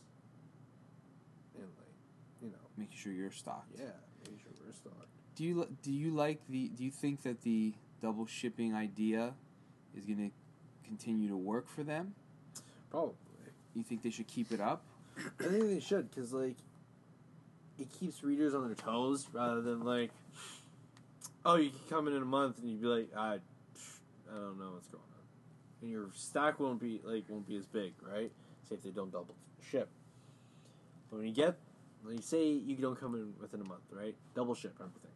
Speaker 4: and like, you know,
Speaker 3: Making sure you're stocked.
Speaker 4: yeah, make sure we're stocked.
Speaker 3: Do you li- do you like the do you think that the double shipping idea is going to continue to work for them?
Speaker 4: Probably.
Speaker 3: You think they should keep it up?
Speaker 4: I think they should, because, like, it keeps readers on their toes rather than, like, oh, you can come in in a month and you'd be like, I, I don't know what's going on. And your stack won't be, like, won't be as big, right? Say if they don't double ship. But when you get, like, say you don't come in within a month, right? Double ship everything.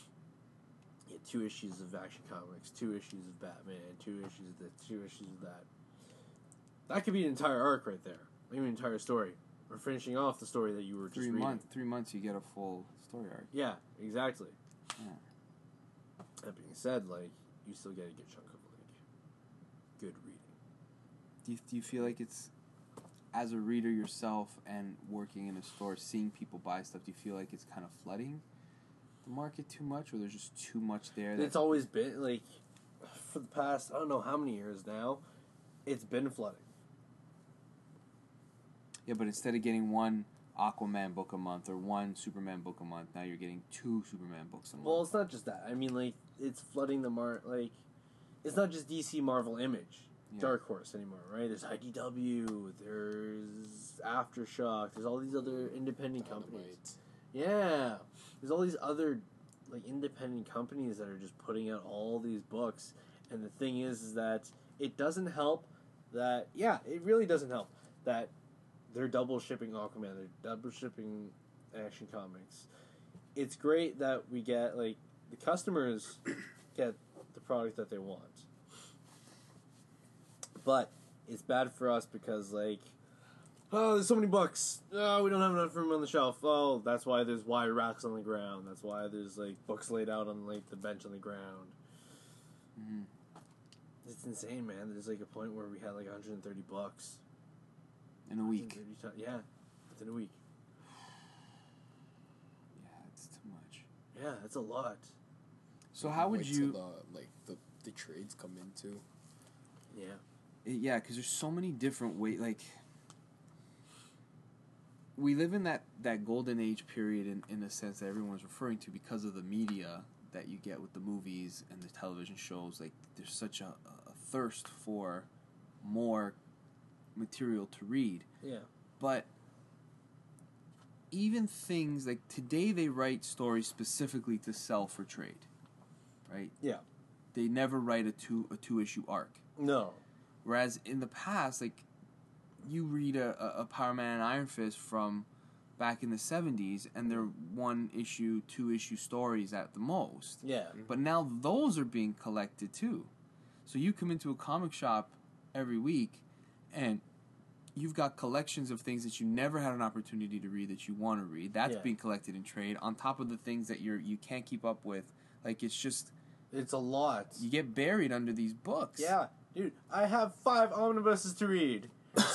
Speaker 4: You get two issues of Action Comics, two issues of Batman, two issues of this, two issues of that. That could be an entire arc right there. Maybe an entire story. Or finishing off the story that you were just
Speaker 3: Three
Speaker 4: reading.
Speaker 3: months. Three months, you get a full story arc.
Speaker 4: Yeah, exactly.
Speaker 3: Yeah.
Speaker 4: That being said, like, you still get a good chunk of, like, good reading.
Speaker 3: Do you, do you feel like it's, as a reader yourself and working in a store, seeing people buy stuff, do you feel like it's kind of flooding the market too much, or there's just too much there? That
Speaker 4: It's always been, like, for the past, I don't know how many years now, it's been flooding.
Speaker 3: Yeah, but instead of getting one Aquaman book a month or one Superman book a month, now you're getting two Superman books a month.
Speaker 4: Well, it's not just that. I mean, like, it's flooding the mar. Like, it's not just D C, Marvel, Image,
Speaker 3: Yeah.
Speaker 4: Dark Horse anymore, right? There's I D W, there's Aftershock, there's all these other independent companies. Yeah, there's all these other like independent companies that are just putting out all these books, and the thing is, is that it doesn't help that. Yeah, it really doesn't help that they're double shipping Aquaman, they're double shipping Action Comics. It's great that we get like the customers get the product that they want, but it's bad for us because like, oh, there's so many books. Oh, we don't have enough room on the shelf. Oh, that's why there's wire racks on the ground. That's why there's like books laid out on like the bench on the ground.
Speaker 3: Mhm.
Speaker 4: It's insane, man. There's like a point where we had like one hundred thirty books.
Speaker 3: In a week.
Speaker 4: one hundred thirty ti- Yeah, within a week.
Speaker 3: Yeah, it's too much.
Speaker 4: Yeah, that's a lot.
Speaker 3: So how would
Speaker 5: Wait
Speaker 3: you...
Speaker 5: till the, like the the trades come in too?
Speaker 4: Yeah.
Speaker 3: Yeah, because there's so many different ways. Like, we live in that, that golden age period in, in the sense that everyone's referring to because of the media that you get with the movies and the television shows. Like, there's such a, a thirst for more material to read.
Speaker 4: Yeah.
Speaker 3: But even things like today, they write stories specifically to sell for trade, right?
Speaker 4: Yeah.
Speaker 3: They never write a two a two issue arc.
Speaker 4: No.
Speaker 3: Whereas in the past, like, you read a, a Power Man and Iron Fist from back in the seventies, and they're one issue, two issue stories at the most.
Speaker 4: Yeah.
Speaker 3: But now those are being collected too. So you come into a comic shop every week, and you've got collections of things that you never had an opportunity to read that you want to read. That's
Speaker 4: Yeah.
Speaker 3: being collected in trade, on top of the things that you're you can't keep up with. Like, it's just,
Speaker 4: It's a lot.
Speaker 3: you get buried under these books.
Speaker 4: Yeah. Dude, I have five omnibuses to read.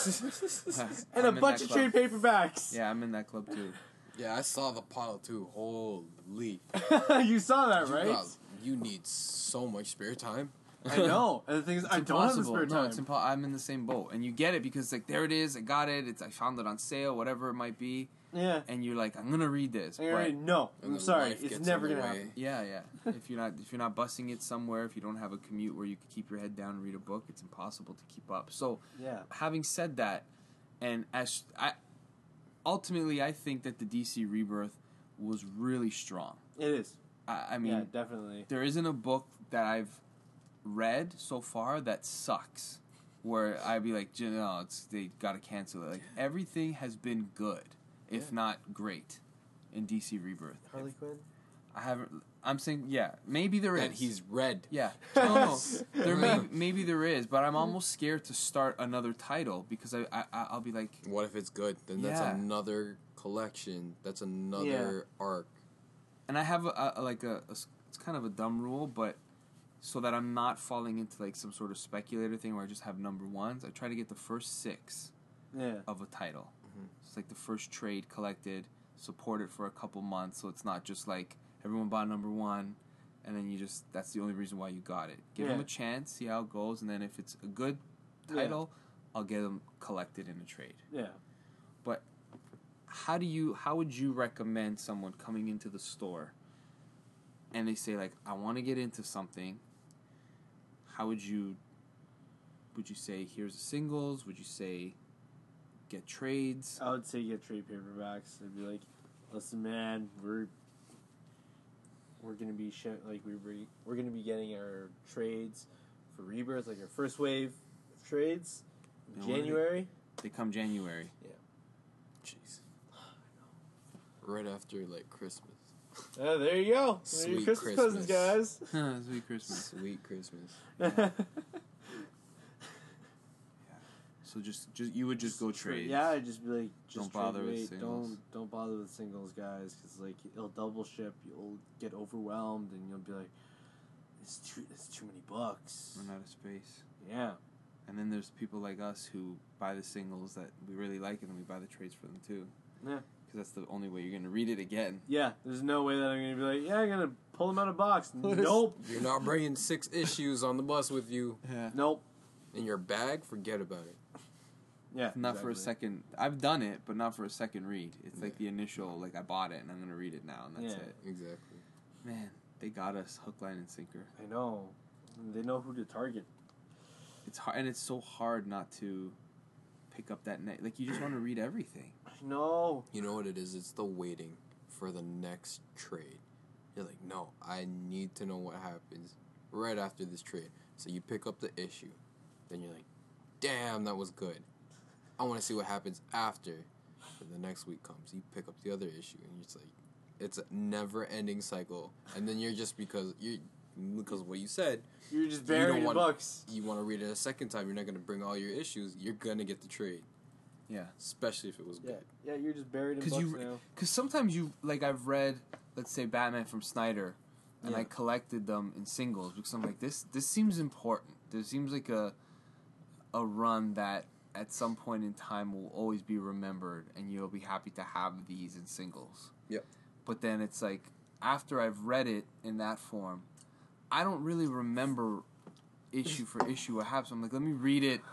Speaker 4: and
Speaker 3: I'm
Speaker 4: a
Speaker 3: in
Speaker 4: bunch
Speaker 3: that
Speaker 4: of trade
Speaker 3: club.
Speaker 4: paperbacks.
Speaker 3: Yeah, I'm in that club too.
Speaker 5: Yeah, I saw the pile too. Holy.
Speaker 4: You saw that,
Speaker 5: You
Speaker 4: right?
Speaker 5: got- You need so much spare time.
Speaker 4: I know. And the thing is, I don't have the spare time.
Speaker 3: No, it's impossible. I'm in the same boat, and you get it because, like, there it is. I got it. It's I found it on sale, whatever it might be,
Speaker 4: Yeah.
Speaker 3: and you're like, I'm gonna read this.
Speaker 4: And you're
Speaker 3: but-
Speaker 4: like, no,
Speaker 5: And
Speaker 4: I'm
Speaker 5: then
Speaker 4: sorry,
Speaker 5: life
Speaker 4: it's
Speaker 5: gets
Speaker 4: never
Speaker 5: in the
Speaker 4: gonna
Speaker 5: way.
Speaker 4: happen.
Speaker 3: Yeah, yeah. if you're not if you're not busing it somewhere, if you don't have a commute where you can keep your head down and read a book, it's impossible to keep up. So,
Speaker 4: Yeah.
Speaker 3: having said that, and as I ultimately, I think that the D C Rebirth was really strong.
Speaker 4: It is.
Speaker 3: I, I mean,
Speaker 4: yeah, definitely.
Speaker 3: there isn't a book that I've read so far that sucks, where I'd be like, you know, it's they gotta cancel it. Like, everything has been good, if
Speaker 5: Yeah.
Speaker 3: not great, in D C Rebirth.
Speaker 4: Harley Quinn?
Speaker 3: I haven't. I'm saying, yeah, maybe there is.
Speaker 5: And he's red.
Speaker 3: Yeah, no, no, there may maybe there is, but I'm almost scared to start another title because I, I I'll be like,
Speaker 5: What if it's good? Then that's
Speaker 3: Yeah.
Speaker 5: another collection. That's another arc.
Speaker 3: and I have a, a like a, a s- it's kind of a dumb rule, but so that I'm not falling into like some sort of speculator thing where I just have number ones, I try to get the first six
Speaker 4: Yeah.
Speaker 3: of a title.
Speaker 5: Mhm.
Speaker 3: It's like the first trade collected, support it for a couple months, so it's not just like everyone bought number one, and then you just that's the only reason why you got it. Give them
Speaker 4: Yeah.
Speaker 3: a chance, see how it goes, and then if it's a good
Speaker 4: Yeah.
Speaker 3: title, I'll get them collected in a trade.
Speaker 4: Yeah.
Speaker 3: But how do you how would you recommend someone coming into the store and they say like, I want to get into something? How would you would you say here's the singles? Would you say get trades?
Speaker 4: I would say get trade paperbacks. I'd be like, listen, man, we're we're gonna be sh- like we re- we're gonna be getting our trades for Rebirth, like our first wave of trades, in
Speaker 3: And when are they-
Speaker 4: January.
Speaker 3: They come January.
Speaker 5: Jeez. Right after like Christmas.
Speaker 4: Oh, there you go. There are your
Speaker 5: Sweet
Speaker 4: Christmas,
Speaker 5: Christmas.
Speaker 4: presents,
Speaker 3: Sweet Christmas.
Speaker 5: Sweet Christmas.
Speaker 4: guys.
Speaker 3: So just just you would just go trade.
Speaker 4: Yeah, I'd just be like, just
Speaker 3: Don't
Speaker 4: trade
Speaker 3: bother with
Speaker 4: weight.
Speaker 3: singles.
Speaker 4: Don't don't bother with singles, guys, because like it'll double ship. You'll get overwhelmed, and you'll be like, it's too it's too many bucks.
Speaker 3: Run out of space.
Speaker 4: Yeah.
Speaker 3: And then there's people like us who buy the singles that we really like, and then we buy the trades for them too.
Speaker 4: Yeah.
Speaker 3: Because that's the only way you're gonna read it again.
Speaker 4: Yeah, there's no way that I'm gonna be like, yeah, I'm gonna pull them out of box. Nope.
Speaker 5: You're not bringing six issues on the bus with you
Speaker 3: Yeah.
Speaker 4: Nope.
Speaker 5: in your bag. Forget about it.
Speaker 4: Yeah.
Speaker 3: Not for a
Speaker 4: exactly.
Speaker 3: second. I've done it, but not for a second read. It's like
Speaker 5: Yeah.
Speaker 3: the initial, like I bought it and I'm gonna read it now, and that's
Speaker 4: Yeah.
Speaker 3: it.
Speaker 5: Exactly.
Speaker 3: Man, they got us hook, line, and sinker.
Speaker 4: I know. They know who to target.
Speaker 3: It's hard, and it's so hard not to pick up that net. Like, you just want to read everything.
Speaker 4: No.
Speaker 5: You know what it is? It's the waiting for the next trade. You're like, no, I need to know what happens right after this trade. So you pick up the issue. Then you're like, damn, that was good. I want to see what happens after. And the next week comes. You pick up the other issue, and you're just like, it's a never-ending cycle. And then you're just because you because of what you said,
Speaker 4: You're just
Speaker 5: You
Speaker 4: burying
Speaker 5: don't
Speaker 4: your
Speaker 5: want-
Speaker 4: books.
Speaker 5: you want to read it a second time. You're not going to bring all your issues. You're going to get the trade,
Speaker 3: Yeah.
Speaker 5: especially if it was
Speaker 4: Yeah.
Speaker 5: good.
Speaker 4: Yeah, you're just buried in
Speaker 3: Because
Speaker 4: books
Speaker 3: you,
Speaker 4: now.
Speaker 3: because sometimes you like I've read, let's say Batman from Snyder, and
Speaker 4: Yeah.
Speaker 3: I collected them in singles because I'm like this. This seems important. There seems like a, a run that at some point in time will always be remembered, and you'll be happy to have these in singles.
Speaker 5: Yep.
Speaker 3: But then it's like after I've read it in that form, I don't really remember issue for issue what happens. I'm like, let me read it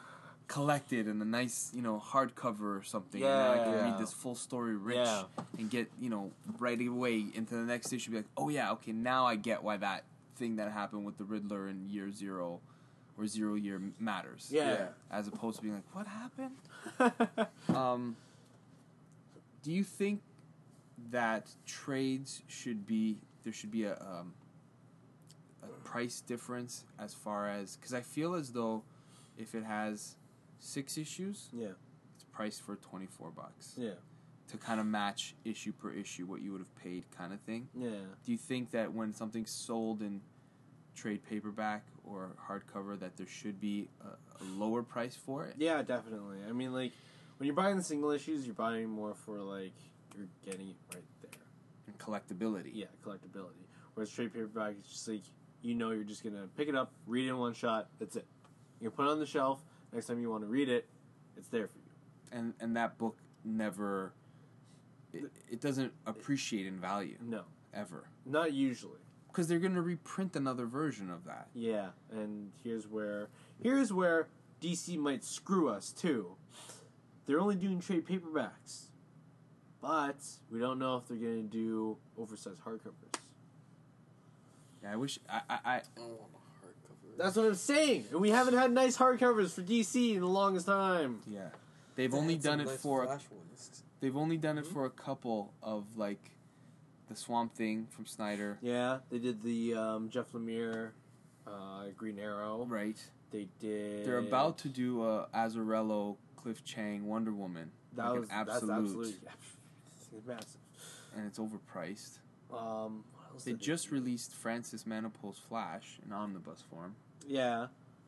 Speaker 3: collected in a nice, you know, hardcover or something. And now I can
Speaker 4: Yeah.
Speaker 3: read this full story rich
Speaker 4: Yeah.
Speaker 3: and get, you know, right away into the next issue. Be like, oh yeah, okay, now I get why that thing that happened with the Riddler in year zero or zero year matters.
Speaker 4: Yeah.
Speaker 5: Yeah.
Speaker 3: As opposed to being like, what happened? um, do you think that trades should be, there should be a, um, a price difference as far as, because I feel as though if it has six issues,
Speaker 4: Yeah.
Speaker 3: it's priced for twenty-four bucks
Speaker 4: Yeah.
Speaker 3: to kind of match issue per issue what you would have paid kind of thing.
Speaker 4: Yeah.
Speaker 3: Do you think that when something's sold in trade paperback or hardcover that there should be a, a lower price for it?
Speaker 4: Yeah, definitely. I mean, like, when you're buying the single issues, you're buying more for, like, you're getting it right there.
Speaker 3: And collectability.
Speaker 4: Yeah, collectability. Whereas trade paperback, it's just like, you know you're just going to pick it up, read it in one shot, that's it. You put it on the shelf, next time you want to read it, it's there for you.
Speaker 3: And and that book never, it, it doesn't appreciate in value,
Speaker 4: No,
Speaker 3: ever.
Speaker 4: not usually.
Speaker 3: Because they're going to reprint another version of that.
Speaker 4: Yeah, and here's where here's where D C might screw us too. They're only doing trade paperbacks, but we don't know if they're going to do oversized hardcovers.
Speaker 3: Yeah, I wish, I, I, I
Speaker 5: I don't want a hardcover.
Speaker 4: That's what I'm saying, and we haven't had nice hardcovers for D C in the longest time.
Speaker 3: yeah. They've only done it for, a, they've only done it for a couple of, like, the Swamp Thing from Snyder.
Speaker 4: Yeah, they did the um, Jeff Lemire uh, Green Arrow.
Speaker 3: Right.
Speaker 4: They did.
Speaker 3: They're about to do a Azzarello, Cliff Chang Wonder Woman.
Speaker 4: That
Speaker 3: like
Speaker 4: was
Speaker 3: an absolute,
Speaker 4: That's absolute. Yeah, it's massive.
Speaker 3: and it's overpriced.
Speaker 4: Um, what else
Speaker 3: They
Speaker 4: did
Speaker 3: just
Speaker 4: do?
Speaker 3: released Francis Manipul's Flash in omnibus form.
Speaker 4: Yeah.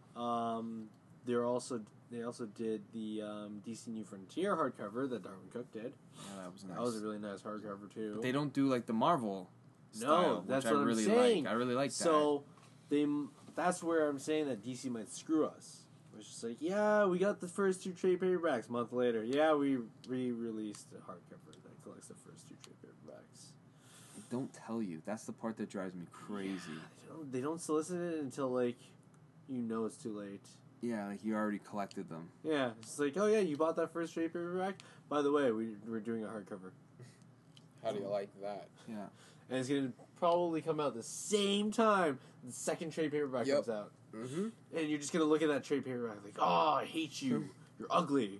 Speaker 4: Um, they're also they also did the um, D C New Frontier hardcover that Darwin Cook did.
Speaker 3: Yeah, that was nice.
Speaker 4: That was a really nice hardcover too.
Speaker 3: But they don't do like the Marvel
Speaker 4: No,
Speaker 3: style,
Speaker 4: that's
Speaker 3: which
Speaker 4: what
Speaker 3: I
Speaker 4: I'm
Speaker 3: really
Speaker 4: saying.
Speaker 3: like. I really like that.
Speaker 4: So they that's where I'm saying that D C might screw us. It's just like, yeah, we got the first two trade paperbacks. A month later, yeah, we re-released a hardcover that collects the first two trade paperbacks.
Speaker 3: They don't tell you. That's the part that drives me crazy.
Speaker 4: They don't, they don't solicit it until like you know it's too late.
Speaker 3: Yeah, like you already collected them.
Speaker 4: Yeah, it's like, oh yeah, you bought that first trade paperback. By the way, we we're doing a hardcover,
Speaker 5: How do you like that?
Speaker 3: Yeah.
Speaker 4: and it's gonna probably come out the same time the second trade paperback
Speaker 5: Yep.
Speaker 4: comes out,
Speaker 5: Mm-hmm.
Speaker 4: and you're just gonna look at that trade paperback like, oh, I hate you. You're ugly.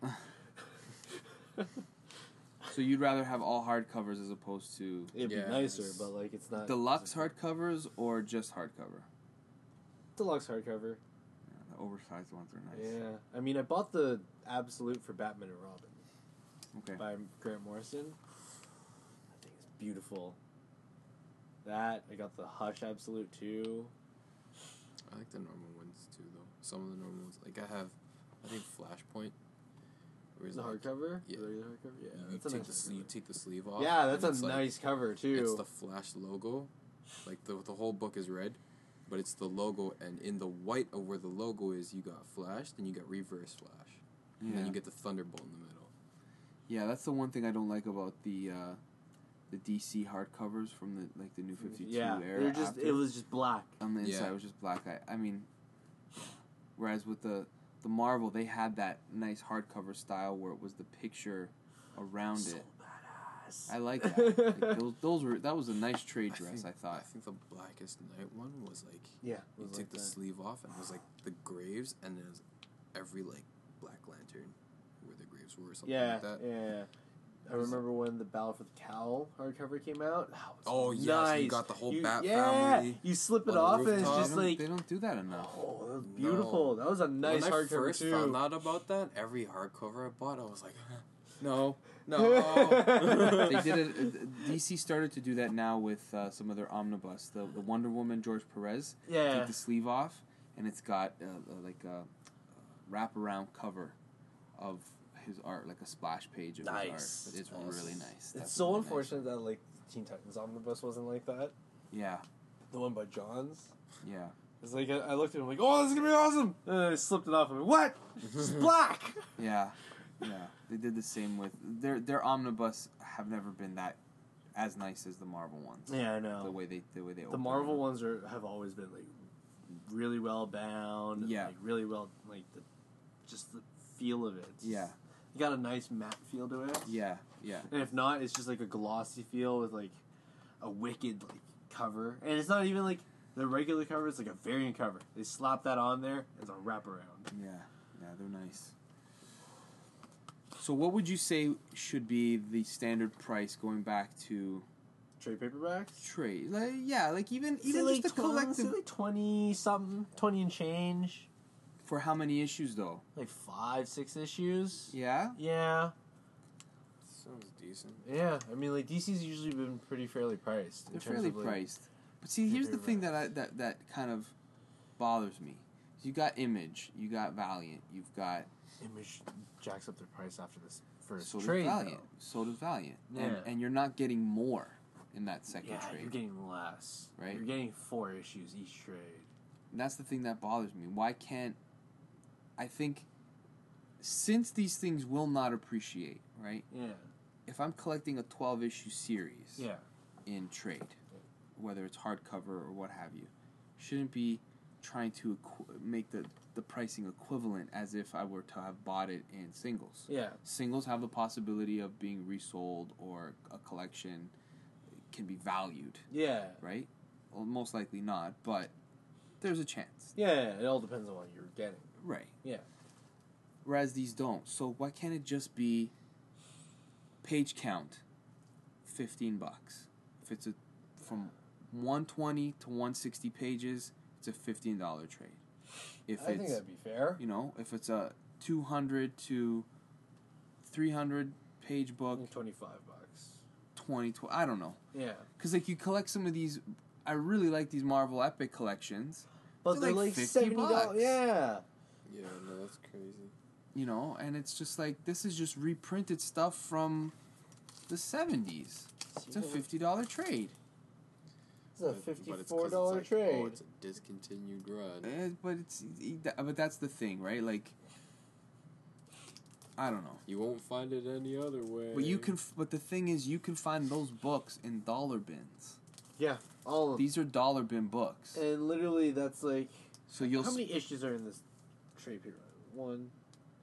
Speaker 3: So you'd rather have all hardcovers as opposed to
Speaker 4: It'd
Speaker 5: Yeah,
Speaker 4: be nicer,
Speaker 5: it's-
Speaker 4: but like it's not
Speaker 3: deluxe hardcovers or just hardcover?
Speaker 4: deluxe hardcover.
Speaker 3: Yeah, the oversized ones are nice.
Speaker 4: Yeah, I mean, I bought the Absolute for Batman and Robin
Speaker 3: Okay.
Speaker 4: by Grant Morrison. I think it's beautiful. That I got the Hush Absolute too.
Speaker 5: I like the normal ones too, though. Some of the normal ones, like I have, I think Flashpoint. Where
Speaker 4: Is
Speaker 5: it's
Speaker 4: the
Speaker 5: like,
Speaker 4: hardcover?
Speaker 5: Yeah.
Speaker 4: The regular hardcover? Yeah,
Speaker 5: You
Speaker 4: that's a
Speaker 5: take
Speaker 4: nice
Speaker 5: the sle- you
Speaker 4: hardcover.
Speaker 5: take the sleeve off.
Speaker 4: Yeah, that's
Speaker 5: and it's
Speaker 4: a
Speaker 5: like-
Speaker 4: nice cover too.
Speaker 5: It's the Flash logo, like the the whole book is red, but it's the logo, and in the white of where the logo is, you got Flash, then you got Reverse Flash, and
Speaker 3: Yeah.
Speaker 5: then you get the Thunderbolt in the middle.
Speaker 3: Yeah, that's the one thing I don't like about the uh, the D C hardcovers from the like the New Fifty Two
Speaker 4: yeah,
Speaker 3: era.
Speaker 4: they're just
Speaker 3: after.
Speaker 4: it was just black.
Speaker 3: on the inside
Speaker 5: Yeah.
Speaker 3: was just black. I, I mean, whereas with the the Marvel, they had that nice hardcover style where it was the picture around
Speaker 4: So
Speaker 3: it.
Speaker 4: badass.
Speaker 3: I like that. Like, those, those were that was a nice trade dress. I,
Speaker 5: think,
Speaker 3: thought.
Speaker 5: I think the Blackest Night one was like
Speaker 4: Yeah, it
Speaker 5: you
Speaker 4: was
Speaker 5: take
Speaker 4: like
Speaker 5: the
Speaker 4: that.
Speaker 5: sleeve off, and it was like the graves, and then it was every like Black Lantern where the graves were or something
Speaker 4: Yeah,
Speaker 5: like that.
Speaker 4: yeah. I remember when the Battle for the Cowl hardcover came out. That was
Speaker 5: Oh, yes,
Speaker 4: nice.
Speaker 5: you got the whole
Speaker 4: You-
Speaker 5: Bat
Speaker 4: yeah,
Speaker 5: family
Speaker 4: you slip it
Speaker 5: on the
Speaker 4: off and it's
Speaker 5: rooftop.
Speaker 3: They
Speaker 4: just
Speaker 3: don't,
Speaker 4: like,
Speaker 3: they don't do that enough.
Speaker 4: oh, that was beautiful. That was a nice
Speaker 5: when
Speaker 4: hardcover
Speaker 5: I first
Speaker 4: too.
Speaker 5: found out about that, every hardcover I bought, I was like, no, no.
Speaker 3: They did it. uh, D C started to do that now with uh, some of their omnibus. The the Wonder Woman George Perez.
Speaker 4: Yeah.
Speaker 3: Take the sleeve off, and it's got uh, uh, like a, a wraparound cover of his art, like a splash page of
Speaker 4: Nice.
Speaker 3: his art. It's
Speaker 4: Nice.
Speaker 3: really nice.
Speaker 4: It's
Speaker 3: That's
Speaker 4: so
Speaker 3: really nice.
Speaker 4: unfortunate that like Teen Titans Omnibus wasn't like that.
Speaker 3: Yeah,
Speaker 4: The one by Johns.
Speaker 3: yeah.
Speaker 4: It's like I, I looked at it, I'm like, oh, this is gonna be awesome. And then I slipped it off. I'm like, what? It's black.
Speaker 3: Yeah, yeah. They did the same with their their omnibus. Have never been that as nice as the Marvel ones.
Speaker 4: Yeah, I know.
Speaker 3: The way they the way they
Speaker 4: The
Speaker 3: open
Speaker 4: Marvel
Speaker 3: them.
Speaker 4: ones are have always been like really well bound.
Speaker 3: Yeah.
Speaker 4: Like really well like the just the feel of it.
Speaker 3: Yeah.
Speaker 4: You got a nice matte feel to it.
Speaker 3: Yeah, yeah.
Speaker 4: And if not, it's just like a glossy feel with like a wicked like cover. And it's not even like the regular cover, it's like a variant cover. They slap that on there as a wraparound.
Speaker 3: Yeah, yeah, they're nice. So what would you say should be the standard price going back to
Speaker 4: Trade paperbacks?
Speaker 3: trade? Like, yeah, like even
Speaker 4: Say
Speaker 3: even
Speaker 4: like
Speaker 3: just a
Speaker 4: tw-
Speaker 3: collective.
Speaker 4: say like twenty something, twenty and change.
Speaker 3: For how many issues though?
Speaker 4: Like five, six issues.
Speaker 3: Yeah.
Speaker 4: Yeah.
Speaker 5: Sounds decent.
Speaker 4: Yeah. I mean, like D C's usually been pretty fairly priced. in
Speaker 3: They're
Speaker 4: terms
Speaker 3: fairly
Speaker 4: of, like,
Speaker 3: priced. But see, here's the thing that I, that that kind of bothers me. You got Image, you got Valiant, you've got
Speaker 4: Image jacks up their price after this first
Speaker 3: so does
Speaker 4: trade.
Speaker 3: Valiant,
Speaker 4: though.
Speaker 3: so does Valiant,
Speaker 4: Yeah.
Speaker 3: and and you're not getting more in that second
Speaker 4: Yeah,
Speaker 3: trade.
Speaker 4: you're getting less.
Speaker 3: Right.
Speaker 4: You're getting four issues each trade.
Speaker 3: And that's the thing that bothers me. Why can't I think since these things will not appreciate, right?
Speaker 4: Yeah.
Speaker 3: If I'm collecting a twelve issue series
Speaker 4: Yeah.
Speaker 3: in trade, whether it's hardcover or what have you, shouldn't be trying to equ- make the, the pricing equivalent as if I were to have bought it in singles.
Speaker 4: Yeah.
Speaker 3: Singles have the possibility of being resold or a collection can be valued,
Speaker 4: Yeah.
Speaker 3: right? Well, most likely not, but there's a chance.
Speaker 4: Yeah. It all depends on what you're getting.
Speaker 3: Right.
Speaker 4: Yeah.
Speaker 3: Whereas these don't. So why can't it just be page count, fifteen bucks? If it's a from one twenty to one sixty pages, it's a fifteen dollar trade. If
Speaker 4: I
Speaker 3: it's
Speaker 4: think that'd be fair.
Speaker 3: you know, if it's a two hundred to three hundred page book,
Speaker 4: Twenty-five bucks.
Speaker 3: twenty, tw- I don't know.
Speaker 4: Yeah.
Speaker 3: Cuz like you collect some of these, I really like these Marvel Epic collections.
Speaker 4: But
Speaker 3: They're
Speaker 4: they're
Speaker 3: like
Speaker 4: like,
Speaker 3: fifty
Speaker 4: seventy
Speaker 3: bucks.
Speaker 4: dollars. Yeah.
Speaker 5: Yeah, no, that's crazy.
Speaker 3: You know, and it's just like this is just reprinted stuff from the seventies. It's a fifty dollar trade.
Speaker 4: It's a
Speaker 5: But- but it's 'cause
Speaker 4: fifty-four
Speaker 5: it's
Speaker 4: dollar
Speaker 5: like,
Speaker 4: trade.
Speaker 5: Oh, it's a discontinued run.
Speaker 3: Eh, but it's but that's the thing, right? Like I don't know.
Speaker 5: You won't find it any other way.
Speaker 3: But you can f- but the thing is you can find those books in dollar bins.
Speaker 4: Yeah. All of them.
Speaker 3: These are dollar bin books.
Speaker 4: And literally, that's like.
Speaker 3: So you'll
Speaker 4: How
Speaker 3: s-
Speaker 4: many issues are in this trade paper? One.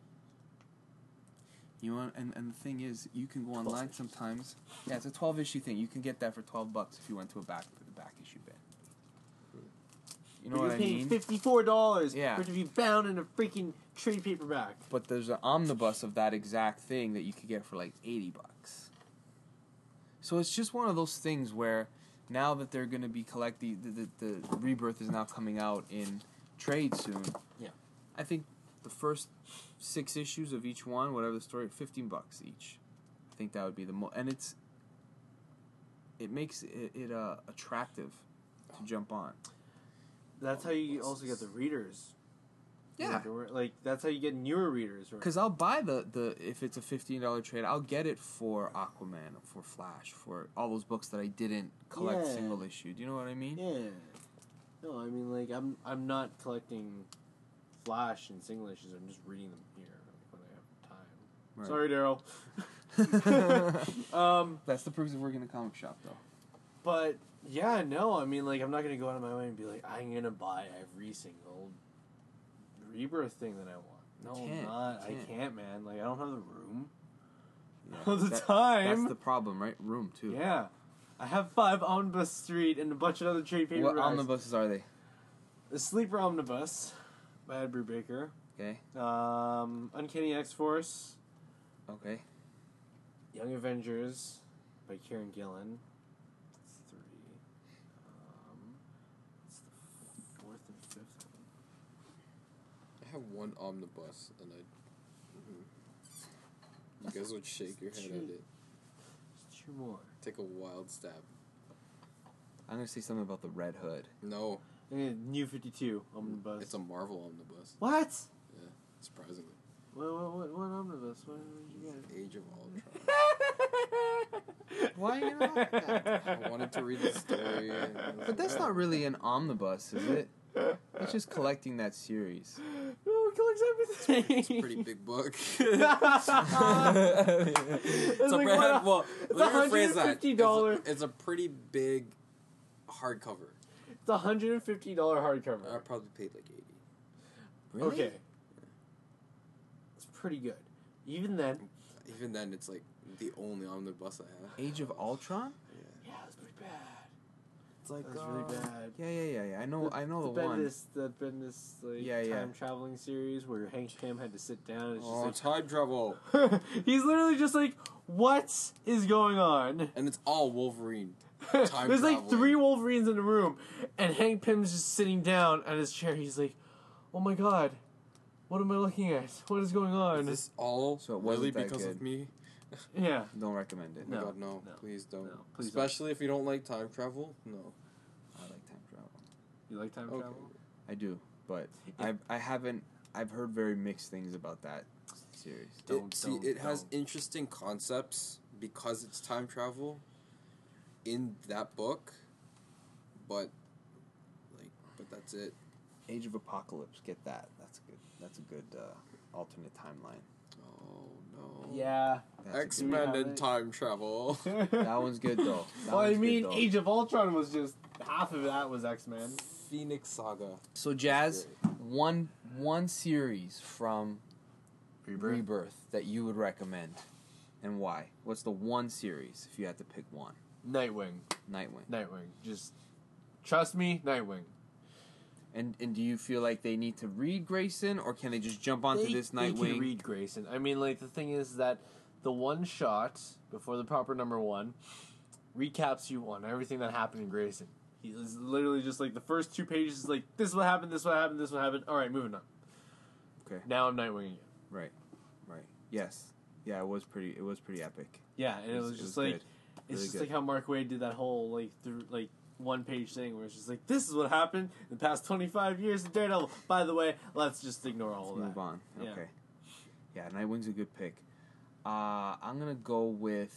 Speaker 3: you know and and the thing is you can go online sometimes. Yeah, it's a twelve issue thing. You can get that for twelve bucks if you went to a back the back issue bin. You know
Speaker 4: But
Speaker 3: what
Speaker 4: you're
Speaker 3: I
Speaker 4: paying
Speaker 3: mean?
Speaker 4: fifty-four dollars
Speaker 3: Yeah.
Speaker 4: for it to be bound in a freaking trade paperback.
Speaker 3: But there's an omnibus of that exact thing that you could get for like eighty bucks. So it's just one of those things where now that they're going to be collecting, the, the, the Rebirth is now coming out in trade soon.
Speaker 4: Yeah.
Speaker 3: I think the first six issues of each one, whatever the story, fifteen bucks each. I think that would be the most, and it's, it makes it, it uh, attractive to jump on.
Speaker 4: That's how you also get the readers.
Speaker 3: Yeah.
Speaker 4: Like, or- Like, that's how you get newer readers. Or,
Speaker 3: Because I'll buy the, the if it's a fifteen dollar trade, I'll get it for Aquaman, for Flash, for all those books that I didn't collect
Speaker 4: Yeah.
Speaker 3: single issue. Do you know what I mean?
Speaker 4: yeah. No, I mean, like, I'm I'm not collecting Flash and single issues. I'm just reading them here when I have time.
Speaker 3: Right.
Speaker 4: Sorry, Daryl. um,
Speaker 3: That's the proof of working in a comic shop, though.
Speaker 4: but yeah, no, I mean, like, I'm not gonna go out of my way and be like, I'm gonna buy every single Rebirth thing that I want. No,
Speaker 3: Can't,
Speaker 4: I'm not. I
Speaker 3: can't.
Speaker 4: can't, man. Like, I don't have the room.
Speaker 3: Yeah.
Speaker 4: All the
Speaker 3: That-
Speaker 4: time.
Speaker 3: That's the problem, right? Room too.
Speaker 4: Yeah. I have five Omnibus Street and a bunch of other trade paperbacks.
Speaker 3: What omnibuses are they?
Speaker 4: The Sleeper Omnibus by Ed Brubaker.
Speaker 3: Okay.
Speaker 4: Um, Uncanny X-Force.
Speaker 3: Okay.
Speaker 4: Young Avengers by Kieran Gillen. That's three. Um, it's the fourth and fifth one.
Speaker 5: I have one omnibus, and I. Mhm. You guys would shake your head at it.
Speaker 4: There's two more.
Speaker 5: Take a wild stab.
Speaker 3: I'm gonna say something about the Red Hood.
Speaker 5: No,
Speaker 4: And New fifty-two Omnibus.
Speaker 5: it's a Marvel omnibus.
Speaker 4: What?
Speaker 5: Yeah, surprisingly.
Speaker 4: What, what, what, what Omnibus? What did you get?
Speaker 5: Age of Ultron.
Speaker 3: Why are you gonna like that?
Speaker 5: I wanted to read the story. And I was
Speaker 3: But that's
Speaker 5: like,
Speaker 3: not really an omnibus, is it? It's just collecting that series.
Speaker 4: No, it collects everything.
Speaker 5: It's a pretty big book.
Speaker 4: It's
Speaker 5: It's a
Speaker 4: like,
Speaker 5: pre-
Speaker 4: what?
Speaker 5: well,
Speaker 4: It's
Speaker 5: let me rephrase that.
Speaker 4: one hundred fifty dollars.
Speaker 5: It's a, it's a pretty big hardcover.
Speaker 4: It's a one hundred fifty dollars hardcover.
Speaker 5: I probably paid like eighty.
Speaker 3: Really?
Speaker 4: Okay. It's pretty good. Even then,
Speaker 5: Even then, it's like the only omnibus I have.
Speaker 3: Age of Ultron.
Speaker 5: Yeah.
Speaker 4: yeah, that's pretty bad.
Speaker 3: It's like
Speaker 4: That's
Speaker 3: uh,
Speaker 4: really bad.
Speaker 3: Yeah, yeah, yeah, yeah. I know, I know the,
Speaker 4: the
Speaker 3: one.
Speaker 4: Bendis, the Bendis like
Speaker 3: Yeah, yeah.
Speaker 4: time traveling series where Hank Pym had to sit down. It's
Speaker 5: Oh,
Speaker 4: just
Speaker 5: time travel,
Speaker 4: like he's literally just like, what is going on?
Speaker 5: and it's all Wolverine. Time
Speaker 4: There's like
Speaker 5: traveling.
Speaker 4: three Wolverines in the room, and Hank Pym's just sitting down at his chair. He's like, oh my god, what am I looking at? What is going on?
Speaker 5: Is this all
Speaker 3: So it
Speaker 5: really
Speaker 3: wasn't that
Speaker 5: because of
Speaker 3: good.
Speaker 5: me?
Speaker 4: Yeah.
Speaker 3: Don't recommend it.
Speaker 5: Oh my
Speaker 4: No,
Speaker 5: God, no,
Speaker 4: no,
Speaker 5: please don't.
Speaker 4: no, please don't.
Speaker 5: Especially if you don't like time travel. No.
Speaker 3: I like time travel.
Speaker 4: You like time
Speaker 5: Okay.
Speaker 4: travel?
Speaker 3: I do, but I I haven't. I've heard very mixed things about that series.
Speaker 4: Don't-
Speaker 5: it, see,
Speaker 4: don't-
Speaker 5: it has
Speaker 4: don't.
Speaker 5: interesting concepts because it's time travel in that book, but like, but that's it.
Speaker 3: Age of Apocalypse. Get that. That's good. That's a good uh, alternate timeline.
Speaker 5: Oh no.
Speaker 4: Yeah.
Speaker 3: That's a
Speaker 5: X
Speaker 3: good
Speaker 5: Men
Speaker 4: have
Speaker 5: and
Speaker 4: it.
Speaker 5: time travel.
Speaker 3: That one's good though. That
Speaker 4: Well, I
Speaker 3: one's good,
Speaker 4: mean,
Speaker 3: though.
Speaker 4: Age of Ultron was just half of that was X Men.
Speaker 5: Phoenix Saga.
Speaker 3: So Jazz, one one series from Rebirth. that you would recommend, and why? What's the one series if you had to pick one?
Speaker 4: Nightwing.
Speaker 3: Nightwing.
Speaker 4: Nightwing. Just trust me, Nightwing.
Speaker 3: And and do you feel like they need to read Grayson, or can they just jump onto
Speaker 4: They-
Speaker 3: this
Speaker 4: They
Speaker 3: Nightwing?
Speaker 4: can read Grayson. I mean, like the thing is that the one shot before the proper number one recaps you on everything that happened in Grayson. He is literally just like the first two pages is like this is what happened, this is what happened, this is what happened. All right, moving on.
Speaker 3: Okay.
Speaker 4: Now I'm Nightwing again.
Speaker 3: Right, right. Yes, yeah. It was pretty. It was pretty epic.
Speaker 4: Yeah, and it was, just like
Speaker 3: good.
Speaker 4: it's
Speaker 3: Really
Speaker 4: just
Speaker 3: good.
Speaker 4: like how Mark Waid did that whole like through like one page thing where it's just like this is what happened in the past twenty-five years of Daredevil. By the way, let's just ignore all
Speaker 3: Let's
Speaker 4: of
Speaker 3: move
Speaker 4: that.
Speaker 3: on.
Speaker 4: Yeah.
Speaker 3: Okay. Yeah, Nightwing's a good pick. Uh, I'm gonna go with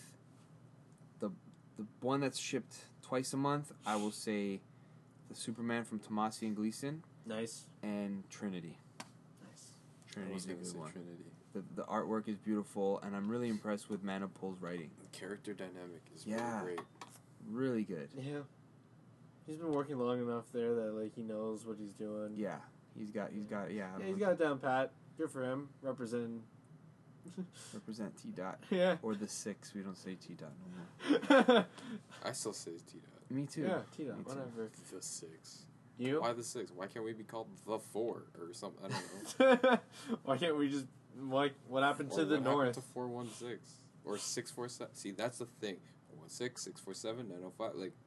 Speaker 3: the the one that's shipped twice a month. I will say the Superman from Tomasi and Gleason
Speaker 4: Nice.
Speaker 3: and Trinity.
Speaker 4: Nice.
Speaker 5: I
Speaker 3: Trinity's
Speaker 5: was
Speaker 3: a
Speaker 5: gonna
Speaker 3: good
Speaker 5: say
Speaker 3: one.
Speaker 5: Trinity.
Speaker 3: The the artwork is beautiful, and I'm really impressed with Manipul's writing.
Speaker 5: Character dynamic is
Speaker 3: Yeah.
Speaker 5: really great.
Speaker 3: Really good.
Speaker 4: Yeah. He's been working long enough there that like he knows what he's doing.
Speaker 3: Yeah, he's got he's got yeah.
Speaker 4: Yeah, he's got it down pat. Good for him. Representing.
Speaker 3: represent T dot
Speaker 4: Yeah.
Speaker 3: or the six. We don't say T dot no more.
Speaker 4: yeah,
Speaker 5: I still say T dot.
Speaker 3: Me too.
Speaker 4: T dot,
Speaker 3: Me too.
Speaker 4: whatever.
Speaker 5: The six.
Speaker 4: You?
Speaker 5: Why the six? Why can't we be called the four or something? I don't know.
Speaker 4: Why can't we just why what happened
Speaker 5: Or
Speaker 4: to the
Speaker 5: what
Speaker 4: north?
Speaker 5: happened to four one six or six four seven? See, that's the thing. Four one six, six four seven, nine oh five. Like,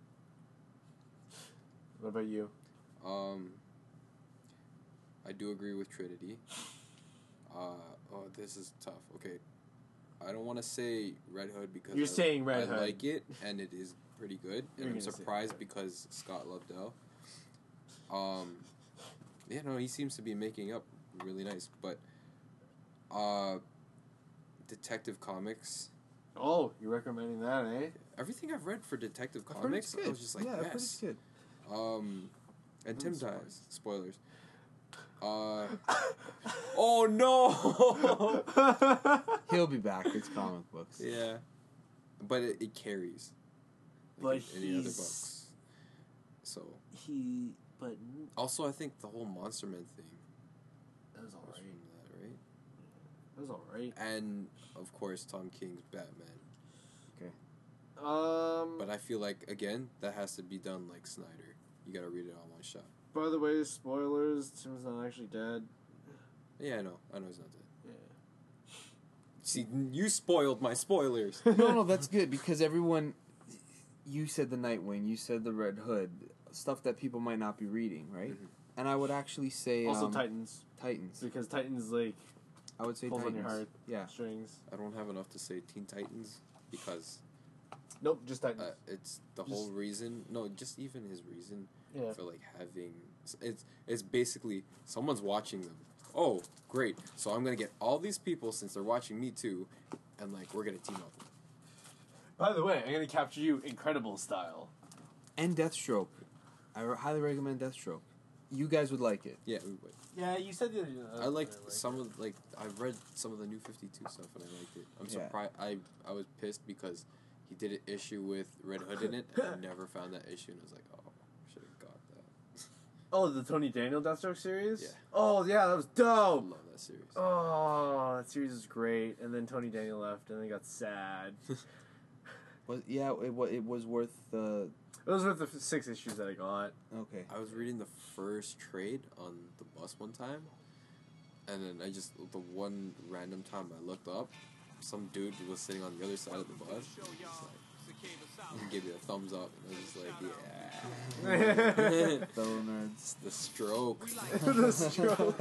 Speaker 4: What about you?
Speaker 5: um, I do agree with Trinity. Uh, oh, this is tough. Okay, I don't want to say Red Hood because
Speaker 4: You're
Speaker 5: I,
Speaker 4: saying Red
Speaker 5: I
Speaker 4: Hood.
Speaker 5: like it and it is pretty good,
Speaker 4: You're
Speaker 5: and I'm
Speaker 4: gonna say
Speaker 5: surprised
Speaker 4: Red.
Speaker 5: because Scott Lobdell. Um, yeah, no, he seems to be making up really nice, but uh, Detective Comics.
Speaker 4: Oh, you're recommending that, eh?
Speaker 5: Everything I've read for Detective
Speaker 3: I've heard it's
Speaker 5: Comics, I
Speaker 3: good.
Speaker 5: was just like,
Speaker 3: yeah, I've heard
Speaker 5: yes.
Speaker 3: it's good.
Speaker 5: Um, and Tim
Speaker 4: Spoilers.
Speaker 5: dies. Spoilers. Uh, oh no!
Speaker 3: He'll be back. It's comic books.
Speaker 5: Yeah, but it, it carries.
Speaker 4: But
Speaker 5: any other
Speaker 4: he's-
Speaker 5: books. So
Speaker 4: He but
Speaker 5: also, I think the whole Monster Man thing
Speaker 4: that was
Speaker 5: was
Speaker 4: alright.
Speaker 5: from that, right?
Speaker 4: That was alright.
Speaker 5: And of course, Tom King's Batman.
Speaker 4: Um
Speaker 5: But I feel like again, that has to be done like Snyder. You gotta read it all in one shot.
Speaker 4: by the way, spoilers, Tim's not actually dead.
Speaker 5: Yeah, I know. I know he's not dead.
Speaker 4: Yeah.
Speaker 5: See, you spoiled my spoilers.
Speaker 3: no, no, that's good because everyone. You said the Nightwing. You said the Red Hood. Stuff that people might not be reading, right?
Speaker 5: Mhm.
Speaker 3: And I would actually say
Speaker 4: Also
Speaker 3: um,
Speaker 4: Titans.
Speaker 3: Titans.
Speaker 4: Because Titans like
Speaker 3: I would say
Speaker 4: pulls on
Speaker 3: Titans.
Speaker 4: your heart.
Speaker 3: Yeah.
Speaker 4: strings.
Speaker 5: I don't have enough to say Teen Titans because
Speaker 4: Nope, just Titans.
Speaker 5: uh, it's the
Speaker 4: Just-
Speaker 5: whole reason. No, just even his reason
Speaker 4: yeah.
Speaker 5: for like having it's it's basically someone's watching them. Oh, great! So I'm gonna get all these people since they're watching me too, and like we're gonna team up.
Speaker 4: By the way, I'm gonna capture you Incredible style.
Speaker 3: And Deathstroke. I re- highly recommend Deathstroke. You guys would like it.
Speaker 5: Yeah, we would.
Speaker 4: Yeah, you said the other uh,
Speaker 5: I liked some of like I've read some of the new fifty-two stuff and I liked it. I'm
Speaker 3: Yeah.
Speaker 5: surprised. I I was pissed because he did an issue with Red Hood in it and I never found that issue and I was like, oh, should have got that.
Speaker 4: Oh, the Tony Daniel Deathstroke series?
Speaker 5: Yeah.
Speaker 4: Oh, yeah, that was
Speaker 5: I
Speaker 4: dope.
Speaker 5: love that series.
Speaker 4: Oh, that series is great. And then Tony Daniel left, and then it got sad.
Speaker 3: Was yeah, it wa- it was worth the.
Speaker 4: Those were the f- six issues that I got.
Speaker 3: Okay.
Speaker 5: I was reading the first trade on the bus one time, and then I just the one random time I looked up, some dude was sitting on the other side of the bus. Just like, he gave me a thumbs up, and I was just like, yeah.
Speaker 3: Fellow nerds.
Speaker 5: The stroke.
Speaker 4: The stroke.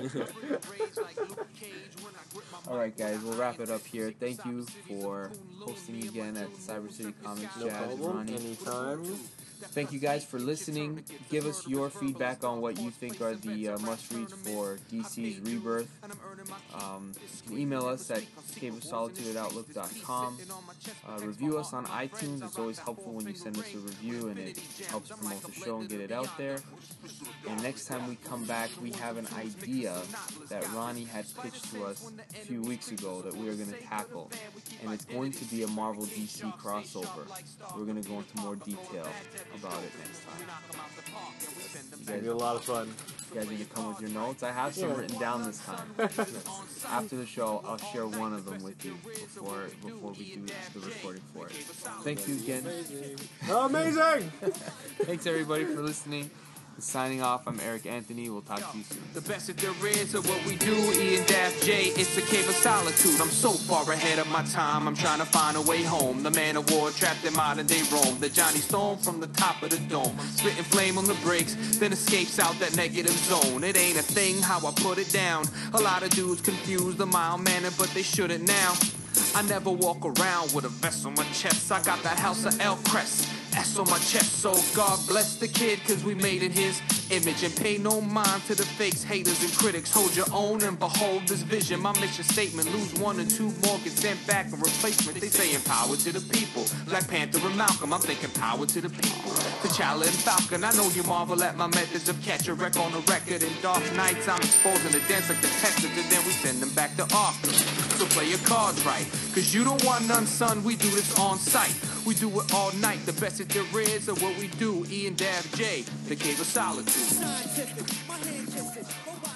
Speaker 3: All right, guys, we'll wrap it up here. Thank you for hosting again at the Cyber City Comics
Speaker 5: No
Speaker 3: Jazz,
Speaker 5: problem.
Speaker 3: Ronnie.
Speaker 5: Anytime.
Speaker 3: Thank you guys for listening. Give us your feedback on what you think are the uh, must-reads for D C's Rebirth. Um, you can email us at cave of solitude at outlook dot com. Uh, review us on iTunes. It's always helpful when you send us a review, and it helps promote the show and get it out there. And next time we come back, we have an idea that Ronnie had pitched to us a few weeks ago that we are going to tackle. And it's going to be a Marvel D C crossover. We're going to go into more detail about it next time. You
Speaker 4: It'll be
Speaker 3: guys,
Speaker 4: a lot of fun.
Speaker 3: you guys need to come with your notes. I have some
Speaker 4: Yeah.
Speaker 3: written down this time. After the show, I'll share one of them with you before before we do the recording for it. Thank you again.
Speaker 4: Amazing!
Speaker 3: Thanks everybody for listening. Signing off, I'm Eric Anthony. We'll talk to you soon.
Speaker 2: The best that there is of what we do, Ian Daft J, it's the cave of solitude. I'm so far ahead of my time, I'm trying to find a way home. The man of war trapped in modern day Rome. The Johnny Storm from the top of the dome. Spitting flame on the brakes, then escapes out that negative zone. It ain't a thing how I put it down. A lot of dudes confuse the mild mannered, but they shouldn't now. I never walk around with a vest on my chest. I got that House of El Crest S on my chest. So God bless the kid, cause we made it his image. And pay no mind to the fakes, haters, and critics. Hold your own and behold this vision. My mission statement, lose one and two more, get sent back in replacement. They saying power to the people. Black Panther and Malcolm, I'm thinking power to the people. T'Challa and Falcon, I know you marvel at my methods of catch a wreck on the record. In dark nights, I'm exposing the dance like detectives, and then we send them back to Arkham. So play your cards right, cause you don't want none, son. We do this on sight. We do it all night. The best that there is of what we do. Ian Daft J, the Cave of Solitude.
Speaker 6: Scientific, my hand gifted,